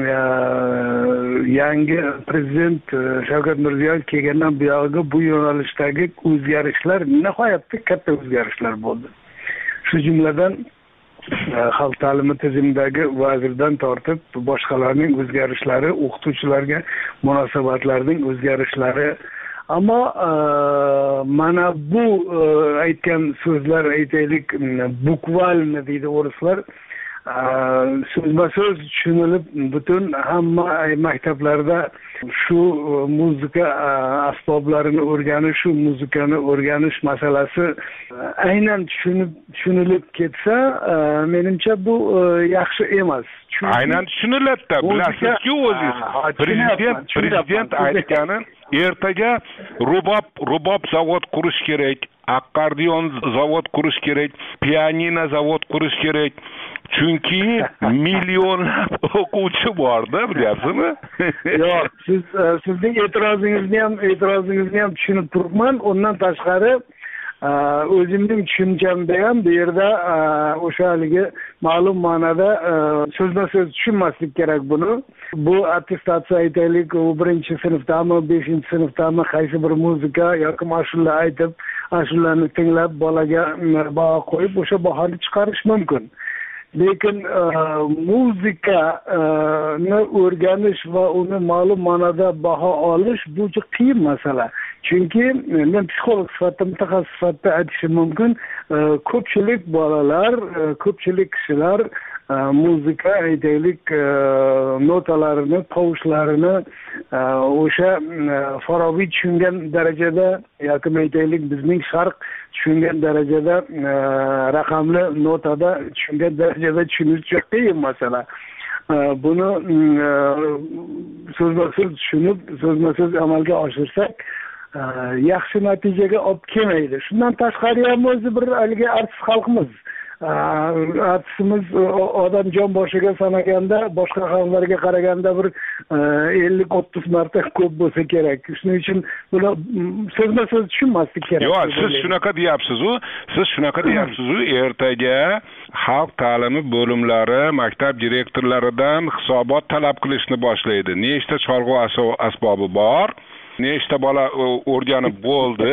S12: yangi prezident Shavkat Mirziyoyev kelgandan buyog'i bu yo'nalishdagi o'zgarishlar nihoyatda katta o'zgarishlar bo'ldi. Shu jumladan xalq ta'limi tizimidagi vazirdan tortib boshqalarning o'zgarishlari, o'qituvchilarga munosabatlarning o'zgarishlari. Ammo mana bu aytgan so'zlar, aytaylik, bukvalni deydi o'rislar, so'zma-so'z tushunilib butun hamma maktablarda shu muzika asboblarini o'rganish, shu muzikani o'rganish masalasi aynan tushunilib ketsa, menimcha bu yaxshi emas.
S11: Aynan tushuniladi-da, bilasizki o'zingiz. Prezident aytgani, ertaga rubob zavod qurish kerak, akkordeon zavod qurish kerak, pianino zavod qurish kerak. Chunki millionlab o'quvchi bor-da, bilyapsizmi?
S12: Yo'q, sizning e'tirozingizni ham tushunib turibman. Undan tashqari o'zimning tushunchamda ham bu yerda o'sha haligi ma'lum ma'noda so'zma-so'z tushunmaslik kerak buni. Bu attestatsiya aytaylik, u 1-sinfdami, 5-sinfdami qaysi bir muzika yoki mashhurlar aytib, ashulalarni tinglab bolaga baho qo'yib o'sha bahoni chiqarish mumkin. Lekin muzikani o'rganish va uni ma'lum ma'noda baho olish bu juda qiyin masala. Chunki men psixolog sifatida, mutaxassis sifatida aytishim mumkin, ko'pchilik bolalar, ko'pchilik kishilar muzika aytaylik notalarini, tovushlarini o'sha faroviy tushungan darajada yoki aytaylik bizning sharq tushungan darajada, raqamli notada tushungan darajada tushunish juda qiyin masala. Buni so'zma-so'z tushunib, so'zma-so'z amalga oshirsak yaxshi natijaga olib kelmaydi. Shundan tashqari ham o'zi bir haligi artist xalqimiz. Artistimiz odam jon boshiga sanaganda boshqa xalqlarga qaraganda bir 50-30 marta ko'p bo'lsa kerak. Shuning uchun buni so'zma-so'z tushunmaslik kerak.
S11: Yo'q, siz shunaqa deyapsiz-u, ertaga xalq ta'limi bo'limlari maktab direktorlaridan hisobot talab qilishni boshlaydi. Nechta cholg'u asbobi bor? Nechta bola o'rganib bo'ldi?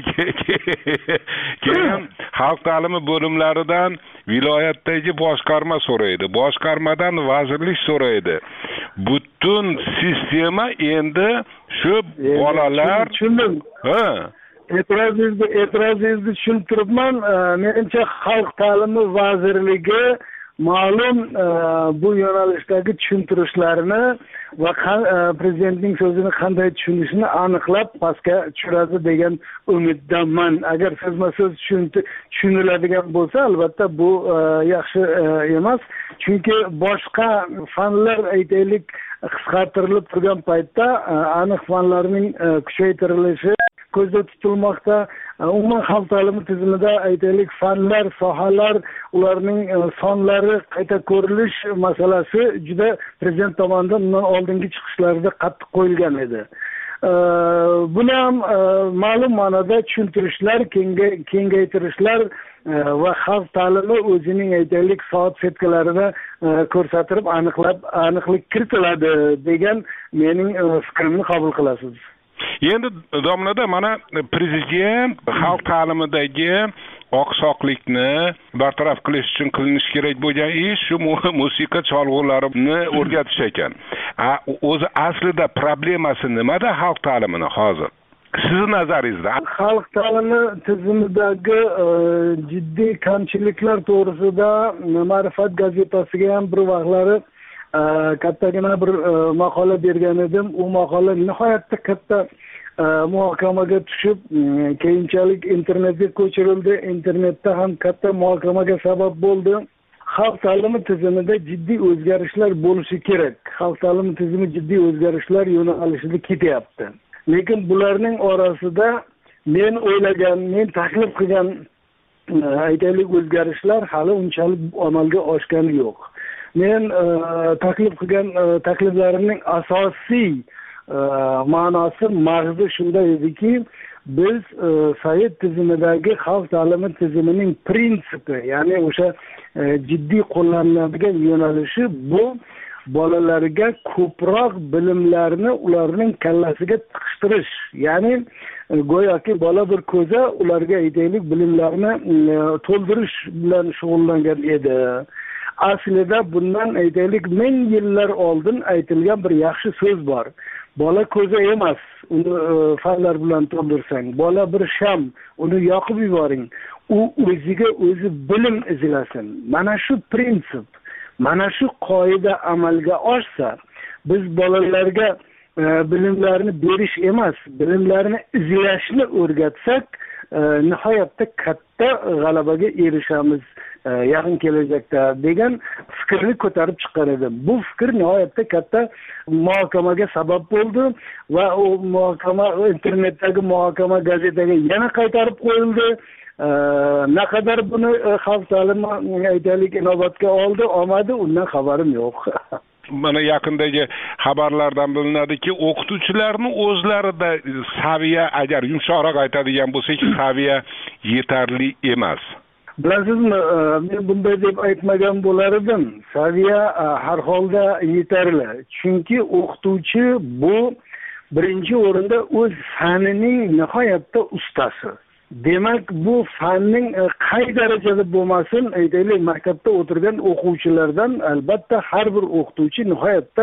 S11: Keyin xalq ta'limi bo'limlaridan viloyatdagi boshqarma so'raydi, boshqarmadan vazirlik so'raydi. Butun sistema endi shu bolalar
S12: tushundim. E'tirozingizni tushunib turibman. Menimcha xalq ta'limi vazirligi ma'lum bu yo'nalishdagi tushuntirishlarini va prezidentning so'zini qanday tushunishini aniqlab pastga tushiradi degan umiddaman. Agar so'zma-so'z tushuniladigan bo'lsa, albatta bu yaxshi emas. Chunki boshqa fanlar aytaylik qisqartirilib turgan paytda aniq fanlarning kuchaytirilishi ko'zda tutilmoqda. Umuman xalq ta'limi tizimida aytaylik fanlar, sohalar, ularning sonlari qayta ko'rilish masalasi juda prezident tomonidan undan oldingi chiqishlarda qattiq qo'yilgan edi. Buni ham ma'lum ma'noda tushuntirishlar, kengaytirishlar va xalq ta'limi o'zining aytaylik soat setkalarida ko'rsatilib aniqlik kiritiladi degan mening fikrimni qabul qilasiz.
S11: Endi domlada mana prezident xalq ta'limidagi oqsoqlikni bartaraf qilish uchun qilinishi kerak bo'lgan ish shu musiqa cholg'ularini o'rgatish ekan. O'zi aslida problemasi nimada xalq ta'limini hozir? Sizni nazaringizda
S12: xalq ta'limi tizimidagi jiddiy kamchiliklar to'g'risida Ma'rifat gazetasiga ham bir vaqtlari kattagina bir maqola bergan edim. U maqola nihoyatda katta muhokamaga tushib, keyinchalik internetga ko'chirildi. Internetda ham katta muhokamaga sabab bo'ldi. Xalq ta'limi tizimida jiddiy o'zgarishlar bo'lishi kerak. Xalq ta'limi tizimi jiddiy o'zgarishlar yo'nalishida ketyapti. Lekin bularning orasida men o'ylagan, men taklif qilgan aytaylik o'zgarishlar hali unchalik amalga oshgani yo'q. Men taklif qilgan takliflarimning asosiy ma'nosi mag'zi shunday ediki, biz Sovet tizimidagi xalq ta'limi tizimining prinsipi, ya'ni o'sha jiddiy qo'llaniladigan yo'nalishi bu bolalarga ko'proq bilimlarni ularning kallasiga tiqishtirish. Ya'ni go'yoki bola bir ko'za ularga aytaylik bilimlarni to'ldirish bilan shug'ullangan edi. Aslida bundan aytaylik 1000 yillar oldin aytilgan bir yaxshi so'z bor. Bola ko'za emas, uni fanlar bilan to'ldirsang, bola bir sham, uni yoqib yuboring. U o'ziga o'zi bilim izlasin. Mana shu prinsip, mana shu qoida amalga oshsa, biz bolalarga bilimlarni berish emas, bilimlarni izlashni o'rgatsak, nihoyatda katta g'alabaga erishamiz yaqin kelajakda degan fikrni ko'tarib chiqqan edim. Bu fikr nihoyatda katta muhokamaga sabab bo'ldi va u muhokama internetdagi muhokama gazetaga yana qaytarib qo'yildi. Naqadar buni xalq ta'limi aytaylik inobatga olmadi, undan xabarim yo'q.
S11: Mana yaqindagi xabarlardan bilinadiki, o'qituvchilarning o'zlarida saviya, agar yumshoqroq aytadigan bo'lsak, saviya yetarli emas.
S12: Bilasizmi, men bunday deb aytmagan bo'lar edim. Saviya har holda yetarli. Chunki o'qituvchi bu birinchi o'rinda o'z fanining nihoyatda ustasi. Demak, bu fanning qay darajada bo'lmasin, aytaylik, maktabda o'tirgan o'quvchilardan albatta har bir o'qituvchi nihoyatda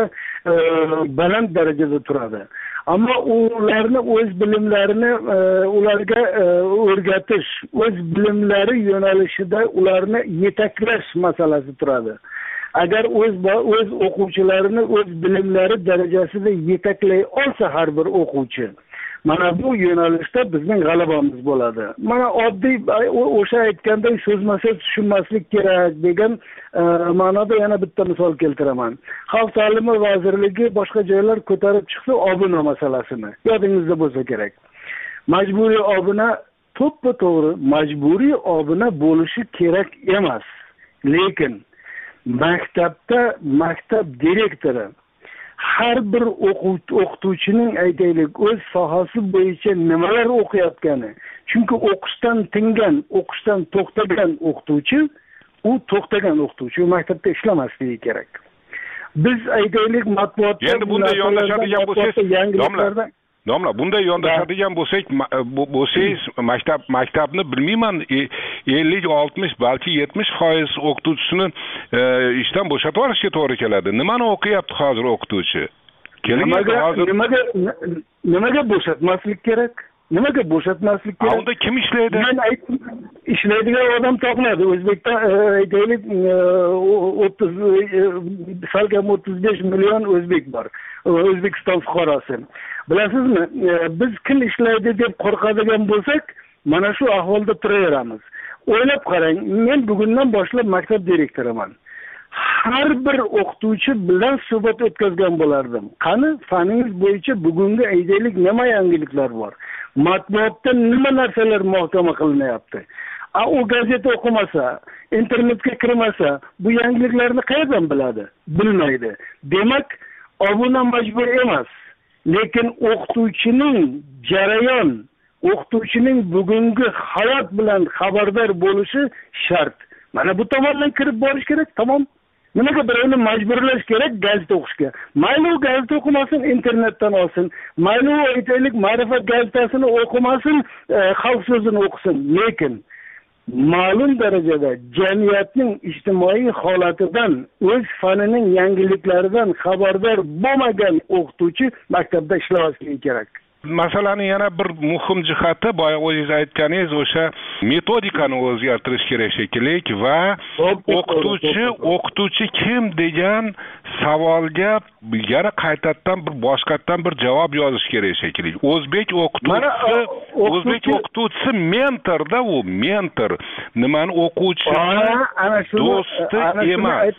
S12: baland darajada turadi. Ammo ularni o'z bilimlarini ularga o'rgatish, o'z bilimlari yo'nalishida ularni yetaklash masalasi turadi. Agar o'z o'quvchilarini o'z bilimlari darajasida yetaklay olsa har bir o'quvchi, mana bu yo'nalishda bizning g'alabamiz bo'ladi. Mana oddiy o'sha aytganday so'zmasa tushunmaslik kerak degan ma'noda yana bitta misol keltiraman. Xalq ta'limi vazirligi boshqa joylar ko'tarib chiqsa obuna masalasini. Yodingizda bo'lsa kerak. Majburiy obuna to'ppa-to'g'ri majburiy obuna bo'lishi kerak emas. Lekin maktabda maktab direktori har bir o'qituvchining aytaylik o'z sohasi bo'yicha nimalar o'qiyotgani. Chunki o'qishdan tingan, o'qishdan to'xtagan o'qituvchi, u to'xtagan o'qituvchi, u maktabda ishlamasligi kerak. Biz aytaylik matbuotda
S11: endi bunday yondashadigan bo'lsak, domla, bunday yondashadigan bo'lsangiz, maktabni bilmayman 50-60 balki 70% o'qituvchisini ishdan bo'shatib yuborishga to'g'ri keladi. Nimani o'qiyapti hozir o'qituvchi?
S12: Nimaga bo'shatmaslik kerak? Nimaga bo'shatmaslik kerak?
S11: Unda kim ishlaydi?
S12: Men aytdim, ishlaydigan odam topiladi. O'zbekda aytaylik 35 million o'zbek bor. O'zbekiston fuqarosi. Bilasizmi, biz kim ishlaydi deb qo'rqadigan bo'lsak, mana shu ahvolda turaveramiz. O'ylab qarang, men bugundan boshlab maktab direktoriman. Har bir o'qituvchi bilan suhbat o'tkazgan bo'lardim. Qani faningiz bo'yicha bugungi aytaylik nima yangiliklar bor? Matbuotda nima narsalar muhokama qilinyapti? U gazeta o'qimasa, internetga kirmasa, bu yangiliklarni qayerdan biladi? Bilmaydi. Demak, obuna majbur emas. Lekin o'qituvchining jarayon, o'qituvchining bugungi hayot bilan xabardor bo'lishi shart. Mana bu tomondan kirib borish kerak, tamom. Nimaga birovni majburlash kerak gazeta o'qishga? Mayli u gazeta o'qimasin, internetdan olsin. Mayli u aytaylik Ma'rifat gazetasini o'qimasin, xalq so'zini o'qisin. Lekin ma'lum darajada jamiyatning ijtimoiy holatidan, o'z fanining yangiliklaridan xabardor bo'lmagan o'qituvchi maktabda ishlashi kerak.
S11: Masalani yana bir muhim jihati, boya o'zingiz aytganingiz, o'sha metodikani o'zgartirish kerak shekilli va o'qituvchi kim degan savolga yana qaytadan bir boshqatdan bir javob yozish kerak shekilli. O'zbek o'qituvchisi mentorda, u mentor. Nimani o'quvchi do'sti emas.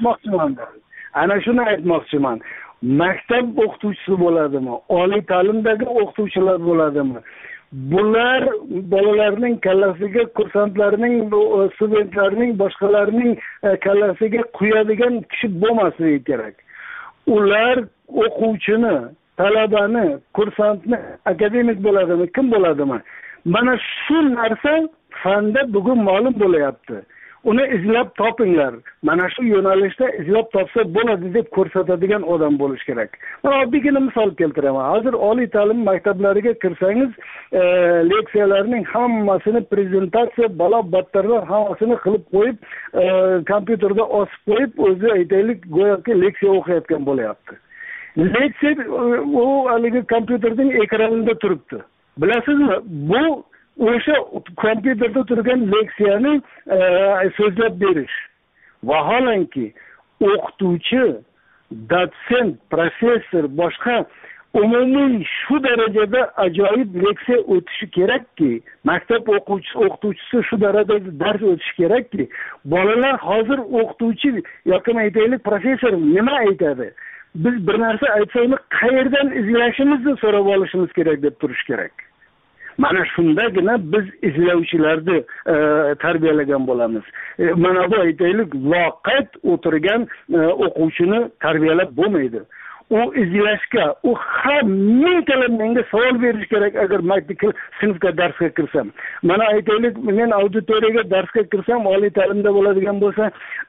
S12: Ana shuni aytmoqchiman. Maktab o'qituvchisi bo'ladimi? Oliy ta'limdagi o'qituvchilar bo'ladimi? Bular bolalarning kallasiga, kursantlarning, studentlarning, boshqalarning kallasiga quyadigan kishi bo'lmasligi kerak. Ular o'quvchini, talabani, kursantni, akademik bo'ladimi, kim bo'ladimi? Mana shu narsa fanda bugun ma'lum bo'layapti. Uni izlab topinglar. Mana shu yo'nalishda izlab topsa bo'ladi deb ko'rsatadigan odam bo'lish kerak. Mana oddiygina misol keltiraman. Hozir oliy ta'lim maktablariga kirsangiz, leksiyalarning hammasini prezentatsiya, battarlar hammasini qilib qo'yib, kompyuterda osib qo'yib, o'zi aytaylik, go'yoki leksiya o'qiyotgan bo'layapti. Leksiya u haligi kompyuterning ekranida turibdi. Bilasizmi? Bu o'sha kompyuterda turgan leksiyani so'zlab berish. Vaholanki o'qituvchi, dotsent, professor, boshqa umumiy shu darajada ajoyib leksiya o'tishi kerakki, maktab o'qituvchisi shu darajada dars o'tishi kerakki, bolalar hozir o'qituvchi yoki aytaylik professor nima aytadi? Biz bir narsa aytsaymiz, qayerdan izlashimizni so'rab olishimiz kerak deb turish kerak. Mana shundagina biz izlovchilarni tarbiyalagan bo'lamiz. Mana bu aytaylik, vaqt o'tirgan o'quvchini tarbiyalab bo'lmaydi. U izlashga, u har mingtalab menga savol berish kerak agar sinfga darsga kirsam. Mana aytaylik, men auditoriyaga darsga kirsam, oliy ta'limda bo'ladigan bo'lsa,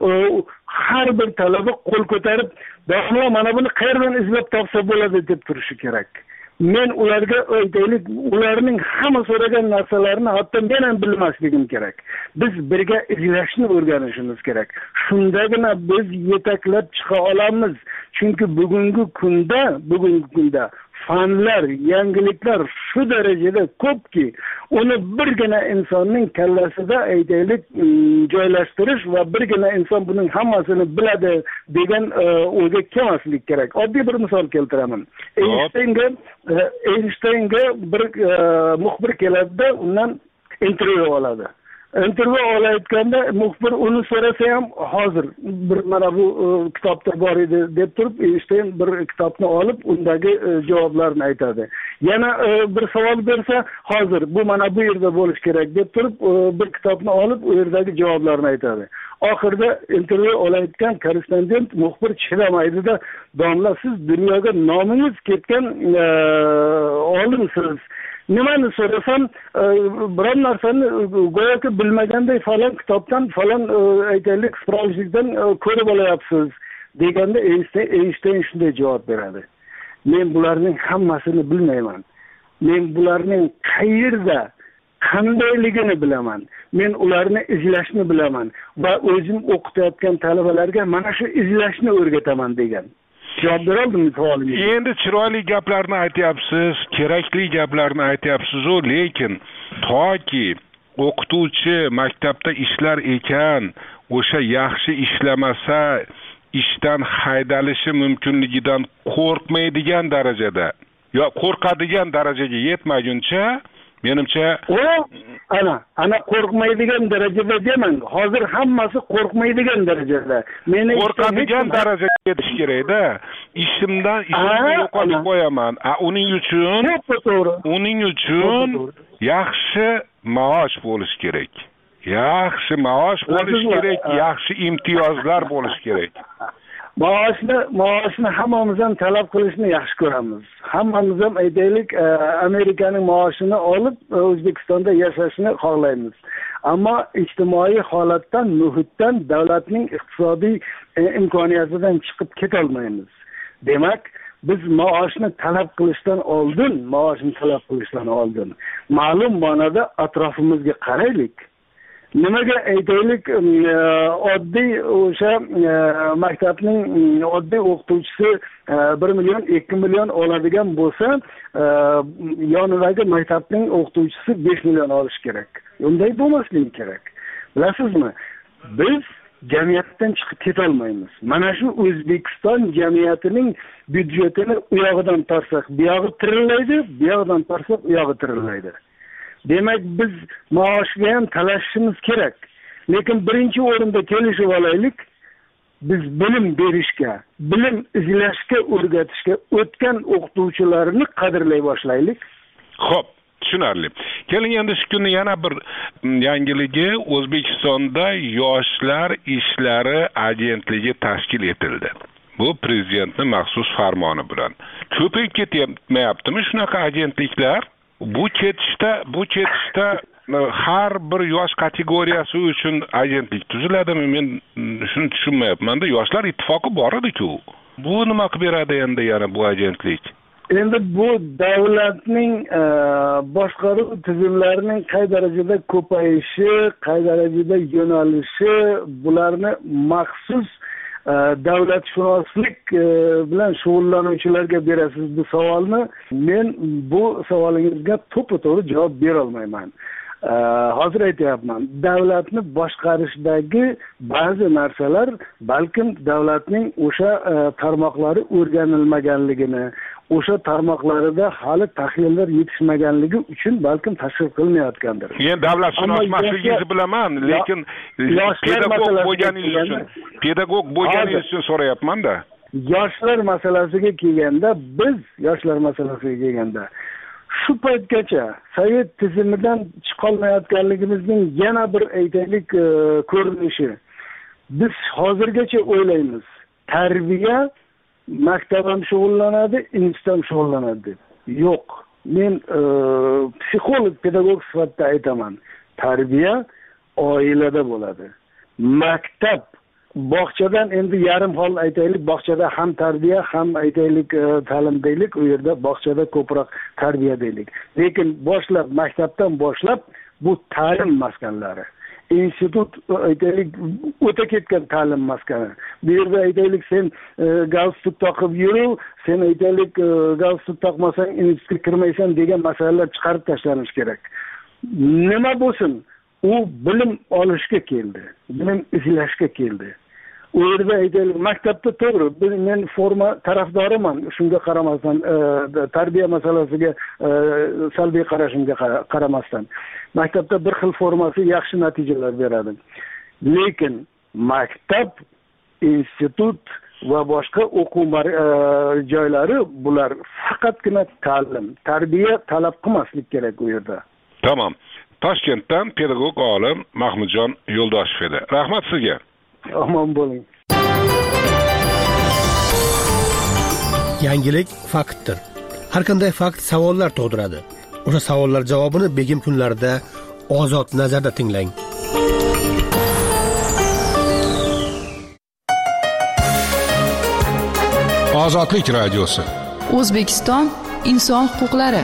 S12: har bir talaba qo'l ko'tarib, "Domla, mana buni qayerdan izlab topsa bo'ladi" deb turishi kerak. Men ularga aytaylik, ularning hamma so'ragan narsalarini hatto men ham bilmasligim kerak. Biz birga izlashni o'rganishimiz kerak. Shundagina biz yetaklab chiqa olamiz. Chunki bugungi kunda fanlar, yangiliklar shu darajada ko'pki, uni birgina insonning kallasida aytaylik joylashtirish va birgina inson buning hammasini biladi degan o'yga kelmaslik kerak. Oddiy bir misol keltiraman. Einsteinga bir muxbir keladi, undan intervyu oladi. Intervyu olayotganda muxbir uni so'rasa ham, hozir bir mana bu kitobda bor edi deb turib, Einstein bir kitobni olib, undagi javoblarni aytadi. Yana bir savol bersa, hozir bu mana bu yerda bo'lish kerak deb turib, bir kitobni olib, u yerdagi javoblarni aytadi. Oxirida intervyu olayotgan korrespondent muxbir chidamaydi-da, "Domla, siz dunyoga nomingiz ketgan olimsiz. Nimani so'rasam, biror narsani go'yoki bilmaganday falan kitobdan, falan aytaylik, spravishlikdan ko'rib olyapsiz" deganda Einstein shunday javob beradi. "Men bularning hammasini bilmayman. Men bularning qayerda, qandayligini bilaman. Men ularni izlashni bilaman va o'zim o'qitayotgan talabalarga mana shu izlashni o'rgataman" degan. Javob beroldim savolimga.
S11: Endi chiroyli gaplarni aytyapsiz, kerakli gaplarni aytyapsiz-ku, lekin toki o'qituvchi maktabda ishlar ekan, o'sha yaxshi ishlamasa ishdan haydalishi mumkinligidan qo'rqmaydigan darajada, yo qo'rqadigan darajaga yetmaguncha, menimcha
S12: ana qo'rqmaydigan darajada demang. Hozir hammasi qo'rqmaydigan darajada. Meni
S11: qo'rqadigan darajaga yetish kerak-da. Ishimni yo'qotib qo'yaman. Uning uchun yaxshi maosh bo'lish kerak. Yaxshi maosh bo'lish kerak, yaxshi imtiyozlar bo'lish kerak.
S12: Maoshni hammamiz ham talab qilishni yaxshi ko'ramiz. Hammamiz ham aytaylik, Amerikaning maoshini olib O'zbekistonda yashashni xohlaymiz. Ammo ijtimoiy holatdan, muhitdan, davlatning iqtisodiy imkoniyatidan chiqib keta olmaymiz. Demak, biz maoshni talab qilishdan oldin, ma'lum ma'noda atrofimizga qaraylik. nimaga aytaylik, oddiy o'sha maktabning oddiy o'qituvchisi 1 million 2 million oladigan bo'lsa, yonidagi maktabning o'qituvchisi 5 million olish kerak. Unday bo'lmasligi kerak. Bilasizmi? Biz jamiyatdan chiqib keta olmaymiz. Mana shu O'zbekiston jamiyatining byudjetini u yog'idan torsak, bu yog'i tirillaydi, bu yog'idan torsak, u yog'i tirillaydi. Demak, biz maoshga ham talashishimiz kerak. Lekin birinchi o'rinda kelishib olaylik, biz bilim berishga, bilim izlashga, o'rgatishga o'tgan o'qituvchilarni qadrlay boshlaylik.
S11: Xo'p, tushunarli. Keling, endi shu kunning yana bir yangiligi, O'zbekistonda Yoshlar ishlari agentligi tashkil etildi. Bu prezidentning maxsus farmoni bilan. Ko'payib ketmayaptimi shunaqa agentliklar? Bu ketishda har bir yosh kategoriyasi uchun agentlik tuziladimi? Men shuni tushunmayapman-da. Yoshlar ittifoqi bor edi-ku. Bu nima qilib beradi endi yana bu agentlik?
S12: Endi bu davlatning boshqaruv tizimlarining qay darajada ko'payishi, qay darajada yo'nalishi, bularni maxsus davlatshunoslik bilan shug'ullanuvchilarga berasiz bu savolni. Men bu savolingizga to'ppa-to'g'ri javob bera olmayman. Hozir aytyapman, davlatni boshqarishdagi ba'zi narsalar balkim davlatning o'sha tarmoqlari o'rganilmaganligini, o'sha tarmoqlarida hali tahlillar yetishmaganligi uchun balkim tashkil qilinmayotgandir.
S11: Men davlatshunosligingizni bilaman, lekin pedagog bo'lganingiz uchun so'rayapman-da.
S12: Yoshlar masalasiga kelganda, shu paytgacha Sovet tizimidan chiqolmayotganligimizning yana bir aytaylik ko'rinishi. Biz hozirgacha o'ylaymiz, tarbiya maktab ham shug'ullanadi, institut ham shug'ullanadi deb. Yo'q. Men psixolog, pedagog sifatida aytaman. Tarbiya oilada bo'ladi. Maktab bog'chadan endi yarim hol aytaylik, bog'chada ham tarbiya, ham aytaylik ta'lim deylik, u yerda bog'chada ko'proq tarbiya deylik. Lekin maktabdan boshlab bu ta'lim maskanlari. Institut aytaylik o'ta ketgan ta'lim maskani. Bu yerda aytaylik sen galstuk taqib yur, sen aytaylik galstuk taqmasang institutga kirmaysan degan masalalar chiqarib tashlanish kerak. Nima bo'lsin, u bilim olishga keldi, bilim izlashga keldi. U yerda aytaylik maktabda to'g'ri, men forma tarafdoriman, shunga qaramasdan tarbiya masalasiga salbiy qarashimga qaramasdan. Maktabda bir xil formasi yaxshi natijalar beradi. Lekin maktab, institut va boshqa o'quv joylari bular faqatgina ta'lim, tarbiya talab qilmaslik kerak u yerda.
S11: Tamam. Toshkentdan pedagog olim Mahmudjon Yo'ldoshev edi. Rahmat sizga.
S12: Omon bo'ling.
S13: Yangilik faktdir. Har qanday fakt savollar tug'diradi. O'sha savollar javobini begim kunlarida ozod nazarda tinglang.
S11: Ozodlik radiosi.
S3: O'zbekiston inson huquqlari.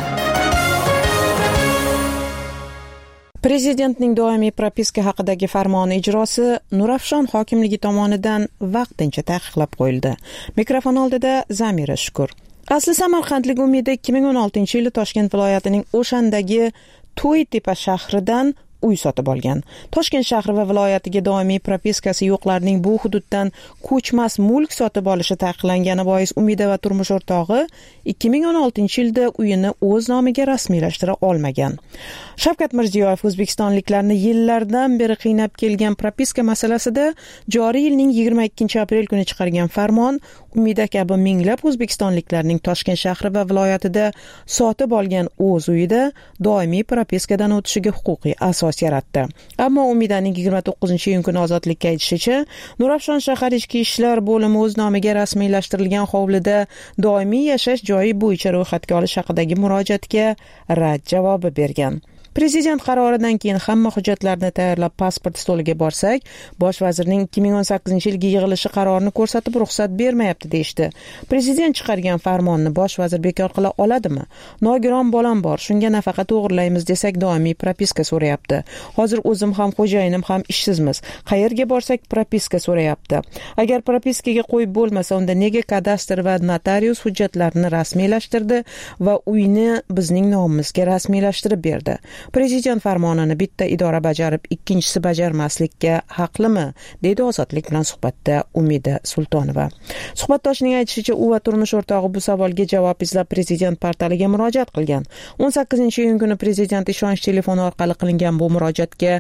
S14: Prezidentning doimiy propiska haqidagi farmoni ijrosi Nurafshon hokimligi tomonidan vaqtincha taqiqlab qo'yildi. Mikrofon oldida Zamira Shukur. Asli samarqandlik Umida 2016-yili Toshkent viloyatining O'shandagi To'ytepa shahridan uy sotib olgan. Toshkent shahri va viloyatiga doimiy propiskasi yo'qlarning bu hududdan ko'chmas mulk sotib olishi taqiqlangani bois Umida va turmush o'rtog'i 2016-yilda uyini o'z nomiga rasmiylashtira olmagan. Shavkat Mirziyoyev o'zbekistonliklarni yillardan beri qiynab kelgan propiska masalasida joriy yilning 22-aprel kuni chiqargan farmon Umida kabi minglab o'zbekistonliklarning Toshkent shahri va viloyatida sotib olgan o'z uyida doimiy propiskadan o'tishiga huquqiy asos yaratdi. Ammo Umidaning 29-iyun kuni ozodlikka aytishicha, Nurafshon shahar ichki ishlar bo'limi o'z nomiga rasmiylashtirilgan hovlida doimiy yashash joyi bo'yicha ro'yxatga olish haqidagi murojaatga rad javobi bergan. Prezident qaroridan keyin hamma hujjatlarni tayyorlab pasport stoliga borsak, bosh vazirning 2018-yilgi yig'ilishi qarorini ko'rsatib ruxsat bermayapti deyishdi. Prezident chiqargan farmonni bosh vazir bekor qila oladimi? Nogiron bolam bor, shunga nafaqa to'g'irlaymiz desak doimiy propiska so'rayapti. Hozir o'zim ham xo'jayinim ham ishsizmiz. Qayerga borsak propiska so'rayapti. Agar propiskaga qo'yib bo'lmasa, unda nega kadastr va notarius hujjatlarini rasmiylashtirdi va uyni bizning nomimizga rasmiylashtirib berdi? Prezident farmonini bitta idora bajarib, ikkinchisi bajarmaslikka haqlimi? Dedi Ozodlik bilan suhbatda Umida Sultonova. Suhbatdoshining aytishicha, u va turmush o'rtog'i bu savolga javob izlab prezident portaliga murojaat qilgan. 18-iyun kuni prezident ishonch telefoni orqali qilingan bu murojaatga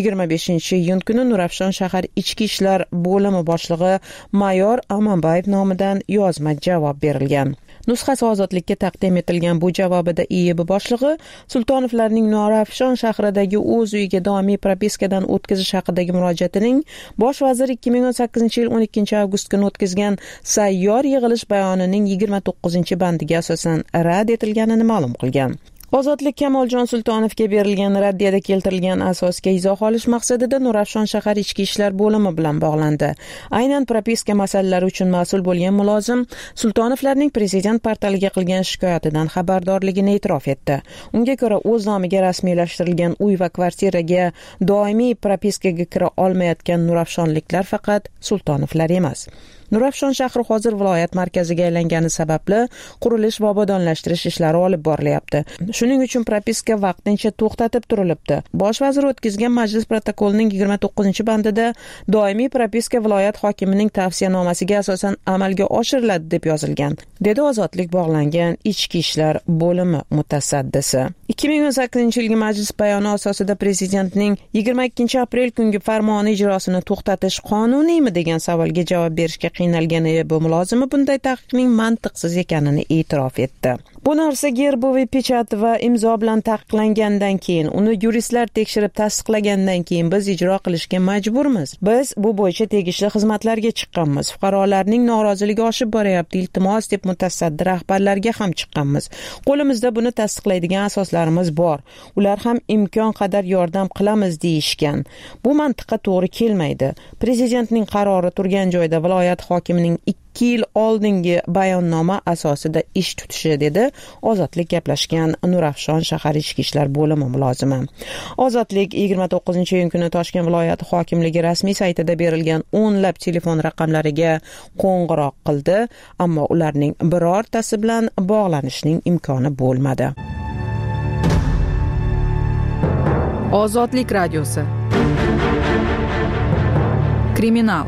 S14: 25-iyun kuni Nurafshon shahar ichki ishlar bo'limi boshlig'i mayor Amanbayev nomidan yozma javob berilgan. Nusxasi Ozodlikka taqdim etilgan bu javobida IIB boshlig'i Sultonovlarning Nurafshon shahridagi o'z uyiga doimiy propiskadan o'tkazish haqidagi murojaatining bosh vazir 2018-yil 12-avgust kuni o'tkazgan sayyor yig'ilish bayonining 29-bandiga asosan rad etilganini ma'lum qilgan. Ozodlik Kamoljon Sultonovga berilgan raddiyada keltirilgan asosga izoh olish maqsadida Nurafshon shahar ichki ishlar bo'limi bilan bog'landi. Aynan propiska masalalari uchun mas'ul bo'lgan mulozim Sultonovlarning prezident portaliga qilgan shikoyatidan xabardorligini e'tirof etdi. Unga ko'ra, o'z nomiga rasmiylashtirilgan uy va kvartiraga doimiy propiskaga kira olmayotgan nurafshonliklar faqat Sultonovlar emas. Nurafshon shahri hozir viloyat markaziga aylangani sababli qurilish va obodonlashtirish ishlari olib borilyapti. Shuning uchun propiska vaqtincha to'xtatib turilibdi. Bosh vazir o'tkazgan majlis protokolining 29-bandida doimiy propiska viloyat hokimining tavsiyanomasiga asosan amalga oshiriladi deb yozilgan, dedi Ozodlik bog'langan ichki ishlar bo'limi mutasaddisi. 2018-yilgi majlis bayoni asosida prezidentning 22-aprel kungi farmoni ijrosini to'xtatish qonuniymi degan savolga javob berishga qiynalgan bu mulozimi bunday taqiqning mantiqsiz ekanini e'tirof etdi. Bu narsa gerboviy pechat va imzo bilan taqiqlangandan keyin, uni yuristlar tekshirib tasdiqlagandan keyin biz ijro qilishga majburmiz. Biz bu bo'yicha tegishli xizmatlarga chiqqanmiz. Fuqarolarning noroziligi oshib boryapti, iltimos deb mutasaddi rahbarlarga ham chiqqanmiz. Qo'limizda buni tasdiqlaydigan asoslarimiz bor. Ular ham imkon qadar yordam qilamiz deyishgan. Bu mantiqqa to'g'ri kelmaydi. Prezidentning qarori turgan joyda viloyat hokimining 2 yil oldingi bayonnoma asosida ish tutishi, dedi Ozodlik gaplashgan Nurafshon shahar ichki ishlar bo'limi mulozimi. Ozodlik 29-iyun kuni Toshkent viloyati hokimligi rasmiy saytida berilgan o'nlab telefon raqamlariga qo'ng'iroq qildi, ammo ularning birortasi bilan bog'lanishning imkoni bo'lmadi.
S3: Ozodlik radiosi. Kriminal.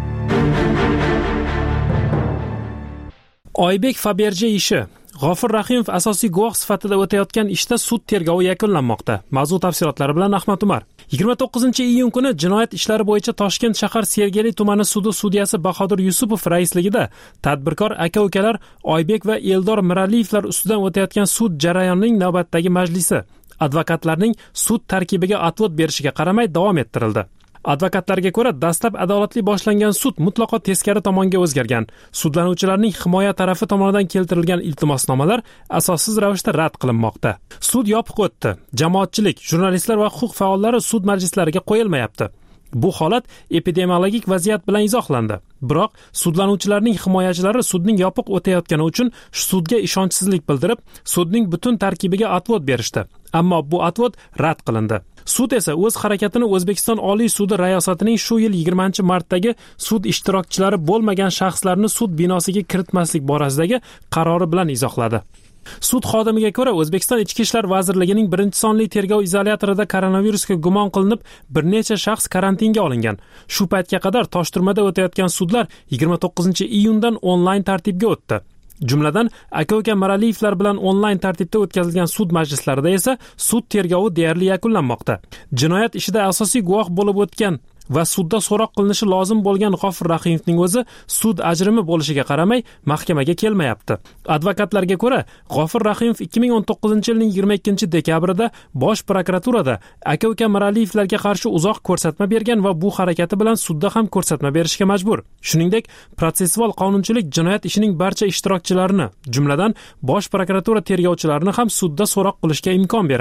S8: Oybek Faberje ishi. G'ofur Rahimov asosiy guvoh sifatida o'tayotgan ishda sud tergovi yakunlanmoqda. Mavzu tafsilotlari bilan Ahmad Umar. 29-iyun kuni jinoyat ishlari bo'yicha Toshkent shahar Sergeli tumani sudi sudyasi Bahodir Yusupov raisligida tadbirkor aka-ukalar Oybek va Eldor Miraliyevlar ustidan o'tayotgan sud jarayonining navbatdagi majlisi advokatlarning sud tarkibiga atvot berishiga qaramay davom ettirildi. Advokatlarga ko'ra, dastlab adolatli boshlangan sud mutlaqo teskari tomonga o'zgargan. Sudlanuvchilarning himoya tarafi tomonidan keltirilgan iltimosnomalar asossiz ravishda rad qilinmoqda. Sud yopiq o'tdi. Jamoatchilik, jurnalistlar va huquq faollari sud majlislariga qo'yilmayapti. Bu holat epidemiologik vaziyat bilan izohlandi. Biroq sudlanuvchilarning himoyachilari sudning yopiq o'tayotgani uchun sudga ishonchsizlik bildirib, sudning butun tarkibiga atvot berishdi. Ammo bu atvot rad qilindi. Sud esa o'z harakatini O'zbekiston Oliy sudi rayosatining shu yil 20-martdagi sud ishtirokchilari bo'lmagan shaxslarni sud binosiga kiritmaslik borasidagi qarori bilan izohladi. Sud xodimiga ko'ra, O'zbekiston Ichki ishlar vazirligining 1-sonli tergov izolyatorida koronavirusga gumon qilinib, bir necha shaxs karantinga olingan. Shu paytga qadar Toshturmada o'tayotgan sudlar 29-iyundan onlayn tartibga o'tdi. Jumladan, aka-uka Miraliyevlar bilan onlayn tartibda o'tkazilgan sud majlislarida esa sud tergovi deyarli yakunlanmoqda. Jinoyat ishida asosiy guvoh bo'lib o'tgan va sudda so'roq qilinishi lozim bo'lgan G'ofur Rahimovning o'zi sud ajrimi bo'lishiga qaramay mahkamaga kelmayapti. Advokatlarga ko'ra, G'ofur Rahimov 2019-yilning 22-dekabrida Bosh prokuraturada aka-uka Miraliyevlarga qarshi uzoq ko'rsatma bergan va bu harakati bilan sudda ham ko'rsatma berishga majbur. Shuningdek, protsessual qonunchilik jinoyat ishining barcha ishtirokchilarini, jumladan Bosh prokuratura tergovchilarini ham sudda so'roq qilishga imkon beradi.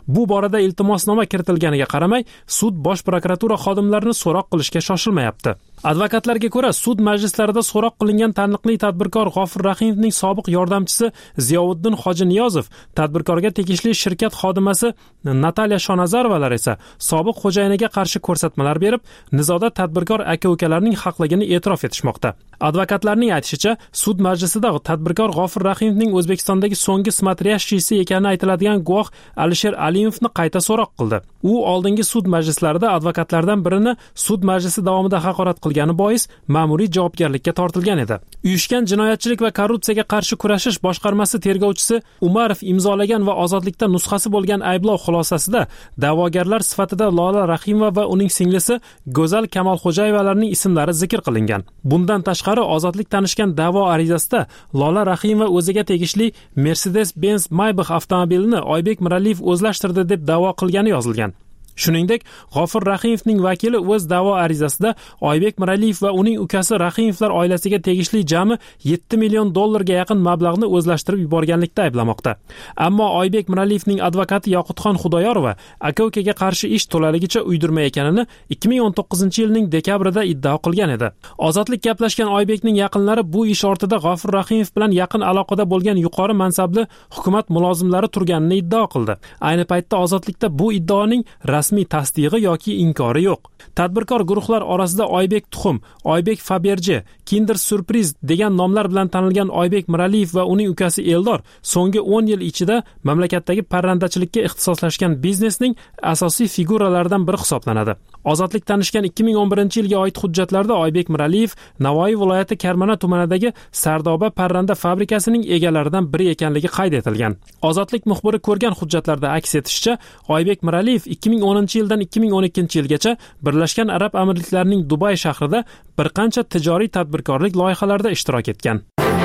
S8: Bu borada iltimosnoma kiritilganiga qaramay, sud bosh prokuratura xodimlarini so'roq qilishga shoshilmayapti. Advokatlarga ko'ra, sud majlislarida so'roq qilingan taniqli tadbirkor G'ofur Rahimovning sobiq yordamchisi Ziyovuddin Hojiniyozov, tadbirkorga tegishli shirkat xodimasi Natalya Shonazarovalar esa sobiq xo'jayiniga qarshi ko'rsatmalar berib, nizoda tadbirkor aka-ukalarning haqligini e'tirof etishmoqda. Advokatlarning aytishicha, sud majlisida tadbirkor G'ofur Rahimovning O'zbekistondagi so'nggi smatriyashchisi ekani aytiladigan guvoh Alisher Aliyevni qayta so'roq qildi. U oldingi sud majlislarida advokatlardan birini sud majlisi davomida haqorat qilgani bois ma'muriy javobgarlikka tortilgan edi. Uyushgan jinoyatchilik va korrupsiyaga qarshi kurashish boshqarmasi tergovchisi Umarov imzolagan va ozodlikda nusxasi bo'lgan ayblov xulosasida da'vogarlar sifatida Lola Rahimova va uning singlisi Go'zal Kamolxo'jayevalarning ismlari zikr qilingan. Bundan tashqari, ozodlik tanishgan da'vo arizasida Lola Rahimova o'ziga tegishli Mercedes-Benz Maybach avtomobilini Oybek Miraliyev o'zlashtirdi deb da'vo qilgani yozilgan. Shuningdek, G'ofur Rahimovning vakili o'z da'vo arizasida Oybek Miraliyev va uning ukasi Rahimovlar oilasiga tegishli jami $7 million ga yaqin mablag'ni o'zlashtirib yuborganlikda ayblamoqda. Ammo Oybek Miraliyevning advokati Yoqutxon Xudoyorova aka-ukaga qarshi ish to'laligicha uydirma ekanini 2019-yilning dekabrida iddao qilgan edi. Ozodlik gaplashgan Oybekning yaqinlari bu ish ortida G'ofur Rahimov bilan yaqin aloqada bo'lgan yuqori mansabli hukumat mulozimlari turganini iddao qildi. Ayni paytda ozodlikda bu iddaoning rasmiy tasdig'i yoki inkori yo'q. Tadbirkor guruhlar orasida Oybek Tuxum, Oybek Faberji, Kinder Surpriz degan nomlar bilan tanilgan Oybek Miraliyev va uning ukasi Eldor so'nggi 10 yil ichida mamlakatdagi parrandachilikka ixtisoslashgan biznesning asosiy figuralaridan biri hisoblanadi. Ozodlik tanishgan 2011-yilga oid hujjatlarda Oybek Miraliyev Navoiy viloyati Karmana tumanidagi Sardoba parranda fabrikasining egalaridan biri ekanligi qayd etilgan. Ozodlik muxbiri ko'rgan hujjatlarda aks etishicha, Oybek Miraliyev 2010-yildan 2012-yilgacha Birlashgan Arab Amirliklarining Dubay shahrida bir qancha tijoriy tadbirkorlik loyihalarida ishtirok etgan.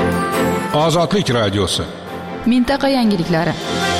S18: Ozodlik radiosi.
S3: Mintaqa yangiliklari.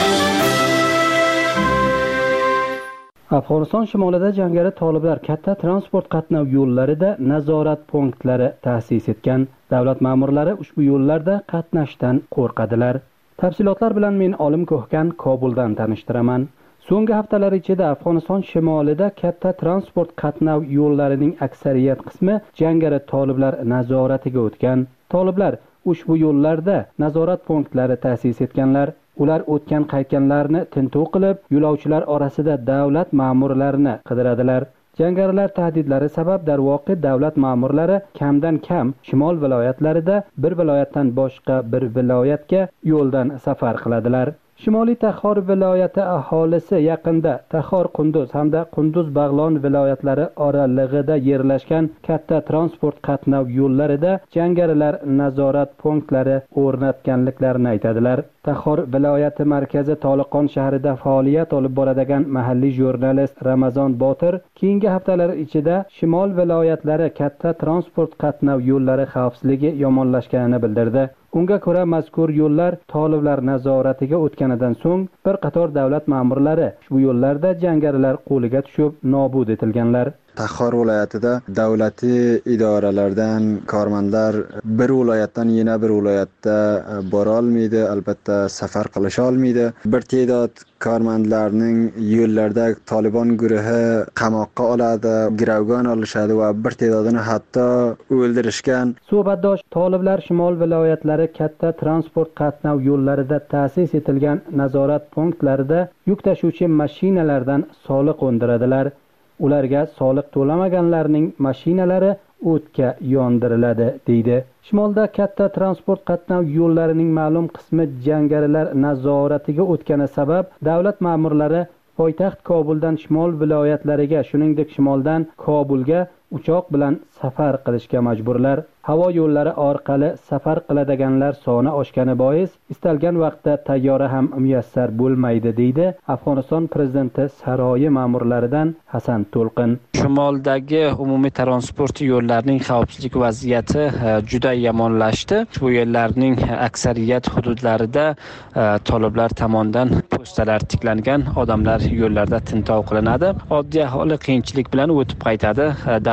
S15: Afg'oniston shimolida jangari toliblar katta transport qatnov yo'llarida nazorat punktlari ta'sis etgan. Davlat ma'murlari ushbu yo'llarda qatnashdan qo'rqadilar. Tafsilotlar bilan men Olim Ko'hkan Kobuldan tanishtiraman. So'nggi haftalar ichida Afg'oniston shimolida katta transport qatnov yo'llarining aksariyat qismi jangari toliblar nazoratiga o'tgan. Toliblar ushbu yo'llarda nazorat punktlari ta'sis etganlar. Ular o'tgan qaytganlarni tintuv qilib, yo'lovchilar orasida davlat ma'murlarini qidiradilar. Jangarilar tahdidlari sabab darvoqe davlat ma'murlari kamdan kam shimol viloyatlarida bir viloyatdan boshqa bir viloyatga yo'ldan safar qiladilar. Shimoliy Taxor viloyati aholisi yaqinda Taxor Qunduz hamda Qunduz Bag'lon viloyatlari oralig'ida yerlashgan katta transport qatnov yo'llarida jangarilar nazorat punktlari o'rnatganliklarini aytadilar. Taxor viloyati markazi Toliqon shahrida faoliyat olib boradigan mahalliy jurnalist Ramazon Botir keyingi haftalar ichida shimol viloyatlari katta transport qatnov yo'llari xavfsizligi yomonlashganini bildirdi. Unga ko'ra mazkur yo'llar toliblar nazoratiga o'tganidan so'ng bir qator davlat ma'murlari ushbu yo'llarda jangarilar qo'liga tushib nobud etilganlar.
S16: Taxor viloyatida davlatiy idoralardan kormandlar bir viloyatdan yana bir viloyatga bora olmaydi, albatta safar qilisha olmaydi. Bir ta'dod kormandlarning yo'llarda Taliban guruhi qamoqqa oladi, girovga olishadi va bir ta'dodini hatto o'ldirishgan.
S15: Suhbatdosh toliblar shimol viloyatlari katta transport qatnov yo'llarida ta'sis etilgan nazorat punktlarida yuk tashuvchi mashinalardan soliq undiradilar. Ularga soliq to'lamaganlarning mashinalari o'tga yondiriladi, deydi. Shimolda katta transport qatnov yo'llarining ma'lum qismi jangarilar nazoratiga o'tgani sabab davlat ma'murlari poytaxt Kobuldan shimol viloyatlariga, shuningdek shimoldan Kobulga uchoq bilan safar qilishga majburlar. Havo yo'llari orqali safar qiladiganlar soni oshgani bois istalgan vaqtda tayyora ham muyassar bo'lmaydi, deydi Afg'oniston prezidenti saroyi ma'murlaridan Hasan To'lqin.
S17: Shimoldagi umumiy transport yo'llarining xavfsizlik vaziyati juda yomonlashdi. Bu yo'llarning aksariyat hududlarida toliblar tomonidan postalar tiklangan, odamlar yo'llarda tintuv qilinadi. Oddiy aholi qiyinchilik bilan o'tib qaytadi. Davlat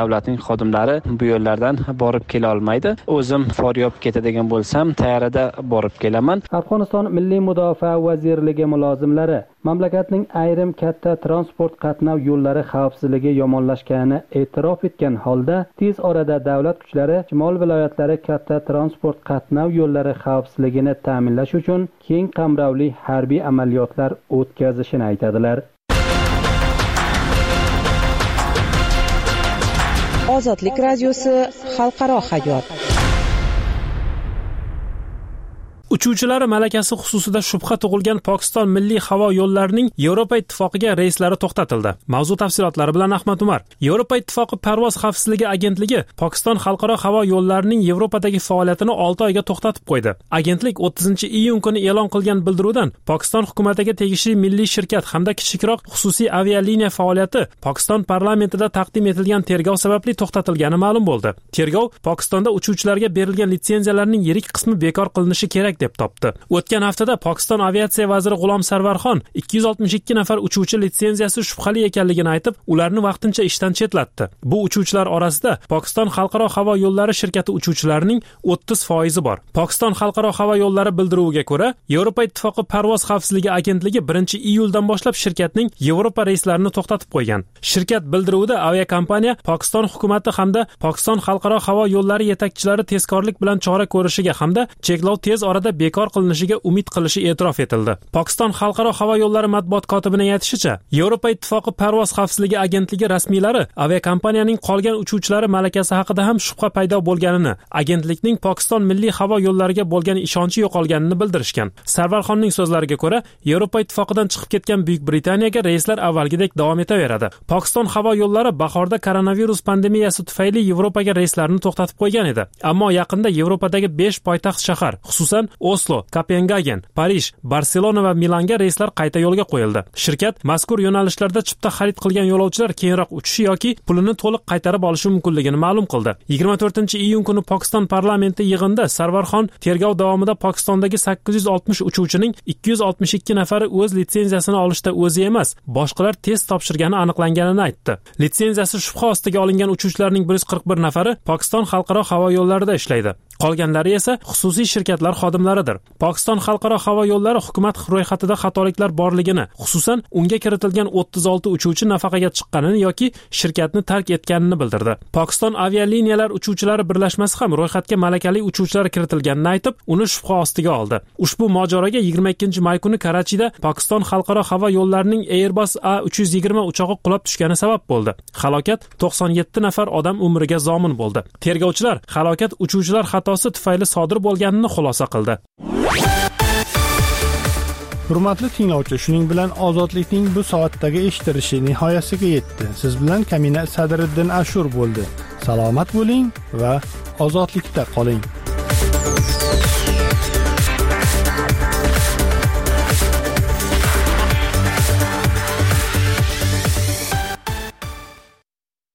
S17: davlatning xodimlari bu yo'llardan borib kela olmaydi. O'zim Foryob ketadigan bo'lsam, tayyorada borib kelaman.
S15: Afg'oniston Milliy mudofaa vazirligi mulozimlari mamlakatning ayrim katta transport qatnov yo'llari xavfsizligi yomonlashganini e'tirof etgan holda, tez orada davlat kuchlari shimol viloyatlari katta transport qatnov yo'llari xavfsizligini ta'minlash uchun keng qamrovli harbiy amaliyotlar o'tkazishini aytadilar.
S14: Ozodlik radiosi xalqaro hayot.
S8: Uchuvchilari malakasi xususida shubha tug'ilgan Pokiston milliy havo yo'llarining Yevropa ittifoqiga reyslari to'xtatildi. Mavzu tafsilotlari bilan Ahmad Umar. Yevropa ittifoqi parvoz xavfsizligi agentligi Pokiston xalqaro havo yo'llarining Yevropadagi faoliyatini 6 oyga to'xtatib qo'ydi. Agentlik 30-iyun kuni e'lon qilgan bildiruvdan Pokiston hukumatiga tegishli milliy shirkat hamda kichikroq xususiy avialiniya faoliyati Pokiston parlamentida taqdim etilgan tergov sababli to'xtatilgani ma'lum bo'ldi. Tergov Pokistonda uchuvchilarga berilgan litsenziyalarning yirik qismi bekor qilinishi kerak deb topdi. O'tgan haftada Pokiston aviatsiya vaziri G'ulom Sarvarxon 262 nafar uchuvchi litsenziyasi shubhali ekanligini aytib, ularni vaqtincha ishdan chetlatdi. Bu uchuvchilar orasida Pokiston xalqaro havo yo'llari shirkati uchuvchilarining 30% bor. Pokiston xalqaro havo yo'llari bildiruviga ko'ra, Yevropa ittifoqi parvoz xavfsizligi agentligi 1-iyuldan boshlab shirkatning Yevropa reyslarini to'xtatib qo'ygan. Shirkat bildiruvida aviakompaniya Pokiston hukumati hamda Pokiston xalqaro havo yo'llari yetakchilari tezkorlik bilan chora ko'rishiga hamda cheklov tez orada bekor qilinishiga umid qilishi e'tirof etildi. Pokiston xalqaro havo yo'llari matbuot kotibining aytishicha, Yevropa ittifoqi parvoz xavfsizligi agentligi rasmiylari aviakompaniyaning qolgan uchuvchilari malakasi haqida ham shubha paydo bo'lganini, agentlikning Pokiston milliy havo yo'llariga bo'lgan ishonchi yo'qolganini bildirishgan. Sarvarxonning so'zlariga ko'ra, Yevropa ittifoqidan chiqib ketgan Buyuk Britaniyaga reyslar avvalgidek davom etaveradi. Pokiston havo yo'llari bahorda koronavirus pandemiyasi tufayli Yevropaga reyslarni to'xtatib qo'ygan edi. Ammo yaqinda Yevropadagi 5 poytaxt shahar, xususan Oslo, Kopengagen, Parij, Barselona va Milanga reyslar qayta yo'lga qo'yildi. Shirkat mazkur yo'nalishlarda chipta xarid qilgan yo'lovchilar keyinroq uchishi yoki pulini to'liq qaytarib olishi mumkinligini ma'lum qildi. 24-iyun kuni Pokiston parlamenti yig'inida Sarvarxon tergov davomida Pokistondagi 860 uchuvchining 262 nafari o'z litsenziyasini olishda o'zi emas, boshqalar test topshirgani aniqlanganini aytdi. Litsenziyasi shubha ostiga olingan uchuvchilarning 141 nafari Pokiston xalqaro havo yo'llarida ishlaydi. Qolganlari esa xususiy shirkatlar xodimlaridir. Pokiston xalqaro havo yo'llari hukumat ro'yxatida xatoliklar borligini, xususan unga kiritilgan 36 uchuvchi nafaqaga chiqqanini yoki shirkatni tark etganini bildirdi. Pokiston avialiniyalar uchuvchilari birlashmasi ham ro'yxatga malakali uchuvchilar kiritilganini aytib, uni shubha ostiga oldi. Ushbu mojaroga 22-may kuni Karachida Pokiston xalqaro havo yo'llarining Airbus A320 uchog'i qulab tushgani sabab bo'ldi. Halokat 97 nafar odam umriga zomin bo'ldi. Tergovchilar halokat uchuvchilar xatosi tufayli sodir bo'lganini xulosa qildi.
S1: Hurmatli tinglovchi, shuning bilan ozodlikning bu soatdagi eshitilishi nihoyasiga yetdi. Siz bilan Kamina Sadriddin Ashur bo'ldi. Salomat bo'ling va ozodlikda qoling.